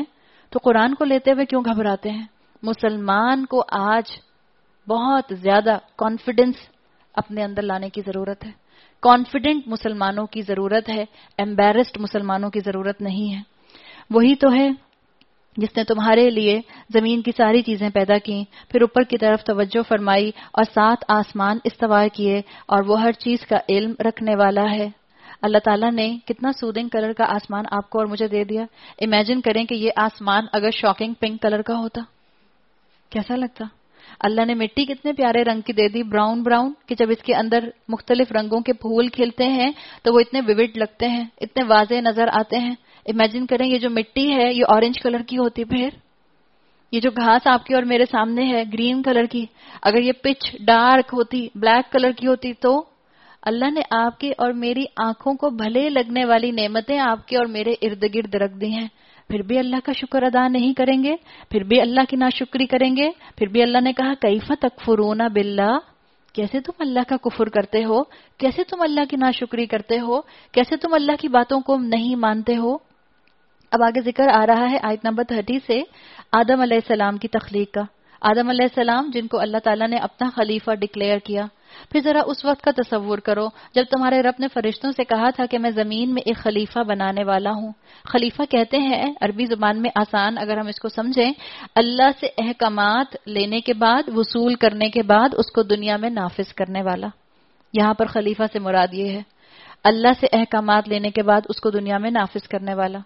تو قرآن کو لیتے ہوئے کیوں گھبراتے ہیں؟ مسلمان کو آج بہت زیادہ کانفیڈنس اپنے اندر لانے کی ضرورت ہے. کانفیڈنٹ مسلمانوں کی ضرورت ہے، ایمبیرسڈ مسلمانوں کی ضرورت نہیں ہے. وہی تو ہے جس نے تمہارے لیے زمین کی ساری چیزیں پیدا کی، پھر اوپر کی طرف توجہ فرمائی اور سات آسمان استوا کیے، اور وہ ہر چیز کا علم رکھنے والا ہے. اللہ تعالیٰ نے کتنا سودنگ کلر کا آسمان آپ کو اور مجھے دے دیا. امیجن کریں کہ یہ آسمان اگر شاکنگ پنک کلر کا ہوتا، کیسا لگتا؟ اللہ نے مٹی کتنے پیارے رنگ کی دے دی، براؤن براؤن، کہ جب اس کے اندر مختلف رنگوں کے پھول کھلتے ہیں تو وہ اتنے ویوڈ لگتے ہیں، اتنے واضح نظر آتے ہیں. امیجن کریں یہ جو مٹی ہے یہ اورنج کلر کی ہوتی، پھر یہ جو گھاس آپ کی اور میرے سامنے ہے گرین کلر کی، اگر یہ پچ ڈارک ہوتی، بلیک کلر کی ہوتی، تو اللہ نے آپ کی اور میری آنکھوں کو بھلے لگنے والی نعمتیں آپ کے اور میرے ارد گرد رکھ دی ہیں، پھر بھی اللہ کا شکر ادا نہیں کریں گے، پھر بھی اللہ کی ناشکری کریں گے. پھر بھی اللہ نے کہا کیف تکفرون باللہ، کیسے تم اللہ کا کفر کرتے ہو، کیسے تم اللہ کی ناشکری کرتے ہو، کیسے تم اللہ کی باتوں کو نہیں مانتے ہو. اب آگے ذکر آ رہا ہے آیت نمبر تھرٹی سے آدم علیہ السلام کی تخلیق کا. آدم علیہ السلام جن کو اللہ تعالیٰ نے اپنا خلیفہ ڈکلیئر کیا. پھر ذرا اس وقت کا تصور کرو جب تمہارے رب نے فرشتوں سے کہا تھا کہ میں زمین میں ایک خلیفہ بنانے والا ہوں. خلیفہ کہتے ہیں عربی زبان میں، آسان اگر ہم اس کو سمجھیں، اللہ سے احکامات لینے کے بعد، وصول کرنے کے بعد اس کو دنیا میں نافذ کرنے والا. یہاں پر خلیفہ سے مراد یہ ہے، اللہ سے احکامات لینے کے بعد اس کو دنیا میں نافذ کرنے والا.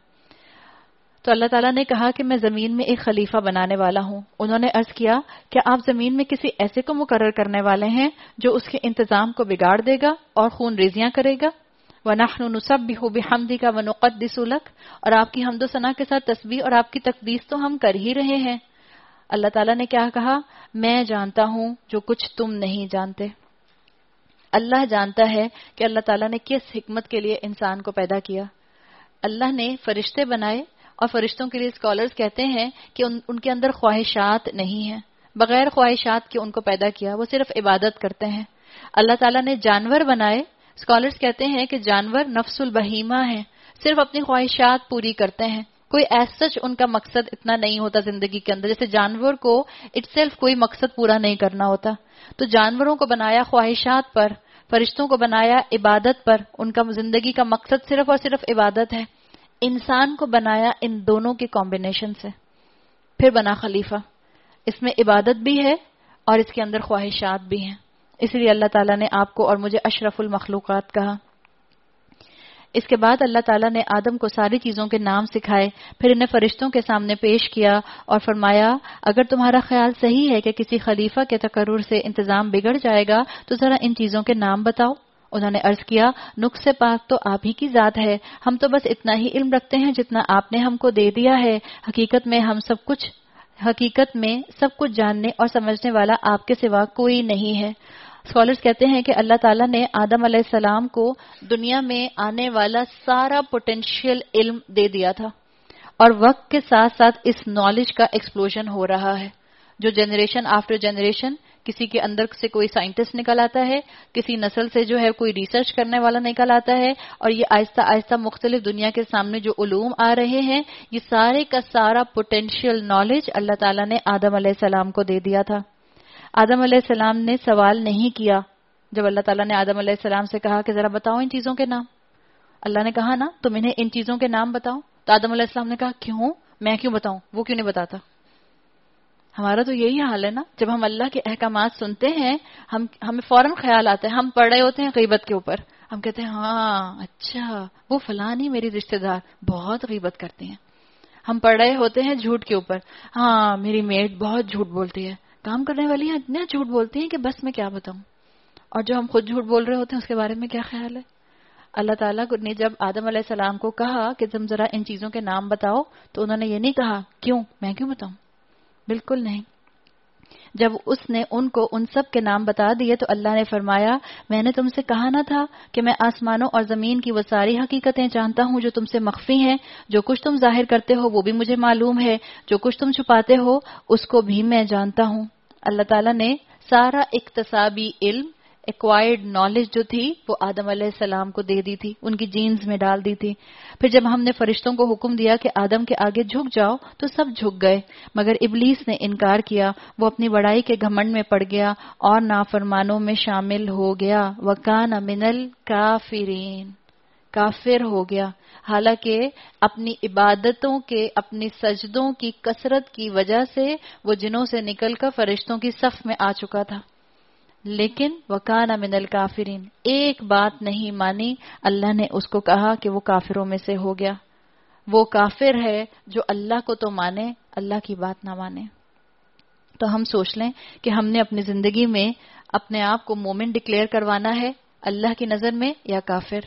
تو اللہ تعالیٰ نے کہا کہ میں زمین میں ایک خلیفہ بنانے والا ہوں. انہوں نے عرض کیا کہ آپ زمین میں کسی ایسے کو مقرر کرنے والے ہیں جو اس کے انتظام کو بگاڑ دے گا اور خون ریزیاں کرے گا. وَنَحْنُ نُسَبِّحُ بِحَمْدِكَ وَنُقَدِّسُ لَكَ، اور آپ کی حمد و ثنا کے ساتھ تسبیح اور آپ کی تقدیس تو ہم کر ہی رہے ہیں. اللہ تعالیٰ نے کیا کہا؟ میں جانتا ہوں جو کچھ تم نہیں جانتے. اللہ جانتا ہے کہ اللہ تعالیٰ نے کس حکمت کے لیے انسان کو پیدا کیا. اللہ نے فرشتے بنائے، اور فرشتوں کے لیے اسکالرز کہتے ہیں کہ ان, ان کے اندر خواہشات نہیں ہیں، بغیر خواہشات کے ان کو پیدا کیا، وہ صرف عبادت کرتے ہیں. اللہ تعالیٰ نے جانور بنائے، اسکالرز کہتے ہیں کہ جانور نفس البہیمہ ہیں، صرف اپنی خواہشات پوری کرتے ہیں، کوئی ایز سچ ان کا مقصد اتنا نہیں ہوتا زندگی کے اندر، جیسے جانور کو اٹ سیلف کوئی مقصد پورا نہیں کرنا ہوتا. تو جانوروں کو بنایا خواہشات پر، فرشتوں کو بنایا عبادت پر، ان کا زندگی کا مقصد صرف اور صرف عبادت ہے. انسان کو بنایا ان دونوں کے کمبینیشن سے، پھر بنا خلیفہ. اس میں عبادت بھی ہے اور اس کے اندر خواہشات بھی ہیں. اس لیے اللہ تعالیٰ نے آپ کو اور مجھے اشرف المخلوقات کہا. اس کے بعد اللہ تعالیٰ نے آدم کو ساری چیزوں کے نام سکھائے، پھر انہیں فرشتوں کے سامنے پیش کیا اور فرمایا اگر تمہارا خیال صحیح ہے کہ کسی خلیفہ کے تقرر سے انتظام بگڑ جائے گا تو ذرا ان چیزوں کے نام بتاؤ. انہوں نے عرض کیا نقص پاک تو آپ ہی کی ذات ہے، ہم تو بس اتنا ہی علم رکھتے ہیں جتنا آپ نے ہم کو دے دیا ہے. حقیقت میں ہم سب کچھ حقیقت میں سب کچھ جاننے اور سمجھنے والا آپ کے سوا کوئی نہیں ہے. اسکالرز کہتے ہیں کہ اللہ تعالیٰ نے آدم علیہ السلام کو دنیا میں آنے والا سارا پوٹینشیل علم دے دیا تھا، اور وقت کے ساتھ ساتھ اس نالج کا ایکسپلوژن ہو رہا ہے. جو جنریشن آفٹر جنریشن کسی کے اندر سے کوئی سائنٹسٹ نکل آتا ہے، کسی نسل سے جو ہے کوئی ریسرچ کرنے والا نکل آتا ہے، اور یہ آہستہ آہستہ مختلف دنیا کے سامنے جو علوم آ رہے ہیں، یہ سارے کا سارا پوٹینشیل نالج اللہ تعالیٰ نے آدم علیہ السلام کو دے دیا تھا. آدم علیہ السلام نے سوال نہیں کیا. جب اللہ تعالیٰ نے آدم علیہ السلام سے کہا کہ ذرا بتاؤ ان چیزوں کے نام، اللہ نے کہا نا تم انہیں ان چیزوں کے نام بتاؤ، تو آدم علیہ السلام نے کہا کیوں، میں کیوں بتاؤں، وہ کیوں نہیں بتاتا. ہمارا تو یہی حال ہے نا، جب ہم اللہ کے احکامات سنتے ہیں ہم ہمیں فوراً خیال آتا ہے، ہم پڑھ رہے ہوتے ہیں غیبت کے اوپر، ہم کہتے ہیں ہاں اچھا وہ فلانی میری رشتہ دار بہت غیبت کرتی ہیں. ہم پڑھ رہے ہوتے ہیں جھوٹ کے اوپر، ہاں میری میڈ بہت جھوٹ بولتی ہے. کام کرنے والی ہیں اتنا جھوٹ بولتی ہیں کہ بس میں کیا بتاؤں. اور جو ہم خود جھوٹ بول رہے ہوتے ہیں اس کے بارے میں کیا خیال ہے. اللہ تعالیٰ نے جب آدم علیہ السلام کو کہا کہ تم ذرا ان چیزوں کے نام بتاؤ، تو انہوں نے یہ نہیں کہا کیوں، میں کیوں بتاؤں، بالکل نہیں. جب اس نے ان کو ان سب کے نام بتا دیے تو اللہ نے فرمایا میں نے تم سے کہا نہ تھا کہ میں آسمانوں اور زمین کی وہ ساری حقیقتیں جانتا ہوں جو تم سے مخفی ہیں. جو کچھ تم ظاہر کرتے ہو وہ بھی مجھے معلوم ہے، جو کچھ تم چھپاتے ہو اس کو بھی میں جانتا ہوں. اللہ تعالیٰ نے سارا اکتسابی علم ایکوائرڈ نالج جو تھی وہ آدم علیہ السلام کو دے دی تھی، ان کی جینز میں ڈال دی تھی. پھر جب ہم نے فرشتوں کو حکم دیا کہ آدم کے آگے جھک جاؤ تو سب جھک گئے، مگر ابلیس نے انکار کیا. وہ اپنی بڑائی کے گھمنڈ میں پڑ گیا اور نافرمانوں میں شامل ہو گیا. وَكَانَ مِنَ الْكَافِرِينَ، کافر ہو گیا. حالانکہ اپنی عبادتوں کے، اپنی سجدوں کی کثرت کی وجہ سے وہ جنوں سے نکل کر فرشتوں کی صف میں آ چکا تھا، لیکن وَكَانَ مِنَ الْكَافِرِينَ، ایک بات نہیں مانی. اللہ نے اس کو کہا کہ وہ کافروں میں سے ہو گیا. وہ کافر ہے جو اللہ کو تو مانے، اللہ کی بات نہ مانے. تو ہم سوچ لیں کہ ہم نے اپنی زندگی میں اپنے آپ کو مومن ڈکلیئر کروانا ہے اللہ کی نظر میں یا کافر.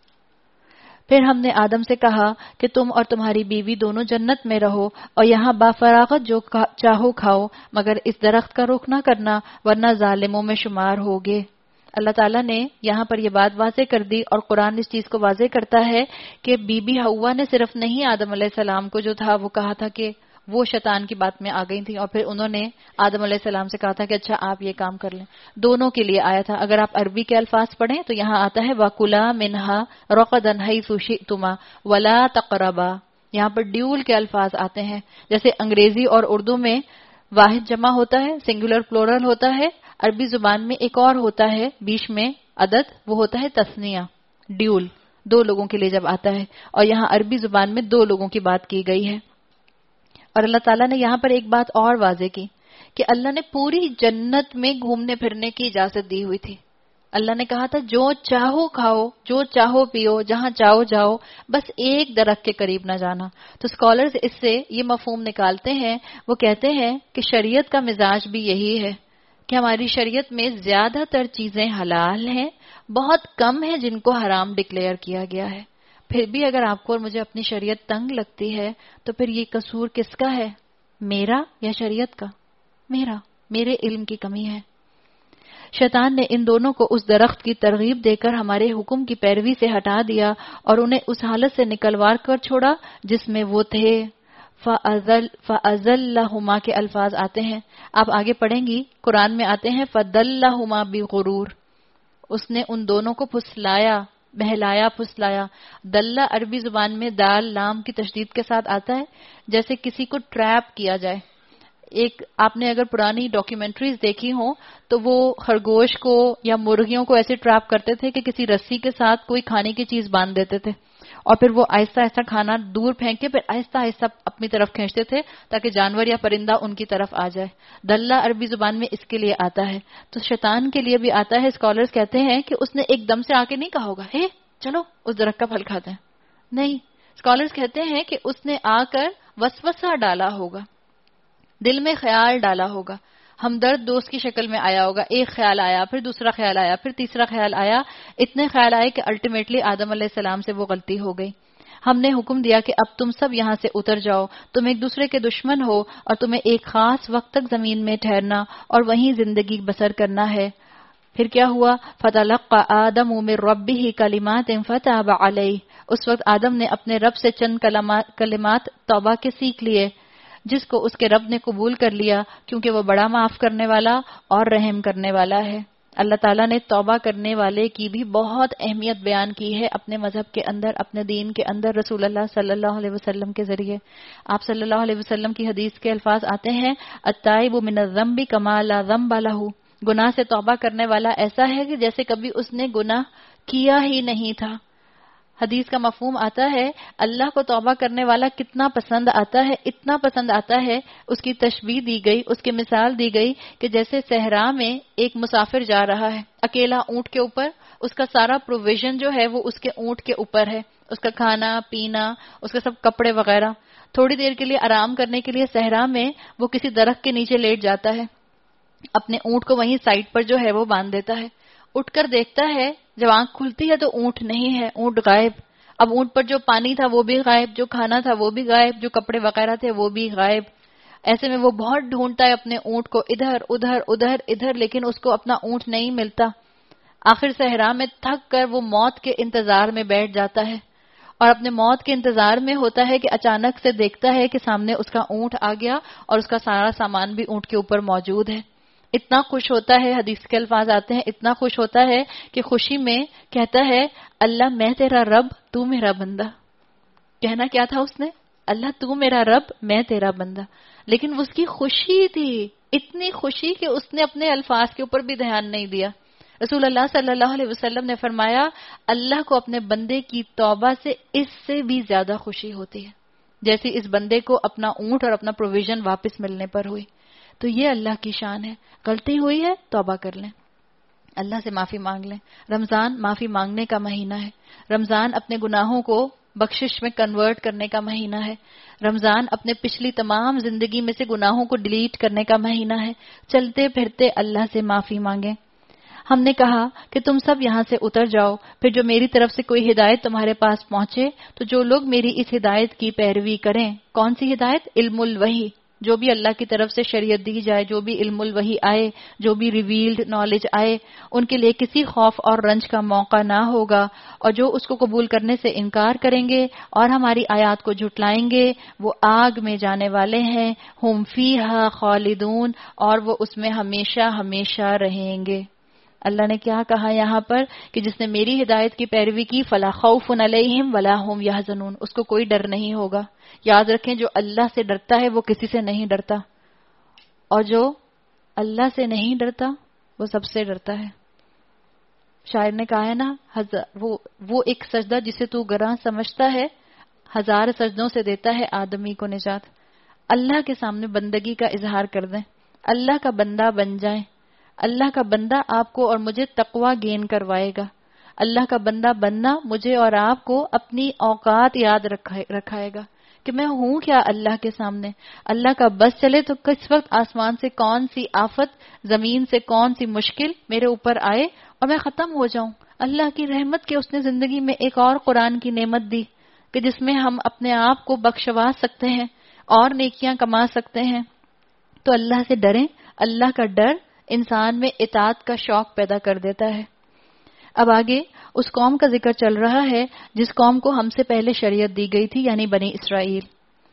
پھر ہم نے آدم سے کہا کہ تم اور تمہاری بیوی دونوں جنت میں رہو اور یہاں بافراغت جو چاہو کھاؤ، مگر اس درخت کا رخ نہ کرنا ورنہ ظالموں میں شمار ہوگے. اللہ تعالیٰ نے یہاں پر یہ بات واضح کر دی، اور قرآن اس چیز کو واضح کرتا ہے کہ بی بی حوا نے صرف نہیں آدم علیہ السلام کو جو تھا وہ کہا تھا کہ وہ شیطان کی بات میں آ گئی تھی، اور پھر انہوں نے آدم علیہ السلام سے کہا تھا کہ اچھا آپ یہ کام کر لیں. دونوں کے لیے آیا تھا. اگر آپ عربی کے الفاظ پڑھیں تو یہاں آتا ہے وَكُلَا مِنْهَا رَغَدًا حَيْثُ شِئْتُمَا وَلَا تَقْرَبَا. یہاں پر ڈیول کے الفاظ آتے ہیں. جیسے انگریزی اور اردو میں واحد جمع ہوتا ہے، سنگولر پلورل ہوتا ہے، عربی زبان میں ایک اور ہوتا ہے بیچ میں عدد، وہ ہوتا ہے تثنیہ، ڈیول، دو لوگوں کے لیے جب آتا ہے. اور یہاں عربی زبان میں دو لوگوں کی بات کی گئی ہے. اور اللہ تعالیٰ نے یہاں پر ایک بات اور واضح کی کہ اللہ نے پوری جنت میں گھومنے پھرنے کی اجازت دی ہوئی تھی. اللہ نے کہا تھا جو چاہو کھاؤ، جو چاہو پیو، جہاں چاہو جاؤ، بس ایک درخت کے قریب نہ جانا. تو اسکالرز اس سے یہ مفہوم نکالتے ہیں، وہ کہتے ہیں کہ شریعت کا مزاج بھی یہی ہے کہ ہماری شریعت میں زیادہ تر چیزیں حلال ہیں، بہت کم ہیں جن کو حرام ڈکلیئر کیا گیا ہے. پھر بھی اگر آپ کو اور مجھے اپنی شریعت تنگ لگتی ہے تو پھر یہ قصور کس کا ہے، میرا یا شریعت کا؟ میرا، میرے علم کی کمی ہے. شیطان نے ان دونوں کو اس درخت کی ترغیب دے کر ہمارے حکم کی پیروی سے ہٹا دیا اور انہیں اس حالت سے نکلوا کر چھوڑا جس میں وہ تھے. فَأَزَلَّهُمَا کے الفاظ آتے ہیں، آپ آگے پڑھیں گی قرآن میں آتے ہیں فَدَلَّهُمَا بِغُرُورٍ، اس نے ان دونوں کو پھسلایا، بہلایا، پھسلایا. دلہ عربی زبان میں دال لام کی تشدید کے ساتھ آتا ہے، جیسے کسی کو ٹریپ کیا جائے. ایک آپ نے اگر پرانی ڈاکیومنٹریز دیکھی ہوں تو وہ خرگوش کو یا مرغیوں کو ایسے ٹریپ کرتے تھے کہ کسی رسی کے ساتھ کوئی کھانے کی چیز باندھ دیتے تھے اور پھر وہ آہستہ آہستہ کھانا دور پھینک کے پھر آہستہ آہستہ اپنی طرف کھینچتے تھے تاکہ جانور یا پرندہ ان کی طرف آ جائے. دلہ عربی زبان میں اس کے لیے آتا ہے. تو شیطان کے لیے بھی آتا ہے. اسکالرز کہتے ہیں کہ اس نے ایک دم سے آ کے نہیں کہا ہوگا ہے چلو اس درخت کا پھل کھاتے ہیں، نہیں. اسکالرز کہتے ہیں کہ اس نے آ کر وسوسہ ڈالا ہوگا، دل میں خیال ڈالا ہوگا، ہمدرد دوست کی شکل میں آیا ہوگا. ایک خیال آیا، پھر دوسرا خیال آیا، پھر تیسرا خیال آیا. اتنے خیال آئے کہ الٹیمیٹلی آدم علیہ السلام سے وہ غلطی ہو گئی. ہم نے حکم دیا کہ اب تم سب یہاں سے اتر جاؤ، تم ایک دوسرے کے دشمن ہو اور تمہیں ایک خاص وقت تک زمین میں ٹھہرنا اور وہیں زندگی بسر کرنا ہے. پھر کیا ہوا؟ فَتَلَقَّى آدَمُ مِن رَبِّهِ كَلِمَاتٍ فَتَابَ عَلَيْهِ. اس وقت آدم نے اپنے رب سے چند کلمات توبہ کے سیکھ لیے، جس کو اس کے رب نے قبول کر لیا کیونکہ وہ بڑا معاف کرنے والا اور رحم کرنے والا ہے. اللہ تعالیٰ نے توبہ کرنے والے کی بھی بہت اہمیت بیان کی ہے اپنے مذہب کے اندر، اپنے دین کے اندر، رسول اللہ صلی اللہ علیہ وسلم کے ذریعے. آپ صلی اللہ علیہ وسلم کی حدیث کے الفاظ آتے ہیں التائب من الذنب کما لا ذنب له. گناہ سے توبہ کرنے والا ایسا ہے کہ جیسے کبھی اس نے گناہ کیا ہی نہیں تھا. حدیث کا مفہوم آتا ہے اللہ کو توبہ کرنے والا کتنا پسند آتا ہے، اتنا پسند آتا ہے. اس کی تشبیہ دی گئی، اس کی مثال دی گئی کہ جیسے صحرا میں ایک مسافر جا رہا ہے اکیلا اونٹ کے اوپر، اس کا سارا پروویژن جو ہے وہ اس کے اونٹ کے اوپر ہے، اس کا کھانا پینا، اس کا سب کپڑے وغیرہ. تھوڑی دیر کے لیے آرام کرنے کے لیے صحرا میں وہ کسی درخت کے نیچے لیٹ جاتا ہے، اپنے اونٹ کو وہیں سائڈ پر جو ہے وہ باندھ دیتا ہے. اٹھ کر دیکھتا ہے، جب آنکھ کھلتی ہے تو اونٹ نہیں ہے، اونٹ غائب. اب اونٹ پر جو پانی تھا وہ بھی غائب، جو کھانا تھا وہ بھی غائب، جو کپڑے وغیرہ تھے وہ بھی غائب. ایسے میں وہ بہت ڈھونڈتا ہے اپنے اونٹ کو، ادھر ادھر ادھر ادھر، لیکن اس کو اپنا اونٹ نہیں ملتا. آخر صحرا میں تھک کر وہ موت کے انتظار میں بیٹھ جاتا ہے اور اپنے موت کے انتظار میں ہوتا ہے کہ اچانک سے دیکھتا ہے کہ سامنے اس کا اونٹ آ گیا اور اس کا سارا سامان بھی اونٹ کے اوپر موجود ہے. اتنا خوش ہوتا ہے، حدیث کے الفاظ آتے ہیں، اتنا خوش ہوتا ہے کہ خوشی میں کہتا ہے اللہ میں تیرا رب تو میرا بندہ. کہنا کیا تھا اس نے؟ اللہ تو میرا رب میں تیرا بندہ. لیکن اس کی خوشی تھی، اتنی خوشی کہ اس نے اپنے الفاظ کے اوپر بھی دھیان نہیں دیا. رسول اللہ صلی اللہ علیہ وسلم نے فرمایا اللہ کو اپنے بندے کی توبہ سے اس سے بھی زیادہ خوشی ہوتی ہے جیسی اس بندے کو اپنا اونٹ اور اپنا پروویژن واپس ملنے پر ہوئی. تو یہ اللہ کی شان ہے. غلطی ہوئی ہے توبہ کر لیں، اللہ سے معافی مانگ لیں. رمضان معافی مانگنے کا مہینہ ہے. رمضان اپنے گناہوں کو بخشش میں کنورٹ کرنے کا مہینہ ہے. رمضان اپنے پچھلی تمام زندگی میں سے گناہوں کو ڈیلیٹ کرنے کا مہینہ ہے. چلتے پھرتے اللہ سے معافی مانگیں. ہم نے کہا کہ تم سب یہاں سے اتر جاؤ، پھر جو میری طرف سے کوئی ہدایت تمہارے پاس پہنچے تو جو لوگ میری اس ہدایت کی پیروی کریں. کون سی ہدایت؟ علم الوحی. جو بھی اللہ کی طرف سے شریعت دی جائے، جو بھی علم الوحی آئے، جو بھی ریویلڈ نالج آئے، ان کے لیے کسی خوف اور رنج کا موقع نہ ہوگا. اور جو اس کو قبول کرنے سے انکار کریں گے اور ہماری آیات کو جھٹلائیں گے وہ آگ میں جانے والے ہیں. ہم فیہا خالدون، اور وہ اس میں ہمیشہ ہمیشہ رہیں گے. اللہ نے کیا کہا یہاں پر کہ جس نے میری ہدایت کی پیروی کی فلا خوف علیہم ولا هم یحزنون، اس کو کوئی ڈر نہیں ہوگا. یاد رکھیں جو اللہ سے ڈرتا ہے وہ کسی سے نہیں ڈرتا، اور جو اللہ سے نہیں ڈرتا وہ سب سے ڈرتا ہے. شاعر نے کہا ہے نا وہ وہ ایک سجدہ جسے تو گراں سمجھتا ہے ہزار سجدوں سے دیتا ہے آدمی کو نجات. اللہ کے سامنے بندگی کا اظہار کر دیں، اللہ کا بندہ بن جائیں. اللہ کا بندہ آپ کو اور مجھے تقوی گین کروائے گا. اللہ کا بندہ بننا مجھے اور آپ کو اپنی اوقات یاد رکھائے گا کہ میں ہوں کیا اللہ کے سامنے. اللہ کا بس چلے تو کس وقت آسمان سے کون سی آفت، زمین سے کون سی مشکل میرے اوپر آئے اور میں ختم ہو جاؤں. اللہ کی رحمت کے اس نے زندگی میں ایک اور قرآن کی نعمت دی کہ جس میں ہم اپنے آپ کو بخشوا سکتے ہیں اور نیکیاں کما سکتے ہیں. تو اللہ سے ڈریں. اللہ کا ڈر انسان میں اطاعت کا شوق پیدا کر دیتا ہے. اب آگے اس قوم کا ذکر چل رہا ہے جس قوم کو ہم سے پہلے شریعت دی گئی تھی، یعنی بنی اسرائیل.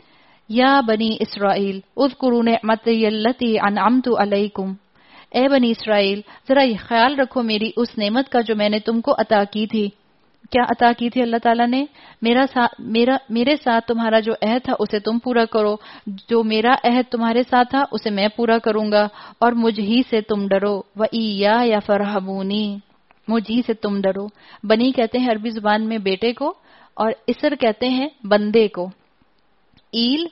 یا بنی اسرائیل اذکروا نعمتی التی انعمت علیکم. اے بنی اسرائیل ذرا یہ خیال رکھو میری اس نعمت کا جو میں نے تم کو عطا کی تھی. کیا عطا کی تھی اللہ تعالیٰ نے؟ میرا سا, میرا میرے ساتھ تمہارا جو عہد تھا اسے تم پورا کرو، جو میرا عہد تمہارے ساتھ تھا اسے میں پورا کروں گا، اور مجھ ہی سے تم ڈرو. وَإِيَّايَ فَارْهَبُونِ، مجھ ہی سے تم ڈرو. بنی کہتے ہیں عربی زبان میں بیٹے کو، اور اسر کہتے ہیں بندے کو. ایل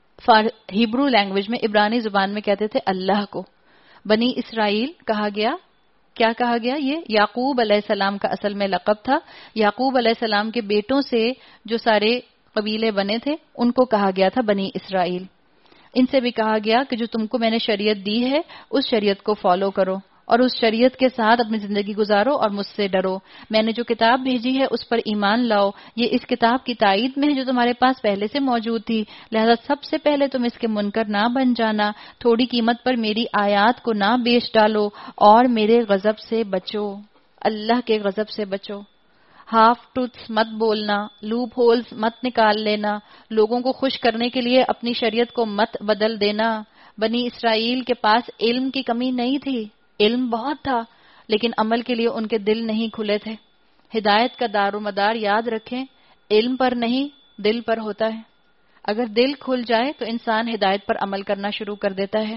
ہیبرو لینگویج میں، عبرانی زبان میں کہتے تھے اللہ کو. بنی اسرائیل کہا گیا. کیا کہا گیا؟ یہ یعقوب علیہ السلام کا اصل میں لقب تھا. یعقوب علیہ السلام کے بیٹوں سے جو سارے قبیلے بنے تھے ان کو کہا گیا تھا بنی اسرائیل. ان سے بھی کہا گیا کہ جو تم کو میں نے شریعت دی ہے اس شریعت کو فالو کرو اور اس شریعت کے ساتھ اپنی زندگی گزارو اور مجھ سے ڈرو. میں نے جو کتاب بھیجی ہے اس پر ایمان لاؤ. یہ اس کتاب کی تائید میں ہے جو تمہارے پاس پہلے سے موجود تھی، لہذا سب سے پہلے تم اس کے منکر نہ بن جانا. تھوڑی قیمت پر میری آیات کو نہ بیچ ڈالو اور میرے غضب سے بچو، اللہ کے غضب سے بچو. ہاف ٹروتھس مت بولنا، لوپ ہولز مت نکال لینا، لوگوں کو خوش کرنے کے لیے اپنی شریعت کو مت بدل دینا. بنی اسرائیل کے پاس علم کی کمی نہیں تھی، علم بہت تھا، لیکن عمل کے لیے ان کے دل نہیں کھلے تھے. ہدایت کا دار و مدار یاد رکھیں علم پر نہیں دل پر ہوتا ہے. اگر دل کھل جائے تو انسان ہدایت پر عمل کرنا شروع کر دیتا ہے.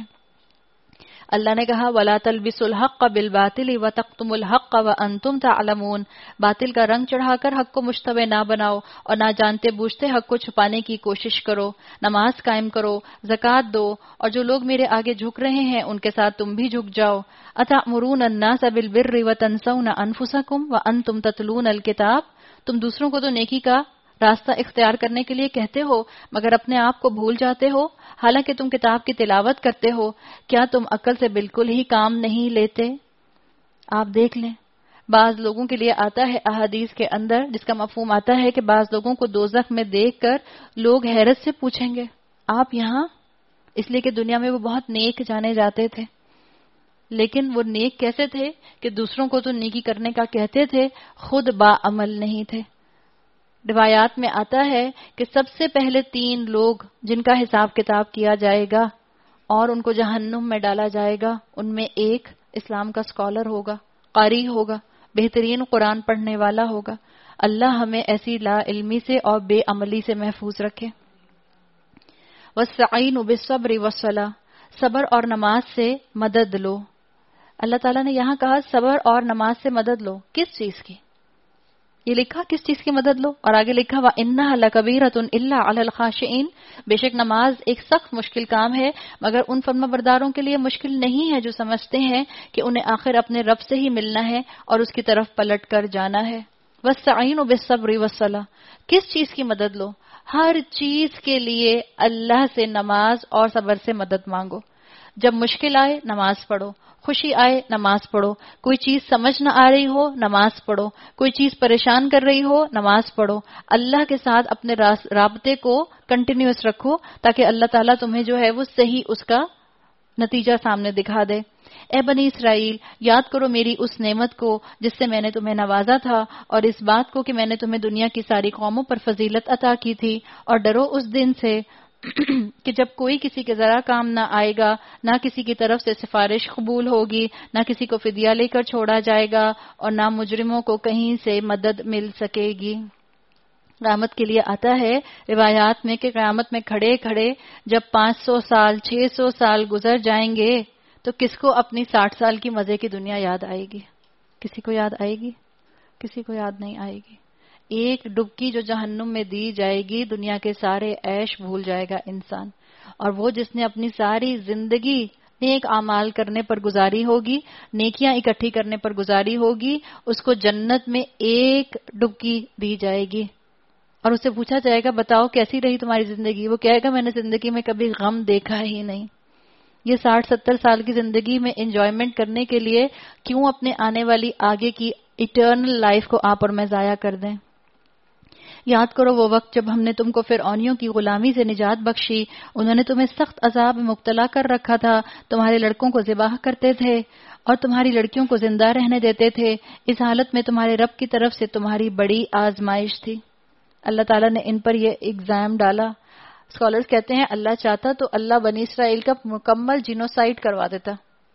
اللہ نے کہا وَلَا تَلْبِسُوا الْحَقَّ بِالْبَاطِلِ وَتَكْتُمُوا الْحَقَّ وَأَنْتُمْ تَعْلَمُونَ. باطل کا رنگ چڑھا کر حق کو مشتبہ نہ بناؤ اور نہ جانتے بوجھتے حق کو چھپانے کی کوشش کرو. نماز قائم کرو، زکوٰۃ دو، اور جو لوگ میرے آگے جھک رہے ہیں ان کے ساتھ تم بھی جھک جاؤ. أَتَأْمُرُونَ النَّاسَ بِالْبِرِّ وَتَنْسَوْنَ أَنفُسَكُمْ وَأَنْتُمْ تَتْلُونَ الْكِتَابَ. تم دوسروں کو تو نیکی کا راستہ اختیار کرنے کے لیے کہتے ہو مگر اپنے آپ کو بھول جاتے ہو حالانکہ تم کتاب کی تلاوت کرتے ہو. کیا تم عقل سے بالکل ہی کام نہیں لیتے؟ آپ دیکھ لیں بعض لوگوں کے لیے آتا ہے احادیث کے اندر جس کا مفہوم آتا ہے کہ بعض لوگوں کو دوزخ میں دیکھ کر لوگ حیرت سے پوچھیں گے آپ یہاں؟ اس لیے کہ دنیا میں وہ بہت نیک جانے جاتے تھے، لیکن وہ نیک کیسے تھے کہ دوسروں کو تو نیکی کرنے کا کہتے تھے، خود با عمل نہیں تھے. روایات میں آتا ہے کہ سب سے پہلے تین لوگ جن کا حساب کتاب کیا جائے گا اور ان کو جہنم میں ڈالا جائے گا. ان میں ایک اسلام کا اسکالر ہوگا, قاری ہوگا, بہترین قرآن پڑھنے والا ہوگا. اللہ ہمیں ایسی لا علمی سے اور بے عملی سے محفوظ رکھے. وَاسْتَعِينُوا بِالصَّبْرِ وَالصَّلَاةِ, صبر اور نماز سے مدد لو. اللہ تعالیٰ نے یہاں کہا صبر اور نماز سے مدد لو. کس چیز کی؟ یہ لکھا کس چیز کی مدد لو, اور آگے لکھا وَإِنَّهَا لَكَبِيرَةٌ إِلَّا عَلَى الْخَاشِعِينَ, بے شک نماز ایک سخت مشکل کام ہے مگر ان فرما برداروں کے لیے مشکل نہیں ہے جو سمجھتے ہیں کہ انہیں آخر اپنے رب سے ہی ملنا ہے اور اس کی طرف پلٹ کر جانا ہے. وَاسْتَعِينُوا بِالصَّبْرِ وَالصَّلَاةِ, کس چیز کی مدد لو؟ ہر چیز کے لیے اللہ سے نماز اور صبر سے مدد مانگو. جب مشکل آئے نماز پڑھو, خوشی آئے نماز پڑھو, کوئی چیز سمجھ نہ آ رہی ہو نماز پڑھو, کوئی چیز پریشان کر رہی ہو نماز پڑھو. اللہ کے ساتھ اپنے رابطے کو کنٹینیوس رکھو تاکہ اللہ تعالیٰ تمہیں جو ہے وہ صحیح اس کا نتیجہ سامنے دکھا دے. اے بنی اسرائیل, یاد کرو میری اس نعمت کو جس سے میں نے تمہیں نوازا تھا, اور اس بات کو کہ میں نے تمہیں دنیا کی ساری قوموں پر فضیلت عطا کی تھی. اور ڈرو اس دن سے کہ جب کوئی کسی کے ذرا کام نہ آئے گا, نہ کسی کی طرف سے سفارش قبول ہوگی, نہ کسی کو فدیہ لے کر چھوڑا جائے گا, اور نہ مجرموں کو کہیں سے مدد مل سکے گی. قیامت کے لیے آتا ہے روایات میں کہ قیامت میں کھڑے کھڑے جب پانچ سو سال چھ سو سال گزر جائیں گے تو کس کو اپنی ساٹھ سال کی مزے کی دنیا یاد آئے گی؟ کسی کو یاد آئے گی؟ کسی کو یاد نہیں آئے گی. ایک ڈبکی جو جہنم میں دی جائے گی, دنیا کے سارے عیش بھول جائے گا انسان. اور وہ جس نے اپنی ساری زندگی نیک اعمال کرنے پر گزاری ہوگی, نیکیاں اکٹھی کرنے پر گزاری ہوگی, اس کو جنت میں ایک ڈبکی دی جائے گی اور اسے پوچھا جائے گا بتاؤ کیسی رہی تمہاری زندگی؟ وہ کہے گا میں نے زندگی میں کبھی غم دیکھا ہی نہیں. یہ ساٹھ ستر سال کی زندگی میں انجوائمنٹ کرنے کے لیے کیوں اپنے آنے والی آگے کی ایٹرنل لائف کو آپ اور میں ضائع کر دیں؟ یاد کرو وہ وقت جب ہم نے تم کو فرعونیوں کی غلامی سے نجات بخشی. انہوں نے تمہیں سخت عذاب میں مبتلا کر رکھا تھا, تمہارے لڑکوں کو ذبح کرتے تھے اور تمہاری لڑکیوں کو زندہ رہنے دیتے تھے. اس حالت میں تمہارے رب کی طرف سے تمہاری بڑی آزمائش تھی. اللہ تعالیٰ نے ان پر یہ ایگزام ڈالا. اسکالرز کہتے ہیں اللہ چاہتا تو اللہ بنی اسرائیل کا مکمل جینوسائیڈ کروا دیتا,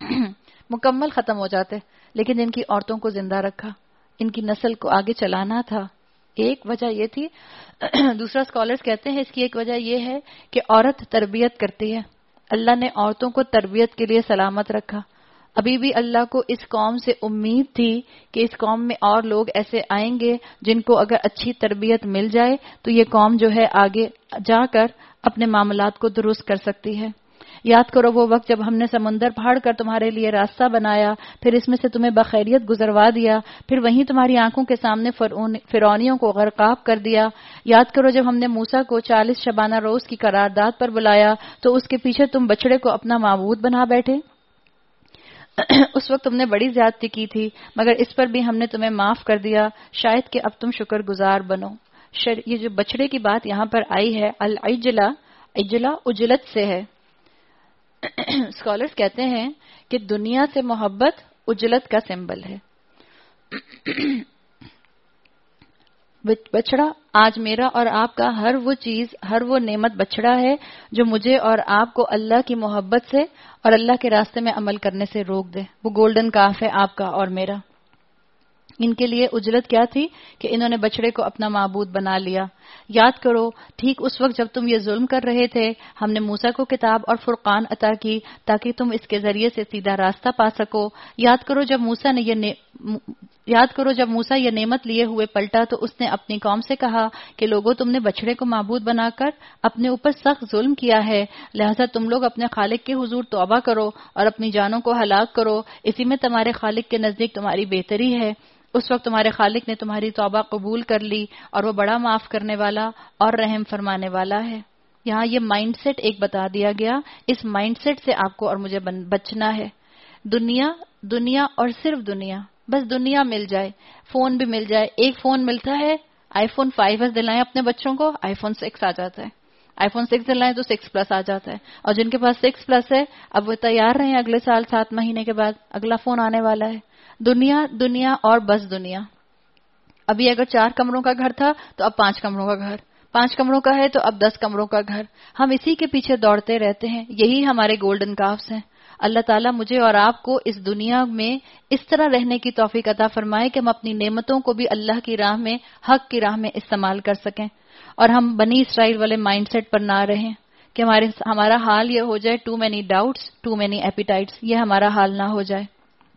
مکمل ختم ہو جاتے, لیکن ان کی عورتوں کو زندہ رکھا, ان کی نسل کو آگے چلانا تھا. ایک وجہ یہ تھی. دوسرا اسکالرز کہتے ہیں اس کی ایک وجہ یہ ہے کہ عورت تربیت کرتی ہے. اللہ نے عورتوں کو تربیت کے لیے سلامت رکھا. ابھی بھی اللہ کو اس قوم سے امید تھی کہ اس قوم میں اور لوگ ایسے آئیں گے جن کو اگر اچھی تربیت مل جائے تو یہ قوم جو ہے آگے جا کر اپنے معاملات کو درست کر سکتی ہے. یاد کرو وہ وقت جب ہم نے سمندر پھاڑ کر تمہارے لیے راستہ بنایا, پھر اس میں سے تمہیں بخیریت گزروا دیا, پھر وہیں تمہاری آنکھوں کے سامنے فرعونیوں کو غرقاب کر دیا. یاد کرو جب ہم نے موسیٰ کو چالیس شبانہ روز کی قرارداد پر بلایا تو اس کے پیچھے تم بچڑے کو اپنا معبود بنا بیٹھے. اس وقت تم نے بڑی زیادتی کی تھی مگر اس پر بھی ہم نے تمہیں معاف کر دیا, شاید کہ اب تم شکر گزار بنو. یہ جو بچڑے کی بات یہاں پر آئی ہے, العجلہ, عجلہ اجلت سے ہے. اسکالرز کہتے ہیں کہ دنیا سے محبت اجلت کا سمبل ہے. بچڑا آج میرا اور آپ کا ہر وہ چیز, ہر وہ نعمت بچڑا ہے جو مجھے اور آپ کو اللہ کی محبت سے اور اللہ کے راستے میں عمل کرنے سے روک دے. وہ گولڈن کاف ہے آپ کا اور میرا. ان کے لیے اجلت کیا تھی کہ انہوں نے بچڑے کو اپنا معبود بنا لیا. یاد کرو ٹھیک اس وقت جب تم یہ ظلم کر رہے تھے ہم نے موسیٰ کو کتاب اور فرقان عطا کی تاکہ تم اس کے ذریعے سے سیدھا راستہ پا سکو. یاد کرو جب موسیٰ نے یہ نے... یاد کرو جب موسیٰ یہ نعمت لیے ہوئے پلٹا تو اس نے اپنی قوم سے کہا کہ لوگوں تم نے بچڑے کو معبود بنا کر اپنے اوپر سخت ظلم کیا ہے, لہذا تم لوگ اپنے خالق کے حضور توبہ کرو اور اپنی جانوں کو ہلاک کرو, اسی میں تمہارے خالق کے نزدیک تمہاری بہتری ہے. اس وقت تمہارے خالق نے تمہاری توبہ قبول کر لی اور وہ بڑا معاف کرنے والا اور رحم فرمانے والا ہے. یہاں یہ مائنڈ سیٹ ایک بتا دیا گیا, اس مائنڈ سیٹ سے آپ کو اور مجھے بچنا ہے. دنیا دنیا اور صرف دنیا, بس دنیا مل جائے, فون بھی مل جائے. ایک فون ملتا ہے, آئی فون فائیو ایس دلائیں اپنے بچوں کو, آئی فون سکس آ جاتا ہے. آئی فون سکس دلائیں تو سکس پلس آ جاتا ہے, اور جن کے پاس سکس پلس ہے اب وہ تیار رہیں اگلے سال سات مہینے کے بعد اگلا فون آنے والا ہے. دنیا دنیا اور بس دنیا. ابھی اگر چار کمروں کا گھر تھا تو اب پانچ کمروں کا گھر, پانچ کمروں کا ہے تو اب دس کمروں کا گھر. ہم اسی کے پیچھے دوڑتے رہتے ہیں. یہی ہمارے گولڈن کافس ہیں. اللہ تعالیٰ مجھے اور آپ کو اس دنیا میں اس طرح رہنے کی توفیق عطا فرمائے کہ ہم اپنی نعمتوں کو بھی اللہ کی راہ میں، حق کی راہ میں استعمال کر سکیں، اور ہم بنی اسرائیل والے مائنڈ سیٹ پر نہ رہیں کہ ہمارے ہمارا حال یہ ہو جائے too many doubts too many appetites. یہ ہمارا حال نہ ہو جائے،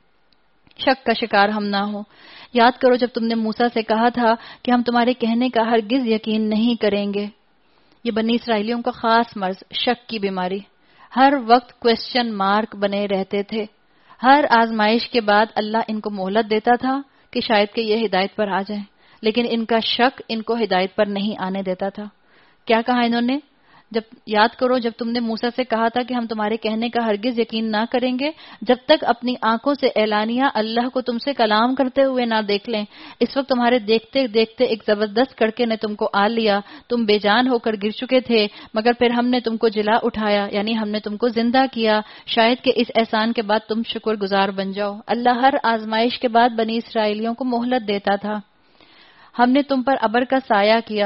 شک کا شکار ہم نہ ہو. یاد کرو جب تم نے موسیٰ سے کہا تھا کہ ہم تمہارے کہنے کا ہرگز یقین نہیں کریں گے. یہ بنی اسرائیلیوں کا خاص مرض، شک کی بیماری. ہر وقت کوسچن مارک بنے رہتے تھے. ہر آزمائش کے بعد اللہ ان کو مہلت دیتا تھا کہ شاید کہ یہ ہدایت پر آ جائیں، لیکن ان کا شک ان کو ہدایت پر نہیں آنے دیتا تھا. کیا کہا انہوں نے؟ جب یاد کرو جب تم نے موسیٰ سے کہا تھا کہ ہم تمہارے کہنے کا ہرگز یقین نہ کریں گے جب تک اپنی آنکھوں سے اعلانیہ اللہ کو تم سے کلام کرتے ہوئے نہ دیکھ لیں. اس وقت تمہارے دیکھتے دیکھتے ایک زبردست کڑکے نے تم کو آ لیا، تم بے جان ہو کر گر چکے تھے، مگر پھر ہم نے تم کو جلا اٹھایا، یعنی ہم نے تم کو زندہ کیا. شاید کہ اس احسان کے بعد تم شکر گزار بن جاؤ. اللہ ہر آزمائش کے بعد بنی اسرائیلیوں کو مہلت دیتا تھا. ہم نے تم پر ابر کا سایہ کیا.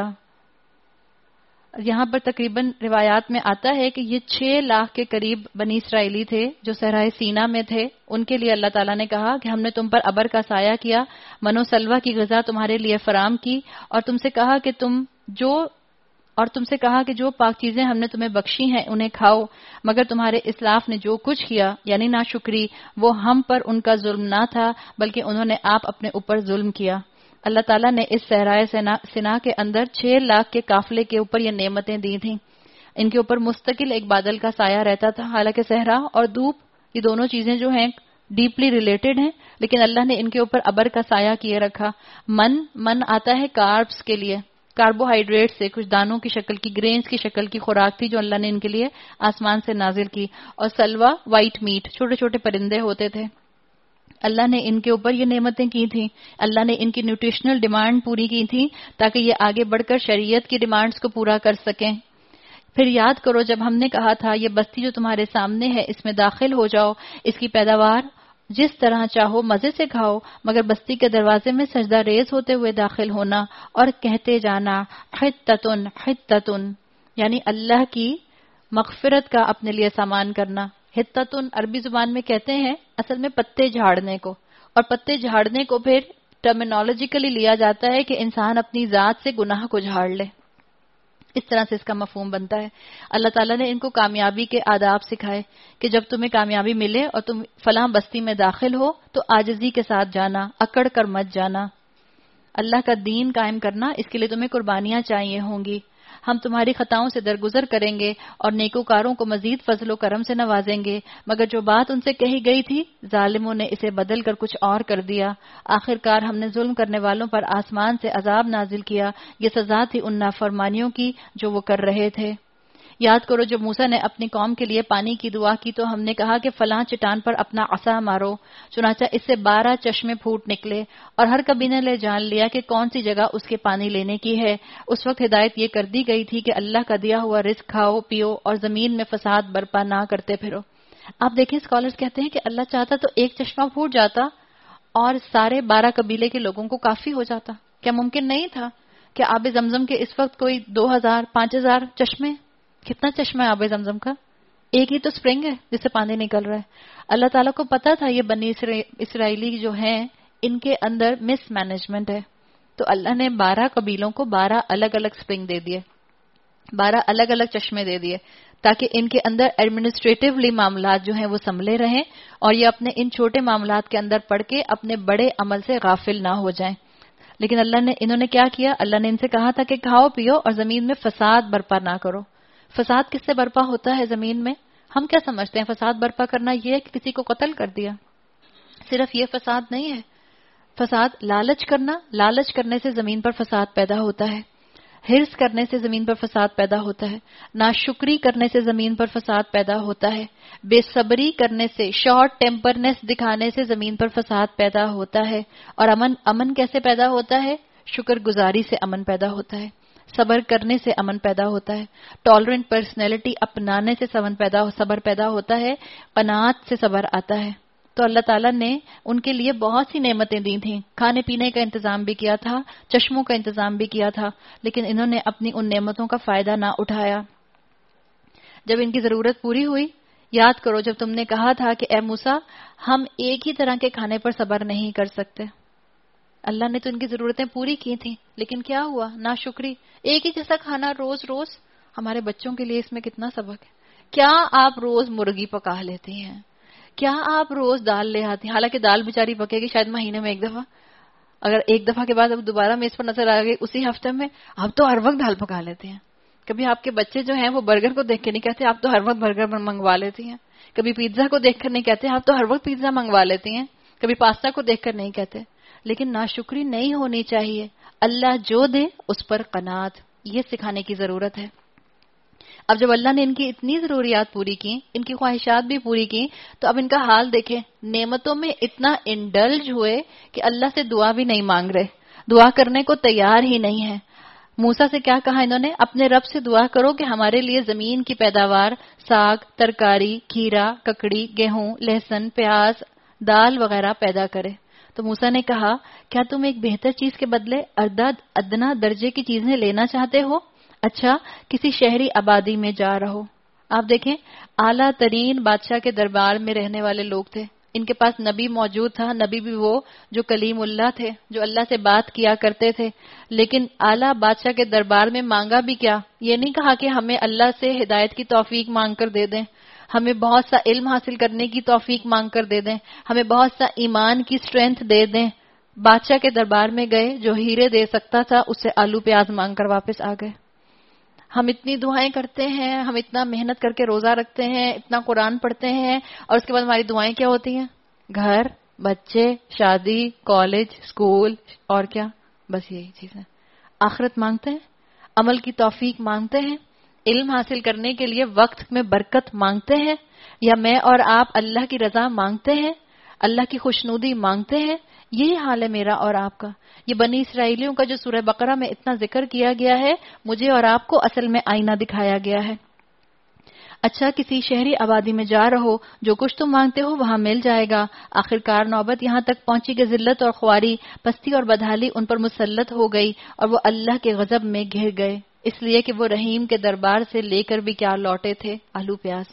یہاں پر تقریباً روایات میں آتا ہے کہ یہ چھ لاکھ کے قریب بنی اسرائیلی تھے جو صحرائے سینا میں تھے. ان کے لیے اللہ تعالیٰ نے کہا کہ ہم نے تم پر ابر کا سایہ کیا، من و سلوہ کی غذا تمہارے لیے فراہم کی، اور تم سے کہا کہ تم جو اور تم سے کہا کہ جو پاک چیزیں ہم نے تمہیں بخشی ہیں انہیں کھاؤ، مگر تمہارے اسلاف نے جو کچھ کیا یعنی ناشکری، وہ ہم پر ان کا ظلم نہ تھا بلکہ انہوں نے آپ اپنے اوپر ظلم کیا. اللہ تعالیٰ نے اس صحرائے سینا کے اندر چھ لاکھ کے قافلے کے اوپر یہ نعمتیں دی تھیں. ان کے اوپر مستقل ایک بادل کا سایہ رہتا تھا. حالانکہ صحرا اور دھوپ یہ دونوں چیزیں جو ہیں ڈیپلی ریلیٹڈ ہیں، لیکن اللہ نے ان کے اوپر ابر کا سایہ کیے رکھا. من من آتا ہے کاربس کے لیے، کاربوہائیڈریٹ سے کچھ دانوں کی شکل کی، گرینز کی شکل کی خوراک تھی جو اللہ نے ان کے لیے آسمان سے نازل کی. اور سلوا وائٹ میٹ، چھوٹے چھوٹے پرندے ہوتے تھے. اللہ نے ان کے اوپر یہ نعمتیں کی تھیں. اللہ نے ان کی نیوٹریشنل ڈیمانڈ پوری کی تھی تاکہ یہ آگے بڑھ کر شریعت کی ڈیمانڈز کو پورا کر سکیں. پھر یاد کرو جب ہم نے کہا تھا یہ بستی جو تمہارے سامنے ہے اس میں داخل ہو جاؤ، اس کی پیداوار جس طرح چاہو مزے سے کھاؤ، مگر بستی کے دروازے میں سجدہ ریز ہوتے ہوئے داخل ہونا اور کہتے جانا حتتن حتتن، یعنی اللہ کی مغفرت کا اپنے لیے سامان کرنا. حتتن عربی زبان میں کہتے ہیں اصل میں پتے جھاڑنے کو، اور پتے جھاڑنے کو پھر ٹرمینالوجیکلی لیا جاتا ہے کہ انسان اپنی ذات سے گناہ کو جھاڑ لے. اس طرح سے اس کا مفہوم بنتا ہے. اللہ تعالیٰ نے ان کو کامیابی کے آداب سکھائے کہ جب تمہیں کامیابی ملے اور تم فلاں بستی میں داخل ہو تو عاجزی کے ساتھ جانا، اکڑ کر مت جانا. اللہ کا دین قائم کرنا، اس کے لیے تمہیں قربانیاں چاہیے ہوں گی. ہم تمہاری خطاؤں سے درگزر کریں گے اور نیکوکاروں کو مزید فضل و کرم سے نوازیں گے. مگر جو بات ان سے کہی گئی تھی ظالموں نے اسے بدل کر کچھ اور کر دیا. آخرکار ہم نے ظلم کرنے والوں پر آسمان سے عذاب نازل کیا. یہ سزا تھی ان نافرمانیوں کی جو وہ کر رہے تھے. یاد کرو جب موسیٰ نے اپنی قوم کے لیے پانی کی دعا کی تو ہم نے کہا کہ فلاں چٹان پر اپنا عصا مارو، چنانچہ اس سے بارہ چشمے پھوٹ نکلے، اور ہر کبھی نے جان لیا کہ کون سی جگہ اس کے پانی لینے کی ہے. اس وقت ہدایت یہ کر دی گئی تھی کہ اللہ کا دیا ہوا رزق کھاؤ پیو اور زمین میں فساد برپا نہ کرتے پھرو. آپ دیکھیں اسکالرز کہتے ہیں کہ اللہ چاہتا تو ایک چشمہ پھوٹ جاتا اور سارے بارہ قبیلے کے لوگوں کو کافی ہو جاتا. کیا ممکن نہیں تھا کہ آب زمزم کے اس وقت کوئی دو ہزار پانچ ہزار چشمے، کتنا چشمہ ہے آب زمزم کا؟ ایک ہی تو سپرنگ ہے جس سے پانی نکل رہا ہے. اللہ تعالیٰ کو پتا تھا یہ بنی اسرائیلی جو ہیں ان کے اندر مس مینجمنٹ ہے، تو اللہ نے بارہ قبیلوں کو بارہ الگ الگ سپرنگ دے دیے، بارہ الگ الگ چشمے دے دیے تاکہ ان کے اندر ایڈمنسٹریٹولی معاملات جو ہیں وہ سنبھلے رہیں اور یہ اپنے ان چھوٹے معاملات کے اندر پڑھ کے اپنے بڑے عمل سے غافل نہ ہو جائیں. لیکن اللہ نے انہوں نے کیا کیا؟ اللہ نے ان سے کہا تھا کہ کھاؤ پیو اور زمین میں فساد برپا نہ کرو. فساد کس سے برپا ہوتا ہے زمین میں؟ ہم کیا سمجھتے ہیں فساد برپا کرنا یہ ہے کہ کسی کو قتل کر دیا. صرف یہ فساد نہیں ہے. فساد لالچ کرنا، لالچ کرنے سے زمین پر فساد پیدا ہوتا ہے. ہرس کرنے سے زمین پر فساد پیدا ہوتا ہے. ناشکری کرنے سے زمین پر فساد پیدا ہوتا ہے. بے صبری کرنے سے، شارٹ ٹیمپرنس دکھانے سے زمین پر فساد پیدا ہوتا ہے. اور امن امن کیسے پیدا ہوتا ہے؟ شکر گزاری سے امن پیدا ہوتا ہے. صبر کرنے سے امن پیدا ہوتا ہے. ٹالرنٹ پرسنالٹی اپنانے سے صبر پیدا صبر پیدا ہوتا ہے. قناعت سے صبر آتا ہے. تو اللہ تعالیٰ نے ان کے لیے بہت سی نعمتیں دی تھیں، کھانے پینے کا انتظام بھی کیا تھا، چشموں کا انتظام بھی کیا تھا، لیکن انہوں نے اپنی ان نعمتوں کا فائدہ نہ اٹھایا۔ جب ان کی ضرورت پوری ہوئی، یاد کرو جب تم نے کہا تھا کہ اے موسیٰ ہم ایک ہی طرح کے کھانے پر صبر نہیں کر سکتے۔ اللہ نے تو ان کی ضرورتیں پوری کی تھیں، لیکن کیا ہوا؟ ناشکری۔ ایک ہی جیسا کھانا روز روز، ہمارے بچوں کے لیے اس میں کتنا سبق ہے۔ کیا آپ روز مرغی پکا لیتی ہیں؟ کیا آپ روز دال لے آتی ہیں؟ حالانکہ دال بیچاری پکے گی شاید مہینے میں ایک دفعہ، اگر ایک دفعہ کے بعد اب دوبارہ میز پر نظر آ گئی اسی ہفتے میں، آپ تو ہر وقت دال پکا لیتے ہیں۔ کبھی آپ کے بچے جو ہیں وہ برگر کو دیکھ کے نہیں کہتے آپ تو ہر وقت برگر منگوا لیتی ہیں، کبھی پیزا کو دیکھ کر نہیں کہتے آپ تو ہر وقت پیزا منگوا لیتی ہیں، کبھی پاستا کو دیکھ کر نہیں کہتے۔ لیکن ناشکری نہیں ہونی چاہیے، اللہ جو دے اس پر قناعت، یہ سکھانے کی ضرورت ہے۔ اب جب اللہ نے ان کی اتنی ضروریات پوری کی، ان کی خواہشات بھی پوری کی، تو اب ان کا حال دیکھیں، نعمتوں میں اتنا انڈلج ہوئے کہ اللہ سے دعا بھی نہیں مانگ رہے، دعا کرنے کو تیار ہی نہیں ہے۔ موسیٰ سے کیا کہا انہوں نے؟ اپنے رب سے دعا کرو کہ ہمارے لیے زمین کی پیداوار، ساگ، ترکاری، کھیرا، ککڑی، گیہوں، لہسن، پیاز، دال وغیرہ پیدا کرے۔ تو موسیٰ نے کہا کیا تم ایک بہتر چیز کے بدلے ادنا درجے کی چیزیں لینا چاہتے ہو؟ اچھا کسی شہری آبادی میں جا رہو۔ آپ دیکھیں اعلیٰ ترین بادشاہ کے دربار میں رہنے والے لوگ تھے، ان کے پاس نبی موجود تھا، نبی بھی وہ جو کلیم اللہ تھے، جو اللہ سے بات کیا کرتے تھے، لیکن اعلیٰ بادشاہ کے دربار میں مانگا بھی کیا؟ یہ نہیں کہا کہ ہمیں اللہ سے ہدایت کی توفیق مانگ کر دے دیں، ہمیں بہت سا علم حاصل کرنے کی توفیق مانگ کر دے دیں، ہمیں بہت سا ایمان کی سٹرینتھ دے دیں۔ بادشاہ کے دربار میں گئے، جو ہیرے دے سکتا تھا اس سے آلو پیاز مانگ کر واپس آ گئے۔ ہم اتنی دعائیں کرتے ہیں، ہم اتنا محنت کر کے روزہ رکھتے ہیں، اتنا قرآن پڑھتے ہیں، اور اس کے بعد ہماری دعائیں کیا ہوتی ہیں؟ گھر، بچے، شادی، کالج، اسکول، اور کیا؟ بس یہی چیزیں۔ آخرت مانگتے ہیں، عمل کی توفیق مانگتے ہیں، علم حاصل کرنے کے لیے وقت میں برکت مانگتے ہیں، یا میں اور آپ اللہ کی رضا مانگتے ہیں، اللہ کی خوشنودی مانگتے ہیں؟ یہی حال ہے میرا اور آپ کا۔ یہ بنی اسرائیلیوں کا جو سورہ بقرہ میں اتنا ذکر کیا گیا ہے، مجھے اور آپ کو اصل میں آئینہ دکھایا گیا ہے۔ اچھا کسی شہری آبادی میں جا رہو، جو کچھ تم مانگتے ہو وہاں مل جائے گا۔ آخرکار نوبت یہاں تک پہنچی کہ ذلت اور خواری، پستی اور بدحالی ان پر مسلط ہو گئی، اور وہ اللہ کے غضب میں گھر گئے، اس لیے کہ وہ رحیم کے دربار سے لے کر بھی کیا لوٹے تھے؟ آلو پیاز۔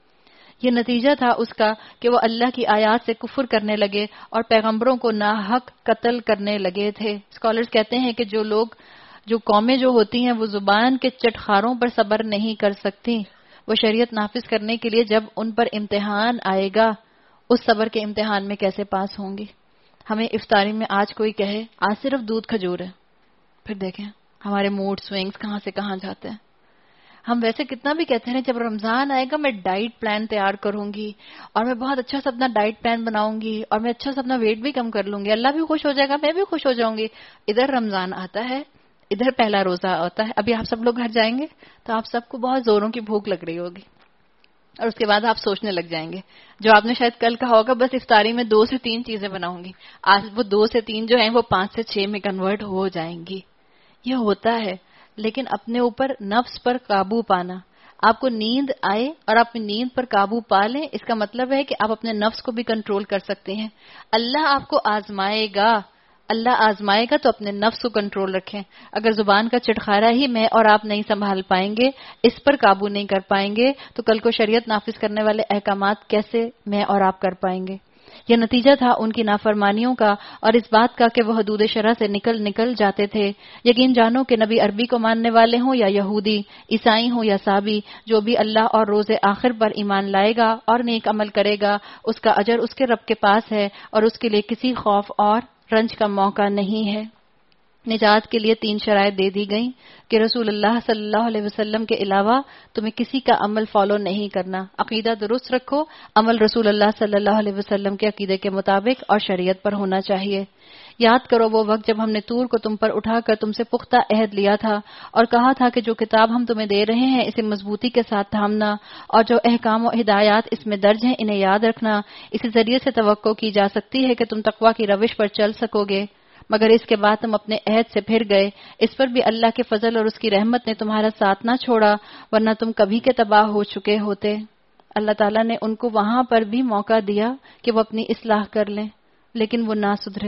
یہ نتیجہ تھا اس کا کہ وہ اللہ کی آیات سے کفر کرنے لگے اور پیغمبروں کو ناحق قتل کرنے لگے تھے۔ اسکالرز کہتے ہیں کہ جو لوگ جو قومیں جو ہوتی ہیں وہ زبان کے چٹخاروں پر صبر نہیں کر سکتی، وہ شریعت نافذ کرنے کے لیے جب ان پر امتحان آئے گا اس صبر کے امتحان میں کیسے پاس ہوں گی۔ ہمیں افطاری میں آج کوئی کہے آج صرف دودھ کھجور ہے، پھر دیکھیں ہمارے موڈ سوئنگز کہاں سے کہاں جاتے ہیں۔ ہم ویسے کتنا بھی کہتے ہیں جب رمضان آئے گا میں ڈائٹ پلان تیار کروں گی اور میں بہت اچھا سا اپنا ڈائٹ پلان بناؤں گی اور میں اچھا سا اپنا ویٹ بھی کم کر لوں گی، اللہ بھی خوش ہو جائے گا، میں بھی خوش ہو جاؤں گی۔ ادھر رمضان آتا ہے، ادھر پہلا روزہ ہوتا ہے، ابھی آپ سب لوگ گھر جائیں گے تو آپ سب کو بہت زوروں کی بھوک لگ رہی ہوگی، اور اس کے بعد آپ سوچنے لگ جائیں گے جو آپ نے شاید کل کہا ہوگا بس افطاری میں دو سے تین چیزیں بناؤں گی، آج وہ دو سے تین جو ہیں وہ پانچ سے چھ میں کنورٹ ہو جائیں گی۔ یہ ہوتا ہے، لیکن اپنے اوپر نفس پر قابو پانا، آپ کو نیند آئے اور آپ نیند پر قابو پا لیں، اس کا مطلب ہے کہ آپ اپنے نفس کو بھی کنٹرول کر سکتے ہیں۔ اللہ آپ کو آزمائے گا، اللہ آزمائے گا تو اپنے نفس کو کنٹرول رکھیں۔ اگر زبان کا چٹخارا ہی میں اور آپ نہیں سنبھال پائیں گے، اس پر قابو نہیں کر پائیں گے، تو کل کو شریعت نافذ کرنے والے احکامات کیسے میں اور آپ کر پائیں گے؟ یہ نتیجہ تھا ان کی نافرمانیوں کا اور اس بات کا کہ وہ حدود شرع سے نکل نکل جاتے تھے۔ یقین جانو کہ نبی عربی کو ماننے والے ہوں یا یہودی، عیسائی ہوں یا سابی، جو بھی اللہ اور روز آخر پر ایمان لائے گا اور نیک عمل کرے گا، اس کا اجر اس کے رب کے پاس ہے اور اس کے لیے کسی خوف اور رنج کا موقع نہیں ہے۔ نجات کے لیے تین شرائط دے دی گئیں کہ رسول اللہ صلی اللہ علیہ وسلم کے علاوہ تمہیں کسی کا عمل فالو نہیں کرنا، عقیدہ درست رکھو، عمل رسول اللہ صلی اللہ علیہ وسلم کے عقیدے کے مطابق اور شریعت پر ہونا چاہیے۔ یاد کرو وہ وقت جب ہم نے طور کو تم پر اٹھا کر تم سے پختہ عہد لیا تھا اور کہا تھا کہ جو کتاب ہم تمہیں دے رہے ہیں اسے مضبوطی کے ساتھ تھامنا، اور جو احکام و ہدایات اس میں درج ہیں انہیں یاد رکھنا، اسی ذریعے سے توقع کی جا سکتی ہے کہ تم تقویٰ کی روش پر چل سکو گے۔ مگر اس کے بعد تم اپنے عہد سے پھر گئے، اس پر بھی اللہ کے فضل اور اس کی رحمت نے تمہارا ساتھ نہ چھوڑا، ورنہ تم کبھی کے تباہ ہو چکے ہوتے۔ اللہ تعالیٰ نے ان کو وہاں پر بھی موقع دیا کہ وہ اپنی اصلاح کر لیں، لیکن وہ نہ سدھرے۔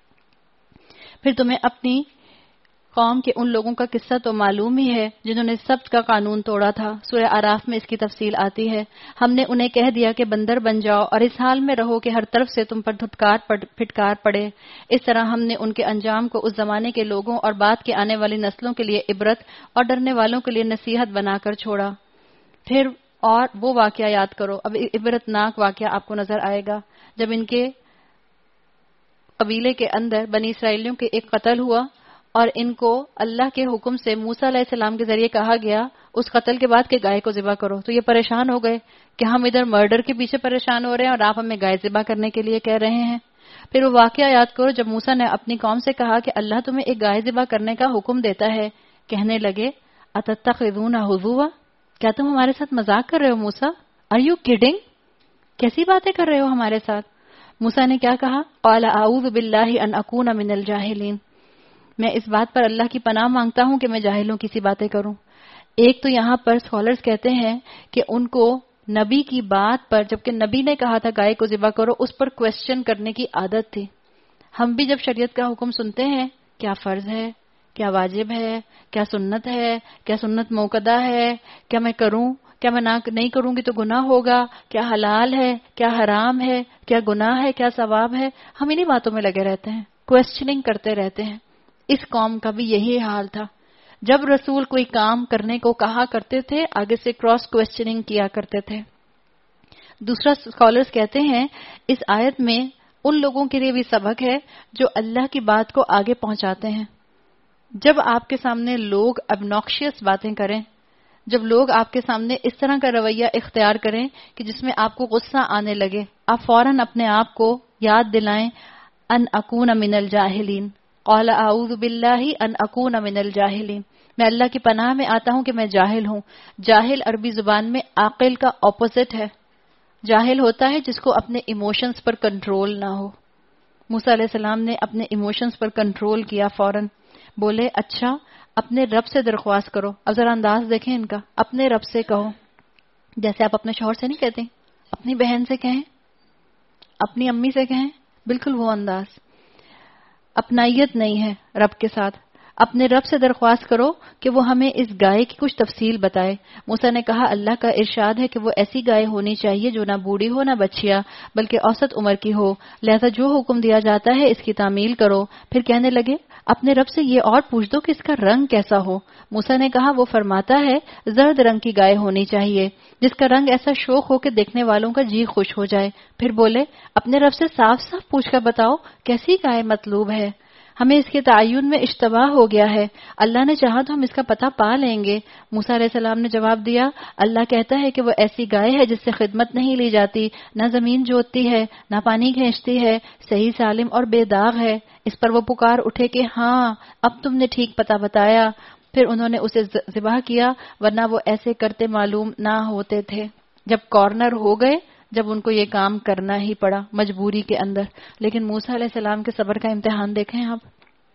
پھر تمہیں اپنی قوم کے ان لوگوں کا قصہ تو معلوم ہی ہے جنہوں نے سبت کا قانون توڑا تھا، سورہ آراف میں اس کی تفصیل آتی ہے۔ ہم نے انہیں کہہ دیا کہ بندر بن جاؤ اور اس حال میں رہو کہ ہر طرف سے تم پر دھتکار پھٹکار پڑے۔ اس طرح ہم نے ان کے انجام کو اس زمانے کے لوگوں اور بعد کے آنے والی نسلوں کے لیے عبرت اور ڈرنے والوں کے لیے نصیحت بنا کر چھوڑا۔ پھر اور وہ واقعہ یاد کرو، اب عبرتناک واقعہ آپ کو نظر آئے گا، جب ان کے قبیلے کے اندر بنی اسرائیلیوں کے ایک قتل ہوا اور ان کو اللہ کے حکم سے موسیٰ علیہ السلام کے ذریعے کہا گیا اس قتل کے بعد کہ گائے کو ذبح کرو، تو یہ پریشان ہو گئے کہ ہم ادھر مرڈر کے پیچھے پریشان ہو رہے ہیں اور آپ ہمیں گائے ذبح کرنے کے لیے کہہ رہے ہیں۔ پھر وہ واقعہ یاد کرو جب موسیٰ نے اپنی قوم سے کہا کہ اللہ تمہیں ایک گائے ذبح کرنے کا حکم دیتا ہے، کہنے لگے اتتخذون ہزوا، کیا تم ہمارے ساتھ مذاق کر رہے ہو موسیٰ؟ Are you kidding? کیسی باتیں کر رہے ہو ہمارے ساتھ؟ موسیٰ نے کیا کہا؟ قال اعوذ باللہ ان اکون من الجاہلین، میں اس بات پر اللہ کی پناہ مانگتا ہوں کہ میں جاہلوں کی سی باتیں کروں۔ ایک تو یہاں پر اسکالرز کہتے ہیں کہ ان کو نبی کی بات پر، جبکہ نبی نے کہا تھا گائے کو ذبح کرو، اس پر کوسچن کرنے کی عادت تھی۔ ہم بھی جب شریعت کا حکم سنتے ہیں، کیا فرض ہے، کیا واجب ہے، کیا سنت ہے، کیا سنت موقدہ ہے، کیا میں کروں، کیا میں نہیں کروں گی تو گناہ ہوگا، کیا حلال ہے، کیا حرام ہے، کیا گناہ ہے، کیا ثواب ہے، ہم انہی باتوں میں لگے رہتے ہیں، کوسچننگ کرتے رہتے ہیں۔ اس قوم کا بھی یہی حال تھا، جب رسول کوئی کام کرنے کو کہا کرتے تھے آگے سے کراس کوسچننگ کیا کرتے تھے۔ دوسرا اسکالرز کہتے ہیں اس آیت میں ان لوگوں کے لیے بھی سبق ہے جو اللہ کی بات کو آگے پہنچاتے ہیں۔ جب آپ کے سامنے لوگ ابنوکشیس باتیں کریں، جب لوگ آپ کے سامنے اس طرح کا رویہ اختیار کریں کہ جس میں آپ کو غصہ آنے لگے، آپ فوراً اپنے آپ کو یاد دلائیں ان اکون من الجاہلین، قال اعوذ باللہ ان اکون من الجاہلین، میں اللہ کی پناہ میں آتا ہوں کہ میں جاہل ہوں۔ جاہل عربی زبان میں عاقل کا اپوزٹ ہے۔ جاہل ہوتا ہے جس کو اپنے ایموشنز پر کنٹرول نہ ہو۔ موسیٰ علیہ السلام نے اپنے ایموشنز پر کنٹرول کیا، فوراً بولے اچھا اپنے رب سے درخواست کرو۔ اب ذرا انداز دیکھیں ان کا، اپنے رب سے کہو، جیسے آپ اپنے شوہر سے نہیں کہتے، اپنی بہن سے کہیں، اپنی امی سے کہیں، بالکل وہ انداز۔ اپنائیت نہیں ہے رب کے ساتھ۔ اپنے رب سے درخواست کرو کہ وہ ہمیں اس گائے کی کچھ تفصیل بتائے۔ موسیٰ نے کہا اللہ کا ارشاد ہے کہ وہ ایسی گائے ہونی چاہیے جو نہ بوڑھی ہو نہ بچیا بلکہ اوسط عمر کی ہو، لہذا جو حکم دیا جاتا ہے اس کی تعمیل کرو۔ پھر کہنے لگے اپنے رب سے یہ اور پوچھ دو کہ اس کا رنگ کیسا ہو۔ موسیٰ نے کہا وہ فرماتا ہے زرد رنگ کی گائے ہونی چاہیے جس کا رنگ ایسا شوخ ہو کہ دیکھنے والوں کا جی خوش ہو جائے۔ پھر بولے اپنے رب سے صاف صاف پوچھ کر بتاؤ کیسی گائے مطلوب ہے، ہمیں اس کے تعین میں اشتباہ ہو گیا ہے، اللہ نے چاہا تو ہم اس کا پتہ پا لیں گے۔ موسیٰ علیہ السلام نے جواب دیا اللہ کہتا ہے کہ وہ ایسی گائے ہے جس سے خدمت نہیں لی جاتی، نہ زمین جوتتی ہے نہ پانی کھینچتی ہے، صحیح سالم اور بے داغ ہے۔ اس پر وہ پکار اٹھے کہ ہاں اب تم نے ٹھیک پتہ بتایا۔ پھر انہوں نے اسے ذبح کیا ورنہ وہ ایسے کرتے معلوم نہ ہوتے تھے۔ جب کارنر ہو گئے، جب ان کو یہ کام کرنا ہی پڑا مجبوری کے اندر۔ لیکن موسیٰ علیہ السلام کے صبر کا امتحان دیکھیں آپ،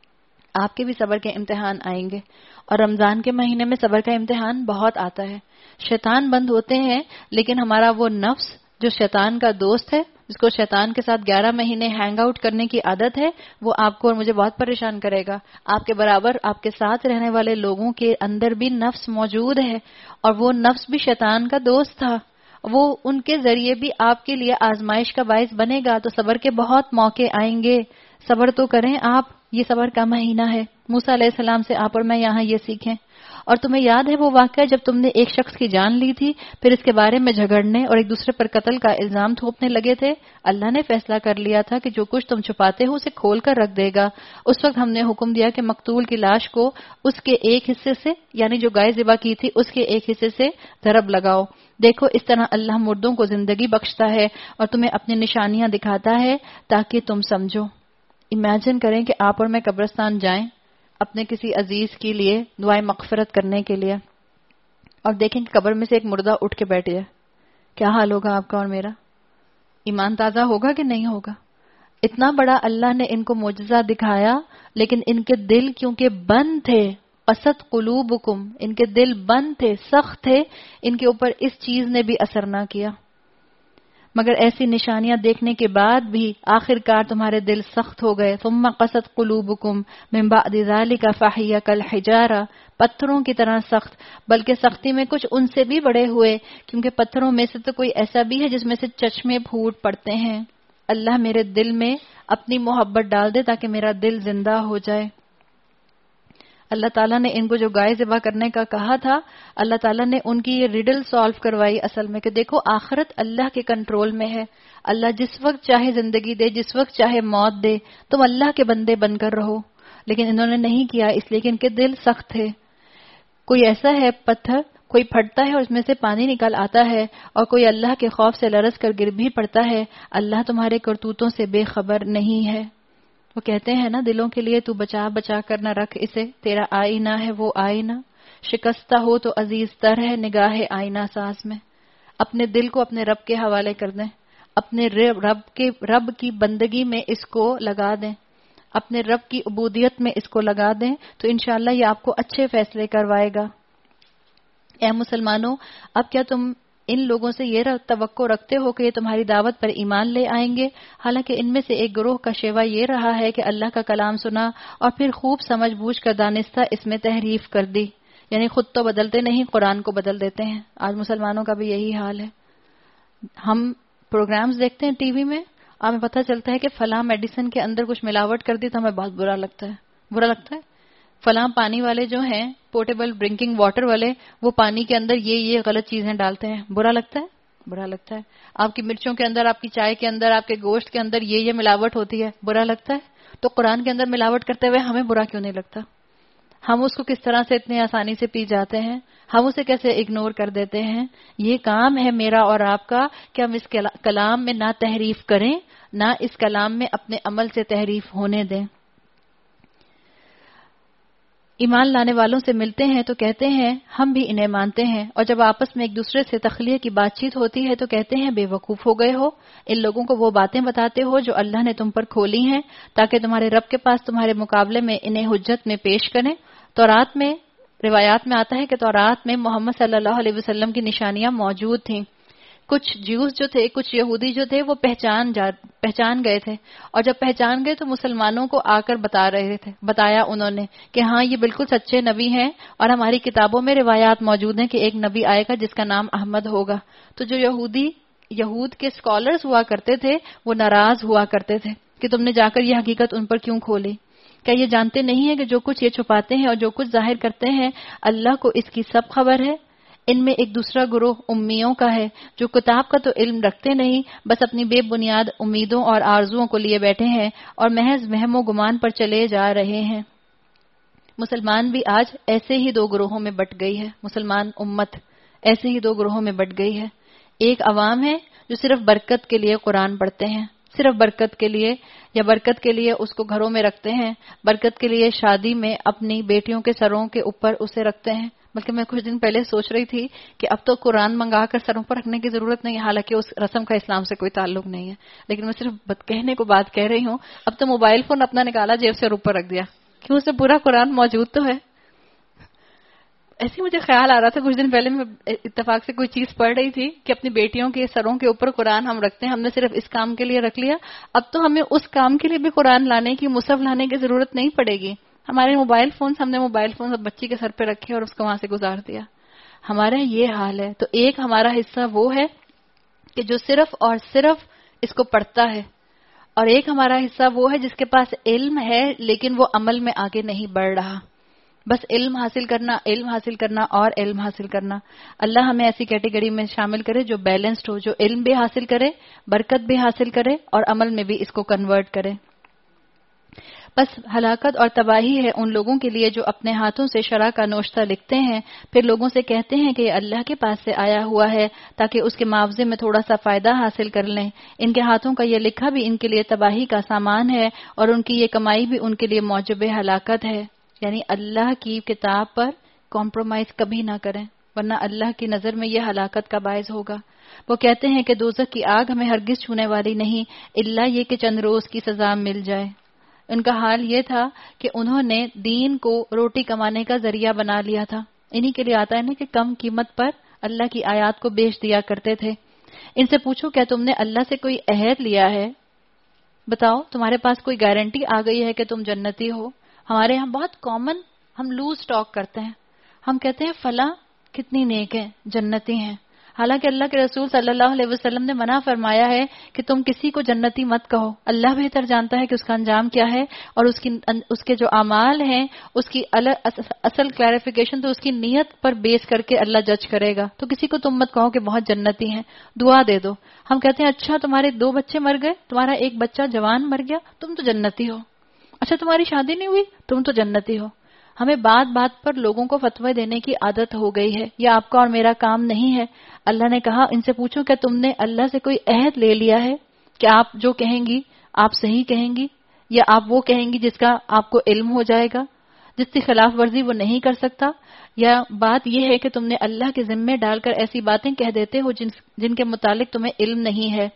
آپ کے بھی صبر کے امتحان آئیں گے، اور رمضان کے مہینے میں صبر کا امتحان بہت آتا ہے۔ شیطان بند ہوتے ہیں لیکن ہمارا وہ نفس جو شیطان کا دوست ہے، جس کو شیطان کے ساتھ گیارہ مہینے ہینگ آؤٹ کرنے کی عادت ہے، وہ آپ کو اور مجھے بہت پریشان کرے گا۔ آپ کے برابر آپ کے ساتھ رہنے والے لوگوں کے اندر بھی نفس موجود ہے، اور وہ نفس بھی شیطان کا دوست تھا، وہ ان کے ذریعے بھی آپ کے لیے آزمائش کا باعث بنے گا۔ تو صبر کے بہت موقع آئیں گے، صبر تو کریں آپ، یہ صبر کا مہینہ ہے۔ موسیٰ علیہ السلام سے آپ اور میں یہاں یہ سیکھیں۔ اور تمہیں یاد ہے وہ واقعہ جب تم نے ایک شخص کی جان لی تھی، پھر اس کے بارے میں جھگڑنے اور ایک دوسرے پر قتل کا الزام تھوپنے لگے تھے؟ اللہ نے فیصلہ کر لیا تھا کہ جو کچھ تم چھپاتے ہو اسے کھول کر رکھ دے گا۔ اس وقت ہم نے حکم دیا کہ مقتول کی لاش کو اس کے ایک حصے سے، یعنی جو گائے ذبح کی تھی اس کے ایک حصے سے ضرب لگاؤ۔ دیکھو اس طرح اللہ مردوں کو زندگی بخشتا ہے اور تمہیں اپنی نشانیاں دکھاتا ہے تاکہ تم سمجھو۔ امیجن کریں کہ آپ اور میں قبرستان جائیں اپنے کسی عزیز کے لیے دعائیں مغفرت کرنے کے لیے، اور دیکھیں کہ قبر میں سے ایک مردہ اٹھ کے بیٹھ جائے، کیا حال ہوگا آپ کا اور میرا؟ ایمان تازہ ہوگا کہ نہیں ہوگا؟ اتنا بڑا اللہ نے ان کو معجزہ دکھایا لیکن ان کے دل کیونکہ بند تھے، قست قلوبکم، ان کے دل بند تھے، سخت تھے، ان کے اوپر اس چیز نے بھی اثر نہ کیا. مگر ایسی نشانیاں دیکھنے کے بعد بھی آخر کار تمہارے دل سخت ہو گئے. ثم قست قلوبکم من بعد ذلک فہی کالحجارہ، پتھروں کی طرح سخت، بلکہ سختی میں کچھ ان سے بھی بڑے ہوئے، کیونکہ پتھروں میں سے تو کوئی ایسا بھی ہے جس میں سے چشمے پھوٹ پڑتے ہیں. اللہ میرے دل میں اپنی محبت ڈال دے تاکہ میرا دل زندہ ہو جائے. اللہ تعالیٰ نے ان کو جو گائے ذبح کرنے کا کہا تھا، اللہ تعالیٰ نے ان کی یہ ریڈل سالو کروائی اصل میں، کہ دیکھو آخرت اللہ کے کنٹرول میں ہے. اللہ جس وقت چاہے زندگی دے، جس وقت چاہے موت دے، تم اللہ کے بندے بن کر رہو. لیکن انہوں نے نہیں کیا، اس لیے کہ ان کے دل سخت تھے. کوئی ایسا ہے پتھر، کوئی پھٹتا ہے اور اس میں سے پانی نکل آتا ہے، اور کوئی اللہ کے خوف سے لرز کر گر بھی پڑتا ہے. اللہ تمہارے کرتوتوں سے بے خبر نہیں ہے. وہ کہتے ہیں نا دلوں کے لیے تو بچا بچا کر نہ رکھ اسے، تیرا آئینہ ہے وہ آئینہ، شکستہ ہو تو عزیز تر ہے نگاہ آئینہ ساز میں. اپنے دل کو اپنے رب کے حوالے کر دیں، اپنے رب کے رب کی بندگی میں اس کو لگا دیں، اپنے رب کی عبودیت میں اس کو لگا دیں، تو انشاءاللہ یہ آپ کو اچھے فیصلے کروائے گا. اے مسلمانوں، اب کیا تم ان لوگوں سے یہ توقع رکھتے ہو کہ یہ تمہاری دعوت پر ایمان لے آئیں گے؟ حالانکہ ان میں سے ایک گروہ کا شیوا یہ رہا ہے کہ اللہ کا کلام سنا اور پھر خوب سمجھ بوجھ کر دانستہ اس میں تحریف کر دی. یعنی خود تو بدلتے نہیں، قرآن کو بدل دیتے ہیں. آج مسلمانوں کا بھی یہی حال ہے. ہم پروگرامز دیکھتے ہیں ٹی وی میں، ہمیں پتہ چلتا ہے کہ فلاں میڈیسن کے اندر کچھ ملاوٹ کر دی تو ہمیں بہت برا لگتا ہے برا لگتا ہے فلاں پانی والے جو ہیں پورٹیبل ڈرنکنگ واٹر والے، وہ پانی کے اندر یہ یہ غلط چیزیں ڈالتے ہیں، برا لگتا ہے برا لگتا ہے. آپ کی مرچوں کے اندر، آپ کی چائے کے اندر، آپ کے گوشت کے اندر یہ یہ ملاوٹ ہوتی ہے، برا لگتا ہے. تو قرآن کے اندر ملاوٹ کرتے ہوئے ہمیں برا کیوں نہیں لگتا؟ ہم اس کو کس طرح سے اتنی آسانی سے پی جاتے ہیں، ہم اسے کیسے اگنور کر دیتے ہیں. یہ کام ہے میرا اور آپ کا کہ ہم اس کلام میں نہ تحریف کریں، نہ اس کلام میں اپنے عمل سے تحریف ہونے دیں. ایمان لانے والوں سے ملتے ہیں تو کہتے ہیں ہم بھی انہیں مانتے ہیں، اور جب آپس میں ایک دوسرے سے تخلیہ کی بات چیت ہوتی ہے تو کہتے ہیں بے وقوف ہو گئے ہو. ان لوگوں کو وہ باتیں بتاتے ہو جو اللہ نے تم پر کھولی ہیں تاکہ تمہارے رب کے پاس تمہارے مقابلے میں انہیں حجت میں پیش کریں. تورات میں روایات میں آتا ہے کہ تورات میں محمد صلی اللہ علیہ وسلم کی نشانیاں موجود تھیں. کچھ جیوز جو تھے، کچھ یہودی جو تھے، وہ پہچان جا پہچان گئے تھے، اور جب پہچان گئے تو مسلمانوں کو آ کر بتا رہے تھے بتایا انہوں نے کہ ہاں یہ بالکل سچے نبی ہیں، اور ہماری کتابوں میں روایات موجود ہیں کہ ایک نبی آئے گا جس کا نام احمد ہوگا. تو جو یہودی یہود کے اسکالرز ہوا کرتے تھے وہ ناراض ہوا کرتے تھے کہ تم نے جا کر یہ حقیقت ان پر کیوں کھولی. کیا یہ جانتے نہیں ہیں کہ جو کچھ یہ چھپاتے ہیں اور جو کچھ ظاہر کرتے ہیں اللہ کو اس کی سب خبر ہے؟ ان میں ایک دوسرا گروہ امیوں کا ہے جو کتاب کا تو علم رکھتے نہیں، بس اپنی بے بنیاد امیدوں اور آرزوؤں کو لیے بیٹھے ہیں اور محض وہم و گمان پر چلے جا رہے ہیں. مسلمان بھی آج ایسے ہی دو گروہوں میں بٹ گئی ہے. مسلمان امت ایسے ہی دو گروہوں میں بٹ گئی ہے. ایک عوام ہے جو صرف برکت کے لیے قرآن پڑھتے ہیں، صرف برکت کے لیے، یا برکت کے لیے اس کو گھروں میں رکھتے ہیں، برکت کے لیے شادی میں اپنی بیٹیوں کے سروں کے اوپر اسے رکھتے ہیں. بلکہ میں کچھ دن پہلے سوچ رہی تھی کہ اب تو قرآن منگا کر سروں پر رکھنے کی ضرورت نہیں، حالانکہ اس رسم کا اسلام سے کوئی تعلق نہیں ہے، لیکن میں صرف کہنے کو بات کہہ رہی ہوں. اب تو موبائل فون اپنا نکالا، جیب سے اوپر رکھ دیا، کیوں؟ اسے پورا قرآن موجود تو ہے. ایسے مجھے خیال آ رہا تھا کچھ دن پہلے میں اتفاق سے کوئی چیز پڑھ رہی تھی کہ اپنی بیٹیوں کے سروں کے اوپر قرآن ہم رکھتے ہیں، ہم نے صرف اس کام کے لیے رکھ لیا، اب تو ہمیں اس کام کے لیے بھی قرآن لانے کی، مصحف لانے کی ضرورت نہیں پڑے گی. ہمارے موبائل فونز، ہم نے موبائل فون بچی کے سر پہ رکھے اور اس کو وہاں سے گزار دیا. ہمارا یہ حال ہے. تو ایک ہمارا حصہ وہ ہے کہ جو صرف اور صرف اس کو پڑھتا ہے، اور ایک ہمارا حصہ وہ ہے جس کے پاس علم ہے لیکن وہ عمل میں آگے نہیں بڑھ رہا. بس علم حاصل کرنا، علم حاصل کرنا اور علم حاصل کرنا. اللہ ہمیں ایسی کیٹیگری میں شامل کرے جو بیلنسڈ ہو، جو علم بھی حاصل کرے، برکت بھی حاصل کرے اور عمل میں بھی اس کو کنورٹ کرے. بس ہلاکت اور تباہی ہے ان لوگوں کے لیے جو اپنے ہاتھوں سے شرع کا نوشتہ لکھتے ہیں، پھر لوگوں سے کہتے ہیں کہ یہ اللہ کے پاس سے آیا ہوا ہے تاکہ اس کے معاوضے میں تھوڑا سا فائدہ حاصل کر لیں. ان کے ہاتھوں کا یہ لکھا بھی ان کے لیے تباہی کا سامان ہے اور ان کی یہ کمائی بھی ان کے لیے موجب ہلاکت ہے. یعنی اللہ کی کتاب پر کمپرومائز کبھی نہ کریں، ورنہ اللہ کی نظر میں یہ ہلاکت کا باعث ہوگا. وہ کہتے ہیں کہ دوزخ کی آگ ہمیں ہرگز چھونے والی نہیں، الا یہ کہ چند روز کی سزا مل جائے. ان کا حال یہ تھا کہ انہوں نے دین کو روٹی کمانے کا ذریعہ بنا لیا تھا. انہی کے لیے آتا ہے نا کہ کم قیمت پر اللہ کی آیات کو بیچ دیا کرتے تھے. ان سے پوچھو کیا تم نے اللہ سے کوئی عہد لیا ہے؟ بتاؤ تمہارے پاس کوئی گارنٹی آ گئی ہے کہ تم جنتی ہو؟ ہمارے یہاں بہت کامن ہم لوز ٹاک کرتے ہیں. ہم کہتے ہیں فلاں کتنی نیک ہے، جنتی ہیں. حالانکہ اللہ کے رسول صلی اللہ علیہ وسلم نے منع فرمایا ہے کہ تم کسی کو جنتی مت کہو. اللہ بہتر جانتا ہے کہ اس کا انجام کیا ہے اور اس کی اس کے جو اعمال ہیں اس کی اصل کلیریفیکیشن تو اس کی نیت پر بیس کر کے اللہ جج کرے گا. تو کسی کو تم مت کہو کہ بہت جنتی ہیں، دعا دے دو. ہم کہتے ہیں اچھا تمہارے دو بچے مر گئے، تمہارا ایک بچہ جوان مر گیا، تم تو جنتی ہو. اچھا تمہاری شادی نہیں ہوئی، تم تو جنتی ہو. ہمیں بات بات پر لوگوں کو فتوی دینے کی عادت ہو گئی ہے. یہ آپ کا اور میرا کام نہیں ہے. اللہ نے کہا ان سے پوچھو کہ تم نے اللہ سے کوئی عہد لے لیا ہے کہ آپ جو کہیں گی آپ صحیح کہیں گی، یا آپ وہ کہیں گی جس کا آپ کو علم ہو جائے گا، جس کی خلاف ورزی وہ نہیں کر سکتا؟ یا بات یہ ہے کہ تم نے اللہ کے ذمے ڈال کر ایسی باتیں کہہ دیتے ہو جن جن کے متعلق تمہیں علم نہیں ہے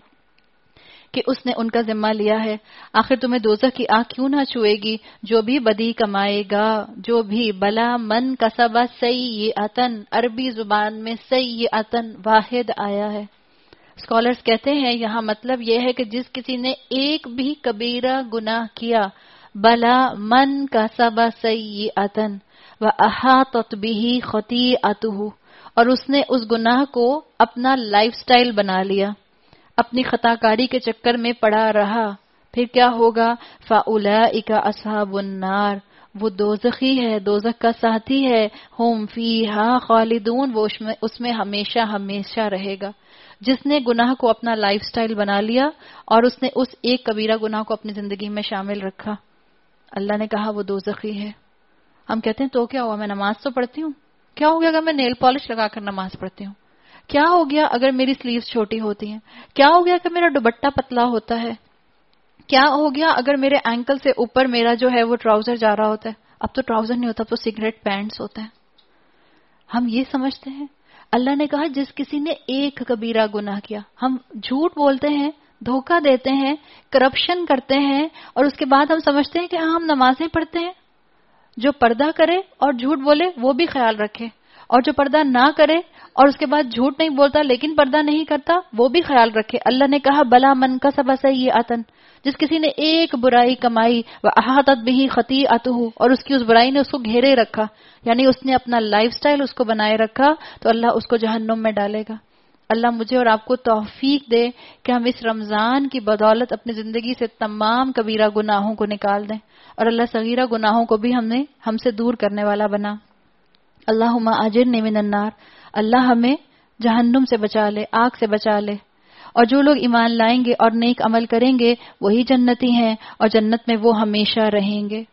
کہ اس نے ان کا ذمہ لیا ہے؟ آخر تمہیں دوزخ کی آگ کیوں نہ چھوئے گی؟ جو بھی بدی کمائے گا، جو بھی بلا من کسب سیئۃن، عربی زبان میں سیئۃن واحد آیا ہے. اسکالرز کہتے ہیں یہاں مطلب یہ ہے کہ جس کسی نے ایک بھی کبیرہ گناہ کیا، بلا من کسب سیئۃن واحاطت بہ خطیئتہ، اور اس نے اس گناہ کو اپنا لائف سٹائل بنا لیا، اپنی خطا کاری کے چکر میں پڑا رہا، پھر کیا ہوگا؟ فَأُولَئِكَ أَصْحَابُ النَّارِ، وہ دوزخی ہے، دوزخ کا ساتھی ہے. ہم فیہا خالدون، وہ اس میں ہمیشہ ہمیشہ رہے گا. جس نے گناہ کو اپنا لائف سٹائل بنا لیا اور اس نے اس ایک کبیرہ گناہ کو اپنی زندگی میں شامل رکھا، اللہ نے کہا وہ دوزخی ہے. ہم کہتے ہیں تو کیا ہوا، میں نماز تو پڑھتی ہوں. کیا ہو گیا اگر میں نیل پالش لگا کر نماز پڑھتی ہوں؟ کیا ہو گیا اگر میری سلیوز چھوٹی ہوتی ہیں؟ کیا ہو گیا اگر میرا دوپٹہ پتلا ہوتا ہے؟ کیا ہو گیا اگر میرے اینکل سے اوپر میرا جو ہے وہ ٹراؤزر جا رہا ہوتا ہے؟ اب تو ٹراؤزر نہیں ہوتا، اب تو سگریٹ پینٹس ہوتے ہیں. ہم یہ سمجھتے ہیں. اللہ نے کہا جس کسی نے ایک کبیرہ گناہ کیا. ہم جھوٹ بولتے ہیں، دھوکہ دیتے ہیں، کرپشن کرتے ہیں، اور اس کے بعد ہم سمجھتے ہیں کہ ہاں ہم نمازیں پڑھتے ہیں. جو پردہ کرے اور جھوٹ بولے وہ بھی خیال رکھے، اور جو پردہ نہ کرے اور اس کے بعد جھوٹ نہیں بولتا لیکن پردہ نہیں کرتا وہ بھی خیال رکھے. اللہ نے کہا بلا من کسب سیئۃ، جس کسی نے ایک برائی کمائی، واحاطت بہ خطیئتہ، اور اس کی اس برائی نے اس کو گھیرے رکھا، یعنی اس نے اپنا لائف سٹائل اس کو بنائے رکھا، تو اللہ اس کو جہنم میں ڈالے گا. اللہ مجھے اور آپ کو توفیق دے کہ ہم اس رمضان کی بدولت اپنی زندگی سے تمام کبیرہ گناہوں کو نکال دیں، اور اللہ صغیرہ گناہوں کو بھی ہم نے ہم سے دور کرنے والا بنا. اللہم اجرنی من النار، اللہ ہمیں جہنم سے بچا لے، آگ سے بچا لے. اور جو لوگ ایمان لائیں گے اور نیک عمل کریں گے وہی جنتی ہیں، اور جنت میں وہ ہمیشہ رہیں گے.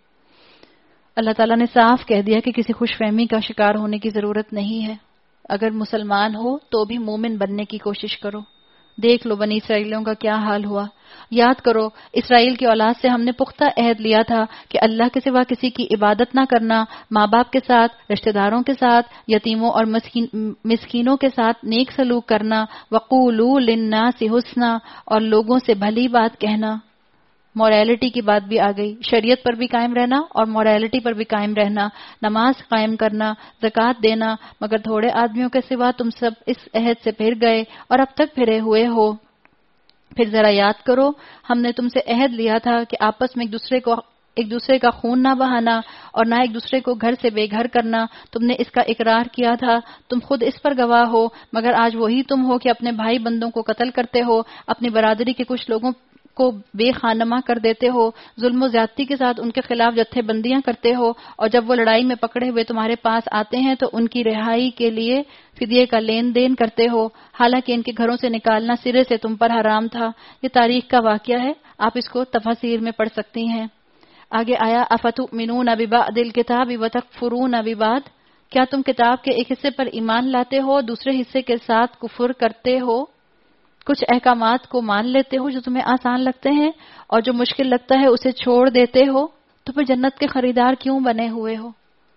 اللہ تعالیٰ نے صاف کہہ دیا کہ کسی خوش فہمی کا شکار ہونے کی ضرورت نہیں ہے. اگر مسلمان ہو تو بھی مومن بننے کی کوشش کرو. دیکھ لو بنی اسرائیلیوں کا کیا حال ہوا. یاد کرو اسرائیل کی اولاد سے ہم نے پختہ عہد لیا تھا کہ اللہ کے سوا کسی کی عبادت نہ کرنا، ماں باپ کے ساتھ، رشتہ داروں کے ساتھ، یتیموں اور مسکینوں کے ساتھ نیک سلوک کرنا، وقولوا للناس حسنا، اور لوگوں سے بھلی بات کہنا. موریلٹی کی بات بھی آ گئی، شریعت پر بھی قائم رہنا اور موریلٹی پر بھی قائم رہنا، نماز قائم کرنا، زکوٰۃ دینا. مگر تھوڑے آدمیوں کے سوا تم سب اس عہد سے پھر گئے اور اب تک پھرے ہوئے ہو. پھر ذرا یاد کرو، ہم نے تم سے عہد لیا تھا کہ آپس میں ایک دوسرے کو ایک دوسرے کا خون نہ بہانا اور نہ ایک دوسرے کو گھر سے بے گھر کرنا. تم نے اس کا اقرار کیا تھا، تم خود اس پر گواہ ہو. مگر آج وہی تم ہو کہ اپنے بھائی بندوں کو قتل کرتے ہو، اپنی برادری کے کچھ لوگوں کو بے خانمہ کر دیتے ہو، ظلم و زیادتی کے ساتھ ان کے خلاف جتھے بندیاں کرتے ہو، اور جب وہ لڑائی میں پکڑے ہوئے تمہارے پاس آتے ہیں تو ان کی رہائی کے لیے فدیے کا لین دین کرتے ہو، حالانکہ ان کے گھروں سے نکالنا سرے سے تم پر حرام تھا. یہ تاریخ کا واقعہ ہے، آپ اس کو تفاسیر میں پڑھ سکتی ہیں. آگے آیا افتؤمنون ببعض الکتاب وتکفرون ببعض، کیا تم کتاب کے ایک حصے پر ایمان لاتے ہو، دوسرے حصے کے ساتھ کفر کرتے ہو؟ کچھ احکامات کو مان لیتے ہو جو تمہیں آسان لگتے ہیں اور جو مشکل لگتا ہے اسے چھوڑ دیتے ہو. تو پھر جنت کے خریدار کیوں بنے ہوئے ہو؟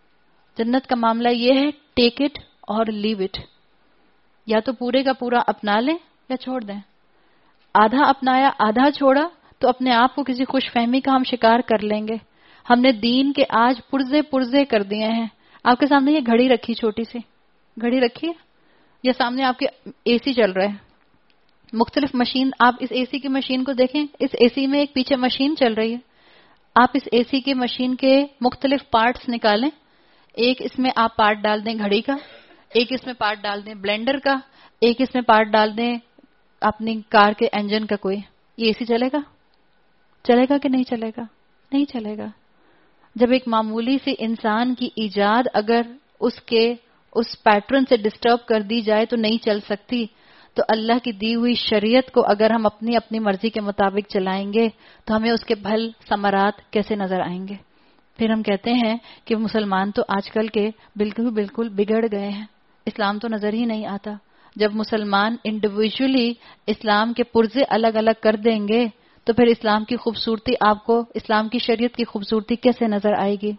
جنت کا معاملہ یہ ہے ٹیک اٹ اور لیو اٹ، یا تو پورے کا پورا اپنا لیں یا چھوڑ دیں. آدھا اپنایا آدھا چھوڑا تو اپنے آپ کو کسی خوش فہمی کا ہم شکار کر لیں گے. ہم نے دین کے آج پرزے پرزے کر دیے ہیں. آپ کے سامنے یہ گھڑی رکھی, چھوٹی سی گھڑی رکھی ہے, یا سامنے آپ کے اے سی چل رہا ہے, مختلف مشین. آپ اس اے سی کی مشین کو دیکھیں, اس اے سی میں ایک پیچھے مشین چل رہی ہے. آپ اس اے سی کی مشین کے مختلف پارٹس نکالیں. ایک اس میں آپ پارٹ ڈال دیں گھڑی کا, ایک اس میں پارٹ ڈال دیں بلینڈر کا, ایک اس میں پارٹ ڈال دیں اپنی کار کے انجن کا. کوئی یہ اے سی چلے گا؟ چلے گا کہ نہیں چلے گا؟ نہیں چلے گا. جب ایک معمولی سی انسان کی ایجاد اگر اس کے اس پیٹرن سے ڈسٹرب کر دی جائے تو نہیں چل سکتی, تو اللہ کی دی ہوئی شریعت کو اگر ہم اپنی اپنی مرضی کے مطابق چلائیں گے تو ہمیں اس کے پھل ثمرات کیسے نظر آئیں گے؟ پھر ہم کہتے ہیں کہ مسلمان تو آج کل کے بالکل بالکل بگڑ گئے ہیں, اسلام تو نظر ہی نہیں آتا. جب مسلمان انڈیویجولی اسلام کے پرزے الگ الگ کر دیں گے تو پھر اسلام کی خوبصورتی آپ کو, اسلام کی شریعت کی خوبصورتی کیسے نظر آئے گی؟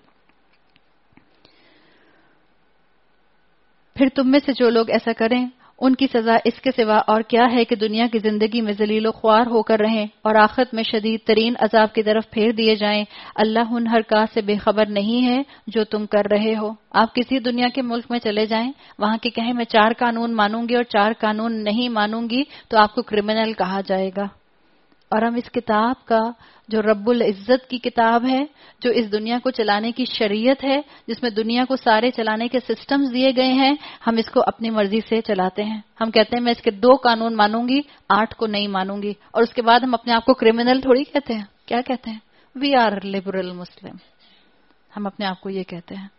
پھر تم میں سے جو لوگ ایسا کریں ان کی سزا اس کے سوا اور کیا ہے کہ دنیا کی زندگی میں ذلیل و خوار ہو کر رہیں اور آخرت میں شدید ترین عذاب کی طرف پھیر دیے جائیں. اللہ ان حرکات سے بے خبر نہیں ہے جو تم کر رہے ہو. آپ کسی دنیا کے ملک میں چلے جائیں, وہاں کے کہیں میں چار قانون مانوں گی اور چار قانون نہیں مانوں گی تو آپ کو کرمنل کہا جائے گا. اور ہم اس کتاب کا, جو رب العزت کی کتاب ہے, جو اس دنیا کو چلانے کی شریعت ہے, جس میں دنیا کو سارے چلانے کے سسٹمز دیے گئے ہیں, ہم اس کو اپنی مرضی سے چلاتے ہیں. ہم کہتے ہیں میں اس کے دو قانون مانوں گی, آٹھ کو نہیں مانوں گی, اور اس کے بعد ہم اپنے آپ کو کرمنل تھوڑی کہتے ہیں. کیا کہتے ہیں؟ We are liberal Muslim. ہم اپنے آپ کو یہ کہتے ہیں.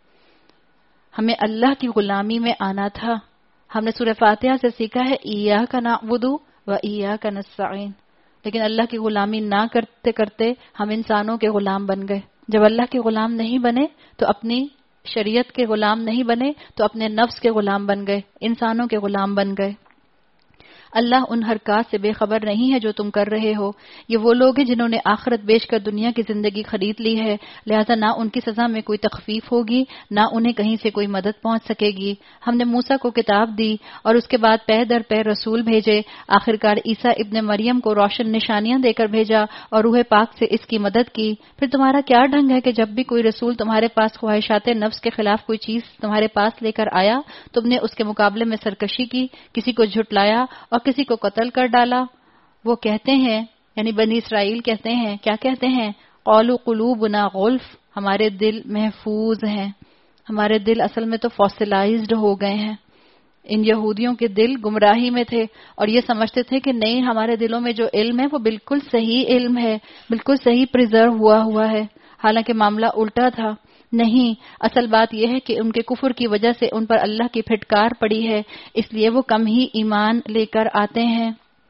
ہمیں اللہ کی غلامی میں آنا تھا. ہم نے سورہ فاتحہ سے سیکھا ہے ایاک نعبد و ایاک نستعین, لیکن اللہ کی غلامی نہ کرتے کرتے ہم انسانوں کے غلام بن گئے. جب اللہ کے غلام نہیں بنے تو اپنی شریعت کے غلام نہیں بنے تو اپنے نفس کے غلام بن گئے, انسانوں کے غلام بن گئے. اللہ ان حرکات سے بے خبر نہیں ہے جو تم کر رہے ہو. یہ وہ لوگ ہیں جنہوں نے آخرت بیچ کر دنیا کی زندگی خرید لی ہے, لہذا نہ ان کی سزا میں کوئی تخفیف ہوگی, نہ انہیں کہیں سے کوئی مدد پہنچ سکے گی. ہم نے موسیٰ کو کتاب دی اور اس کے بعد پے در پے رسول بھیجے. آخرکار عیسیٰ ابن مریم کو روشن نشانیاں دے کر بھیجا اور روح پاک سے اس کی مدد کی. پھر تمہارا کیا ڈھنگ ہے کہ جب بھی کوئی رسول تمہارے پاس خواہشات نفس کے خلاف کوئی چیز تمہارے پاس لے کر آیا, تم نے اس کے مقابلے میں سرکشی کی, کسی کو جھٹلایا اور کسی کو قتل کر ڈالا. وہ کہتے ہیں, یعنی بنی اسرائیل کہتے ہیں, کیا کہتے ہیں؟ قالوا قلوبنا غلف, ہمارے دل محفوظ ہیں. ہمارے دل اصل میں تو فوسلائزڈ ہو گئے ہیں. ان یہودیوں کے دل گمراہی میں تھے اور یہ سمجھتے تھے کہ نہیں, ہمارے دلوں میں جو علم ہے وہ بالکل صحیح علم ہے, بالکل صحیح پریزرو ہوا ہوا ہے. حالانکہ معاملہ الٹا تھا. نہیں, اصل بات یہ ہے کہ ان کے کفر کی وجہ سے ان پر اللہ کی پھٹکار پڑی ہے, اس لیے وہ کم ہی ایمان لے کر آتے ہیں.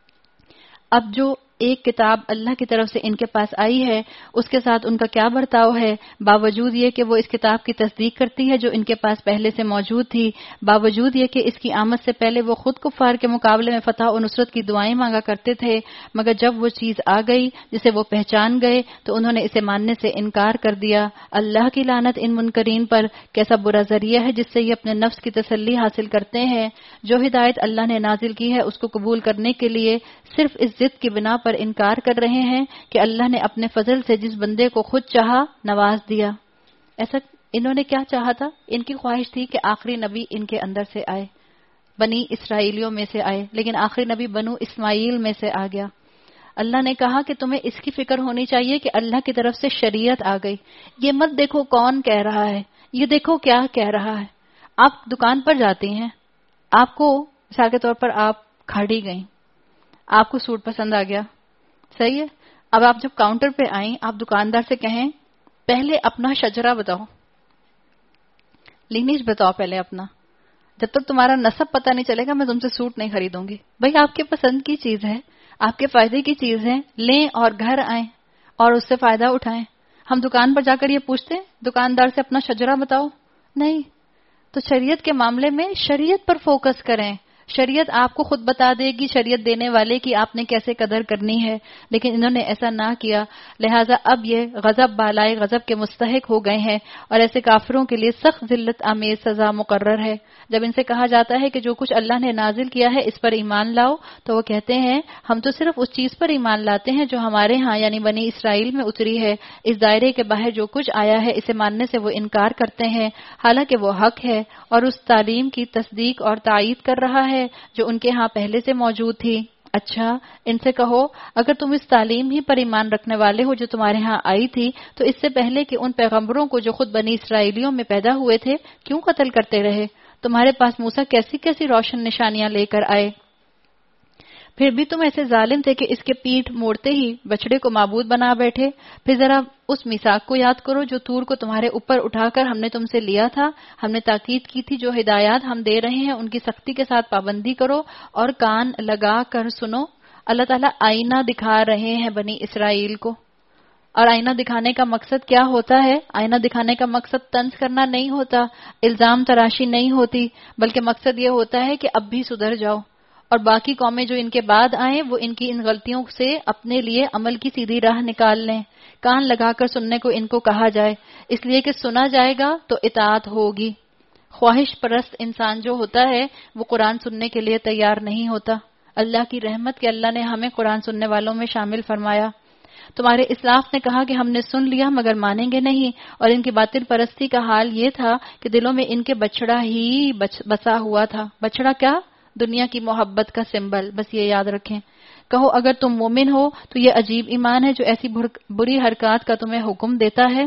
اب جو ایک کتاب اللہ کی طرف سے ان کے پاس آئی ہے اس کے ساتھ ان کا کیا برتاؤ ہے, باوجود یہ کہ وہ اس کتاب کی تصدیق کرتی ہے جو ان کے پاس پہلے سے موجود تھی, باوجود یہ کہ اس کی آمد سے پہلے وہ خود کفار کے مقابلے میں فتح و نصرت کی دعائیں مانگا کرتے تھے, مگر جب وہ چیز آ گئی جسے وہ پہچان گئے تو انہوں نے اسے ماننے سے انکار کر دیا. اللہ کی لعنت ان منکرین پر, کیسا برا ذریعہ ہے جس سے یہ اپنے نفس کی تسلی حاصل کرتے ہیں. جو ہدایت اللہ نے نازل کی ہے اس کو قبول کرنے کے لیے صرف اس ضد کی بنا پر انکار کر رہے ہیں کہ اللہ نے اپنے فضل سے جس بندے کو خود چاہا نواز دیا. ایسا انہوں نے کیا چاہا تھا؟ ان کی خواہش تھی کہ آخری نبی ان کے اندر سے آئے, بنی اسرائیلیوں میں سے آئے, لیکن آخری نبی بنو اسماعیل میں سے آ گیا. اللہ نے کہا کہ تمہیں اس کی فکر ہونی چاہیے کہ اللہ کی طرف سے شریعت آ گئی. یہ مت دیکھو کون کہہ رہا ہے, یہ دیکھو کیا کہہ رہا ہے. آپ دکان پر جاتی ہیں, آپ کو مثال کے طور پر آپ کھاڑی گئیں, آپ کو سوٹ پسند آ گیا, صحیح ہے. اب آپ جب کاؤنٹر پہ آئیں, آپ دکاندار سے کہیں پہلے اپنا شجرہ بتاؤ, لینیج بتاؤ پہلے اپنا, جب تک تمہارا نسب پتہ نہیں چلے گا میں تم سے سوٹ نہیں خریدوں گی. بھائی آپ کے پسند کی چیز ہے, آپ کے فائدے کی چیز ہے, لیں اور گھر آئیں اور اس سے فائدہ اٹھائیں. ہم دکان پر جا کر یہ پوچھتے ہیں دکاندار سے اپنا شجرہ بتاؤ؟ نہیں. تو شریعت کے معاملے میں شریعت پر فوکس کریں, شریعت آپ کو خود بتا دے گی شریعت دینے والے کی آپ نے کیسے قدر کرنی ہے، لیکن انہوں نے ایسا نہ کیا، لہٰذا اب یہ غضب بالائے غضب کے مستحق ہو گئے ہیں اور ایسے کافروں کے لیے سخت ذلت آمیز سزا مقرر ہے۔ جب ان سے کہا جاتا ہے کہ جو کچھ اللہ نے نازل کیا ہے اس پر ایمان لاؤ، تو وہ کہتے ہیں ہم تو صرف اس چیز پر ایمان لاتے ہیں جو ہمارے ہاں یعنی بنی اسرائیل میں اتری ہے، اس دائرے کے باہر جو کچھ آیا ہے اسے ماننے سے وہ انکار کرتے ہیں، حالانکہ وہ حق ہے اور اس تعلیم کی تصدیق اور تائید کر رہا ہے جو ان کے ہاں پہلے سے موجود تھی۔ اچھا ان سے کہو اگر تم اس تعلیم ہی پر ایمان رکھنے والے ہو جو تمہارے ہاں آئی تھی تو اس سے پہلے کہ ان پیغمبروں کو جو خود بنی اسرائیلیوں میں پیدا ہوئے تھے کیوں قتل کرتے رہے؟ تمہارے پاس موسیٰ کیسی کیسی روشن نشانیاں لے کر آئے، پھر بھی تم ایسے ظالم تھے کہ اس کے پیٹھ موڑتے ہی بچڑے کو معبود بنا بیٹھے۔ پھر ذرا اس میثاق کو یاد کرو جو طور کو تمہارے اوپر اٹھا کر ہم نے تم سے لیا تھا، ہم نے تاکید کی تھی جو ہدایات ہم دے رہے ہیں ان کی سختی کے ساتھ پابندی کرو اور کان لگا کر سنو۔ اللہ تعالیٰ آئینہ دکھا رہے ہیں بنی اسرائیل کو، اور آئینہ دکھانے کا مقصد کیا ہوتا ہے؟ آئینہ دکھانے کا مقصد طنز کرنا نہیں ہوتا، الزام تراشی نہیں ہوتی، بلکہ مقصد یہ ہوتا ہے کہ اب بھی سدھر جاؤ اور باقی قومیں جو ان کے بعد آئیں وہ ان کی ان غلطیوں سے اپنے لیے عمل کی سیدھی راہ نکال لیں۔ کان لگا کر سننے کو ان کو کہا جائے، اس لیے کہ سنا جائے گا تو اطاعت ہوگی۔ خواہش پرست انسان جو ہوتا ہے وہ قرآن سننے کے لیے تیار نہیں ہوتا۔ اللہ کی رحمت کہ اللہ نے ہمیں قرآن سننے والوں میں شامل فرمایا۔ تمہارے اسلاف نے کہا کہ ہم نے سن لیا مگر مانیں گے نہیں، اور ان کی باطل پرستی کا حال یہ تھا کہ دلوں میں ان کے بچڑا ہی بسا ہوا تھا۔ بچڑا کیا؟ دنیا کی محبت کا سمبل، بس یہ یاد رکھیں۔ کہو اگر تم مومن ہو تو یہ عجیب ایمان ہے جو ایسی بری حرکات کا تمہیں حکم دیتا ہے۔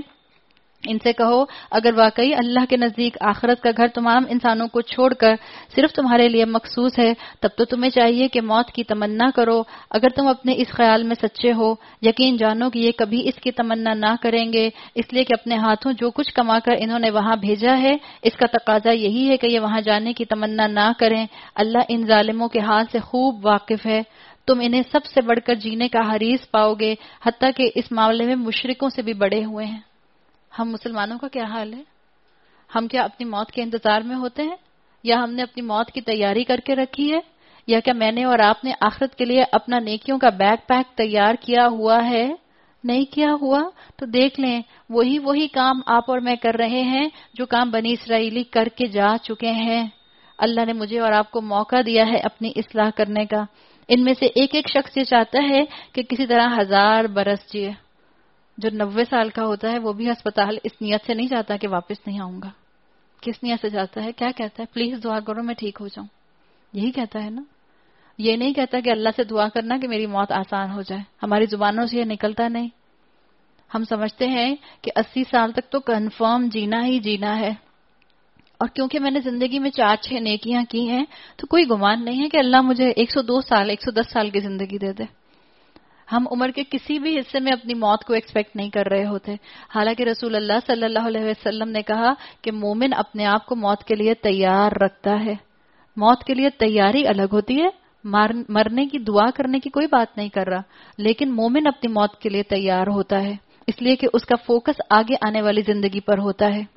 ان سے کہو اگر واقعی اللہ کے نزدیک آخرت کا گھر تمام انسانوں کو چھوڑ کر صرف تمہارے لیے مخصوص ہے تب تو تمہیں چاہیے کہ موت کی تمنا کرو۔ اگر تم اپنے اس خیال میں سچے ہو یقین جانو کہ یہ کبھی اس کی تمنا نہ کریں گے، اس لیے کہ اپنے ہاتھوں جو کچھ کما کر انہوں نے وہاں بھیجا ہے اس کا تقاضا یہی ہے کہ یہ وہاں جانے کی تمنا نہ کریں۔ اللہ ان ظالموں کے حال سے خوب واقف ہے، تم انہیں سب سے بڑھ کر جینے کا حریص پاؤ گے، حتیٰ کہ اس معاملے میں مشرکوں سے بھی بڑے ہوئے ہیں۔ ہم مسلمانوں کا کیا حال ہے؟ ہم کیا اپنی موت کے انتظار میں ہوتے ہیں، یا ہم نے اپنی موت کی تیاری کر کے رکھی ہے، یا کیا میں نے اور آپ نے آخرت کے لیے اپنا نیکیوں کا بیک پیک تیار کیا ہوا ہے؟ نہیں کیا ہوا تو دیکھ لیں وہی وہی کام آپ اور میں کر رہے ہیں جو کام بنی اسرائیلی کر کے جا چکے ہیں۔ اللہ نے مجھے اور آپ کو موقع دیا ہے اپنی اصلاح کرنے کا۔ ان میں سے ایک ایک شخص یہ چاہتا ہے کہ کسی طرح ہزار برس جیے۔ جو نوے سال کا ہوتا ہے وہ بھی ہسپتال اس نیت سے نہیں جاتا کہ واپس نہیں آؤں گا۔ کس نیت سے جاتا ہے؟ کیا کہتا ہے؟ پلیز دعا کرو میں ٹھیک ہو جاؤں، یہی کہتا ہے نا۔ یہ نہیں کہتا کہ اللہ سے دعا کرنا کہ میری موت آسان ہو جائے، ہماری زبانوں سے یہ نکلتا نہیں۔ ہم سمجھتے ہیں کہ اسی سال تک تو کنفرم جینا ہی جینا ہے، اور کیونکہ میں نے زندگی میں چار چھ نیکیاں کی ہیں تو کوئی گمان نہیں ہے کہ اللہ مجھے ایک سو دو سال ایک سو دس سال کی زندگی دے دے۔ ہم عمر کے کسی بھی حصے میں اپنی موت کو ایکسپیکٹ نہیں کر رہے ہوتے، حالانکہ رسول اللہ صلی اللہ علیہ وسلم نے کہا کہ مومن اپنے آپ کو موت کے لیے تیار رکھتا ہے۔ موت کے لیے تیاری الگ ہوتی ہے، مرنے کی دعا کرنے کی کوئی بات نہیں کر رہا، لیکن مومن اپنی موت کے لیے تیار ہوتا ہے اس لیے کہ اس کا فوکس آگے آنے والی زندگی پر ہوتا ہے۔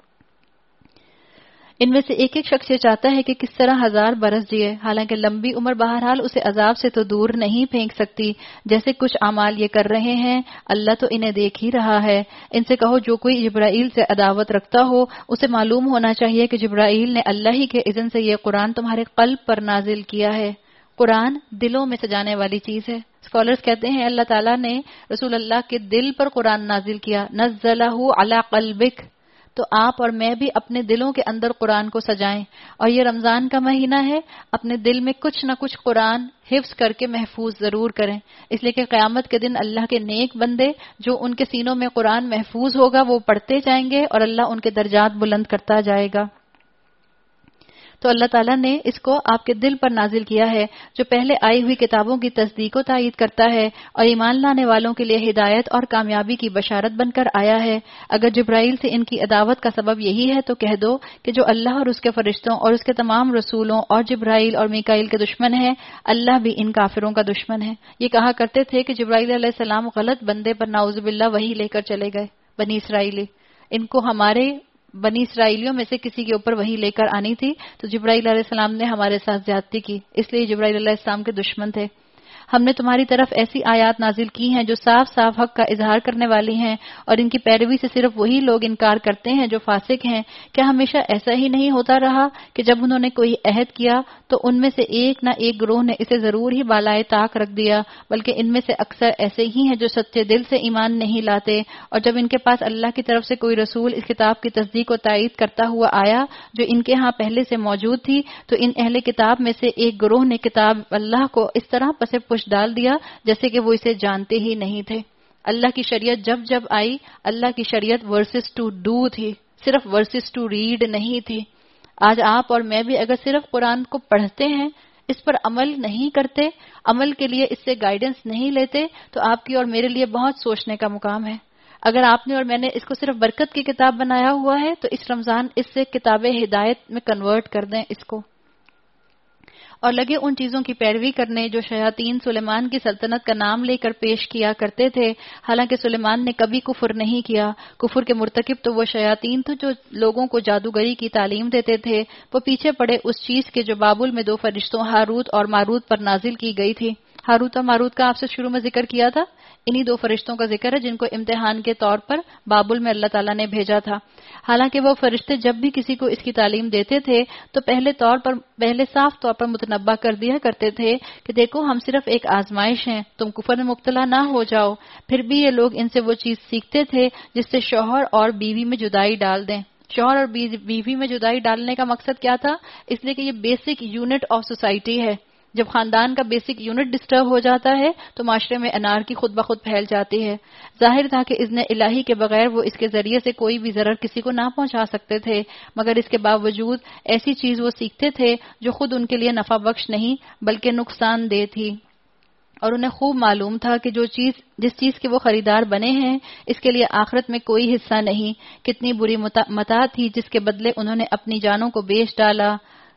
ان میں سے ایک ایک شخص یہ چاہتا ہے کہ کس طرح ہزار برس جیے، حالانکہ لمبی عمر بہرحال اسے عذاب سے تو دور نہیں پھینک سکتی، جیسے کچھ اعمال یہ کر رہے ہیں اللہ تو انہیں دیکھ ہی رہا ہے۔ ان سے کہو جو کوئی جبرائیل سے عداوت رکھتا ہو اسے معلوم ہونا چاہیے کہ جبرائیل نے اللہ ہی کے اذن سے یہ قرآن تمہارے قلب پر نازل کیا ہے۔ قرآن دلوں میں سجانے والی چیز ہے۔ اسکالرز کہتے ہیں اللہ تعالیٰ نے رسول اللہ کے دل پر قرآن نازل کیا، نزلہ علی قلبک، تو آپ اور میں بھی اپنے دلوں کے اندر قرآن کو سجائیں، اور یہ رمضان کا مہینہ ہے، اپنے دل میں کچھ نہ کچھ قرآن حفظ کر کے محفوظ ضرور کریں، اس لیے کہ قیامت کے دن اللہ کے نیک بندے جو ان کے سینوں میں قرآن محفوظ ہوگا وہ پڑھتے جائیں گے اور اللہ ان کے درجات بلند کرتا جائے گا۔ تو اللہ تعالیٰ نے اس کو آپ کے دل پر نازل کیا ہے جو پہلے آئی ہوئی کتابوں کی تصدیق و تائید کرتا ہے اور ایمان لانے والوں کے لیے ہدایت اور کامیابی کی بشارت بن کر آیا ہے۔ اگر جبرائیل سے ان کی عداوت کا سبب یہی ہے تو کہہ دو کہ جو اللہ اور اس کے فرشتوں اور اس کے تمام رسولوں اور جبرائیل اور میکائیل کے دشمن ہے، اللہ بھی ان کافروں کا دشمن ہے۔ یہ کہا کرتے تھے کہ جبرائیل علیہ السلام غلط بندے پر نعوذ باللہ وحی لے کر چلے گئے، بنی اسرائیلی، ان کو ہمارے بنی اسرائیلیوں میں سے کسی کے اوپر وحی لے کر آنی تھی تو جبرائیل علیہ السلام نے ہمارے ساتھ زیادتی کی، اس لیے جبرائیل علیہ السلام کے دشمن تھے۔ ہم نے تمہاری طرف ایسی آیات نازل کی ہیں جو صاف صاف حق کا اظہار کرنے والی ہیں، اور ان کی پیروی سے صرف وہی لوگ انکار کرتے ہیں جو فاسق ہیں۔ کیا ہمیشہ ایسا ہی نہیں ہوتا رہا کہ جب انہوں نے کوئی عہد کیا تو ان میں سے ایک نہ ایک گروہ نے اسے ضرور ہی بالائے طاق رکھ دیا، بلکہ ان میں سے اکثر ایسے ہی ہیں جو سچے دل سے ایمان نہیں لاتے، اور جب ان کے پاس اللہ کی طرف سے کوئی رسول اس کتاب کی تصدیق و تائید کرتا ہوا آیا جو ان کے ہاں پہلے سے موجود تھی، تو ان اہل کتاب میں سے ایک گروہ نے کتاب اللہ کو اس طرح پس پش ڈال دیا جیسے کہ وہ اسے جانتے ہی نہیں تھے۔ اللہ کی شریعت جب جب آئی، اللہ کی شریعت ورسز ٹو ڈو تھی، صرف ورسز ٹو ریڈ نہیں تھی۔ آج آپ اور میں بھی اگر صرف قرآن کو پڑھتے ہیں، اس پر عمل نہیں کرتے، عمل کے لیے اس سے گائیڈنس نہیں لیتے، تو آپ کی اور میرے لیے بہت سوچنے کا مقام ہے۔ اگر آپ نے اور میں نے اس کو صرف برکت کی کتاب بنایا ہوا ہے تو اس رمضان اس سے کتاب ہدایت میں کنورٹ کر دیں اس کو، اور لگے ان چیزوں کی پیروی کرنے جو شیاطین سلیمان کی سلطنت کا نام لے کر پیش کیا کرتے تھے، حالانکہ سلیمان نے کبھی کفر نہیں کیا۔ کفر کے مرتکب تو وہ شیاطین تھے جو لوگوں کو جادوگری کی تعلیم دیتے تھے، وہ پیچھے پڑے اس چیز کے جو بابل میں دو فرشتوں ہاروت اور ماروت پر نازل کی گئی تھی۔ ہاروت اور ماروت کا آپ سے شروع میں ذکر کیا تھا، انہی دو فرشتوں کا ذکر ہے جن کو امتحان کے طور پر بابل میں اللہ تعالیٰ نے بھیجا تھا۔ حالانکہ وہ فرشتے جب بھی کسی کو اس کی تعلیم دیتے تھے تو پہلے طور پر پہلے صاف طور پر متنبہ کر دیا کرتے تھے کہ دیکھو ہم صرف ایک آزمائش ہیں، تم کفر میں مبتلا نہ ہو جاؤ۔ پھر بھی یہ لوگ ان سے وہ چیز سیکھتے تھے جس سے شوہر اور بیوی میں جدائی ڈال دیں۔ شوہر اور بیوی میں جدائی ڈالنے کا مقصد کیا تھا؟ اس لیے کہ یہ بیسک یونٹ آف سوسائٹی ہے۔ جب خاندان کا بیسک یونٹ ڈسٹرب ہو جاتا ہے تو معاشرے میں انارکی خود بخود پھیل جاتی ہے۔ ظاہر تھا کہ اذن الہی کے بغیر وہ اس کے ذریعے سے کوئی بھی ضرر کسی کو نہ پہنچا سکتے تھے، مگر اس کے باوجود ایسی چیز وہ سیکھتے تھے جو خود ان کے لیے نفع بخش نہیں بلکہ نقصان دہ تھی، اور انہیں خوب معلوم تھا کہ جو چیز جس چیز کے وہ خریدار بنے ہیں اس کے لیے آخرت میں کوئی حصہ نہیں۔ کتنی بری متاع تھی جس کے بدلے انہوں نے اپنی جانوں کو بیچ ڈالا۔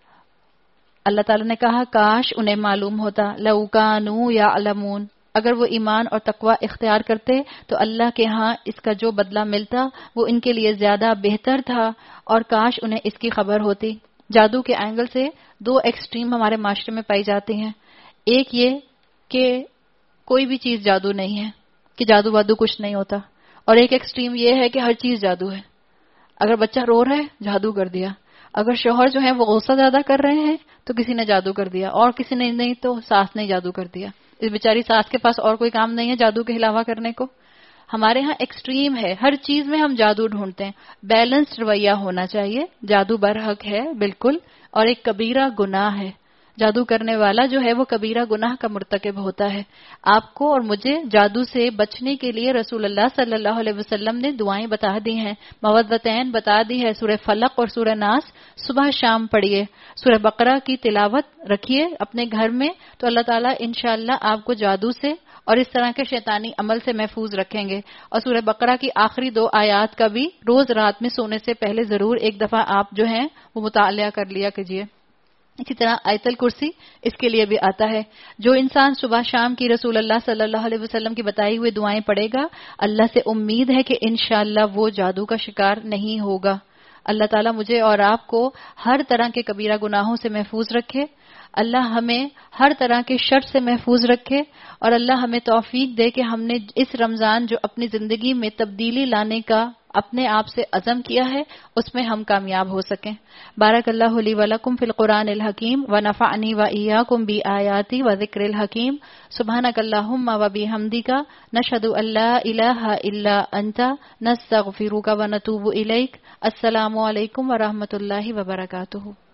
اللہ تعالیٰ نے کہا کاش انہیں معلوم ہوتا، لو کانوا یعلمون، اگر وہ ایمان اور تقوی اختیار کرتے تو اللہ کے ہاں اس کا جو بدلہ ملتا وہ ان کے لیے زیادہ بہتر تھا، اور کاش انہیں اس کی خبر ہوتی۔ جادو کے اینگل سے دو ایکسٹریم ہمارے معاشرے میں پائی جاتی ہیں۔ ایک یہ کہ کوئی بھی چیز جادو نہیں ہے، کہ جادو وادو کچھ نہیں ہوتا، اور ایک ایکسٹریم یہ ہے کہ ہر چیز جادو ہے۔ اگر بچہ رو رہا ہے جادو کر دیا، اگر شوہر جو ہے وہ غصہ زیادہ کر رہے ہیں تو کسی نے جادو کر دیا، اور کسی نے نہیں تو ساس نے جادو کر دیا۔ اس بیچاری ساس کے پاس اور کوئی کام نہیں ہے جادو کے علاوہ کرنے کو۔ ہمارے ہاں ایکسٹریم ہے، ہر چیز میں ہم جادو ڈھونڈتے ہیں۔ بیلنسڈ رویہ ہونا چاہیے۔ جادو برحق ہے بالکل، اور ایک کبیرہ گناہ ہے۔ جادو کرنے والا جو ہے وہ کبیرہ گناہ کا مرتکب ہوتا ہے۔ آپ کو اور مجھے جادو سے بچنے کے لیے رسول اللہ صلی اللہ علیہ وسلم نے دعائیں بتا دی ہیں، موعظتین بتا دی ہے، سورہ فلق اور سورہ ناس صبح شام پڑھیے، سورہ بقرہ کی تلاوت رکھیے اپنے گھر میں، تو اللہ تعالیٰ انشاءاللہ آپ کو جادو سے اور اس طرح کے شیطانی عمل سے محفوظ رکھیں گے۔ اور سورہ بقرہ کی آخری دو آیات کا بھی روز رات میں سونے سے پہلے ضرور ایک دفعہ آپ جو ہیں وہ مطالعہ کر لیا کیجیے۔ اسی طرح آیت الکرسی اس کے لیے بھی آتا ہے۔ جو انسان صبح شام کی رسول اللہ صلی اللہ علیہ وسلم کی بتائی ہوئی دعائیں پڑھے گا، اللہ سے امید ہے کہ انشاءاللہ وہ جادو کا شکار نہیں ہوگا۔ اللہ تعالیٰ مجھے اور آپ کو ہر طرح کے کبیرہ گناہوں سے محفوظ رکھے، اللہ ہمیں ہر طرح کے شر سے محفوظ رکھے، اور اللہ ہمیں توفیق دے کہ ہم نے اس رمضان جو اپنی زندگی میں تبدیلی لانے کا اپنے آپ سے عزم کیا ہے اس میں ہم کامیاب ہو سکیں۔ بارک اللہ لی و لکم فی القرآن الحکیم ونفعنی و ایاکم بآیاتی و ذکر الحکیم۔ سبحانک اللہم و بحمدک، نشہد ان لا الہ الا انت، نستغفرک و نتوب الیک۔ السلام علیکم و رحمۃ اللہ وبرکاتہ۔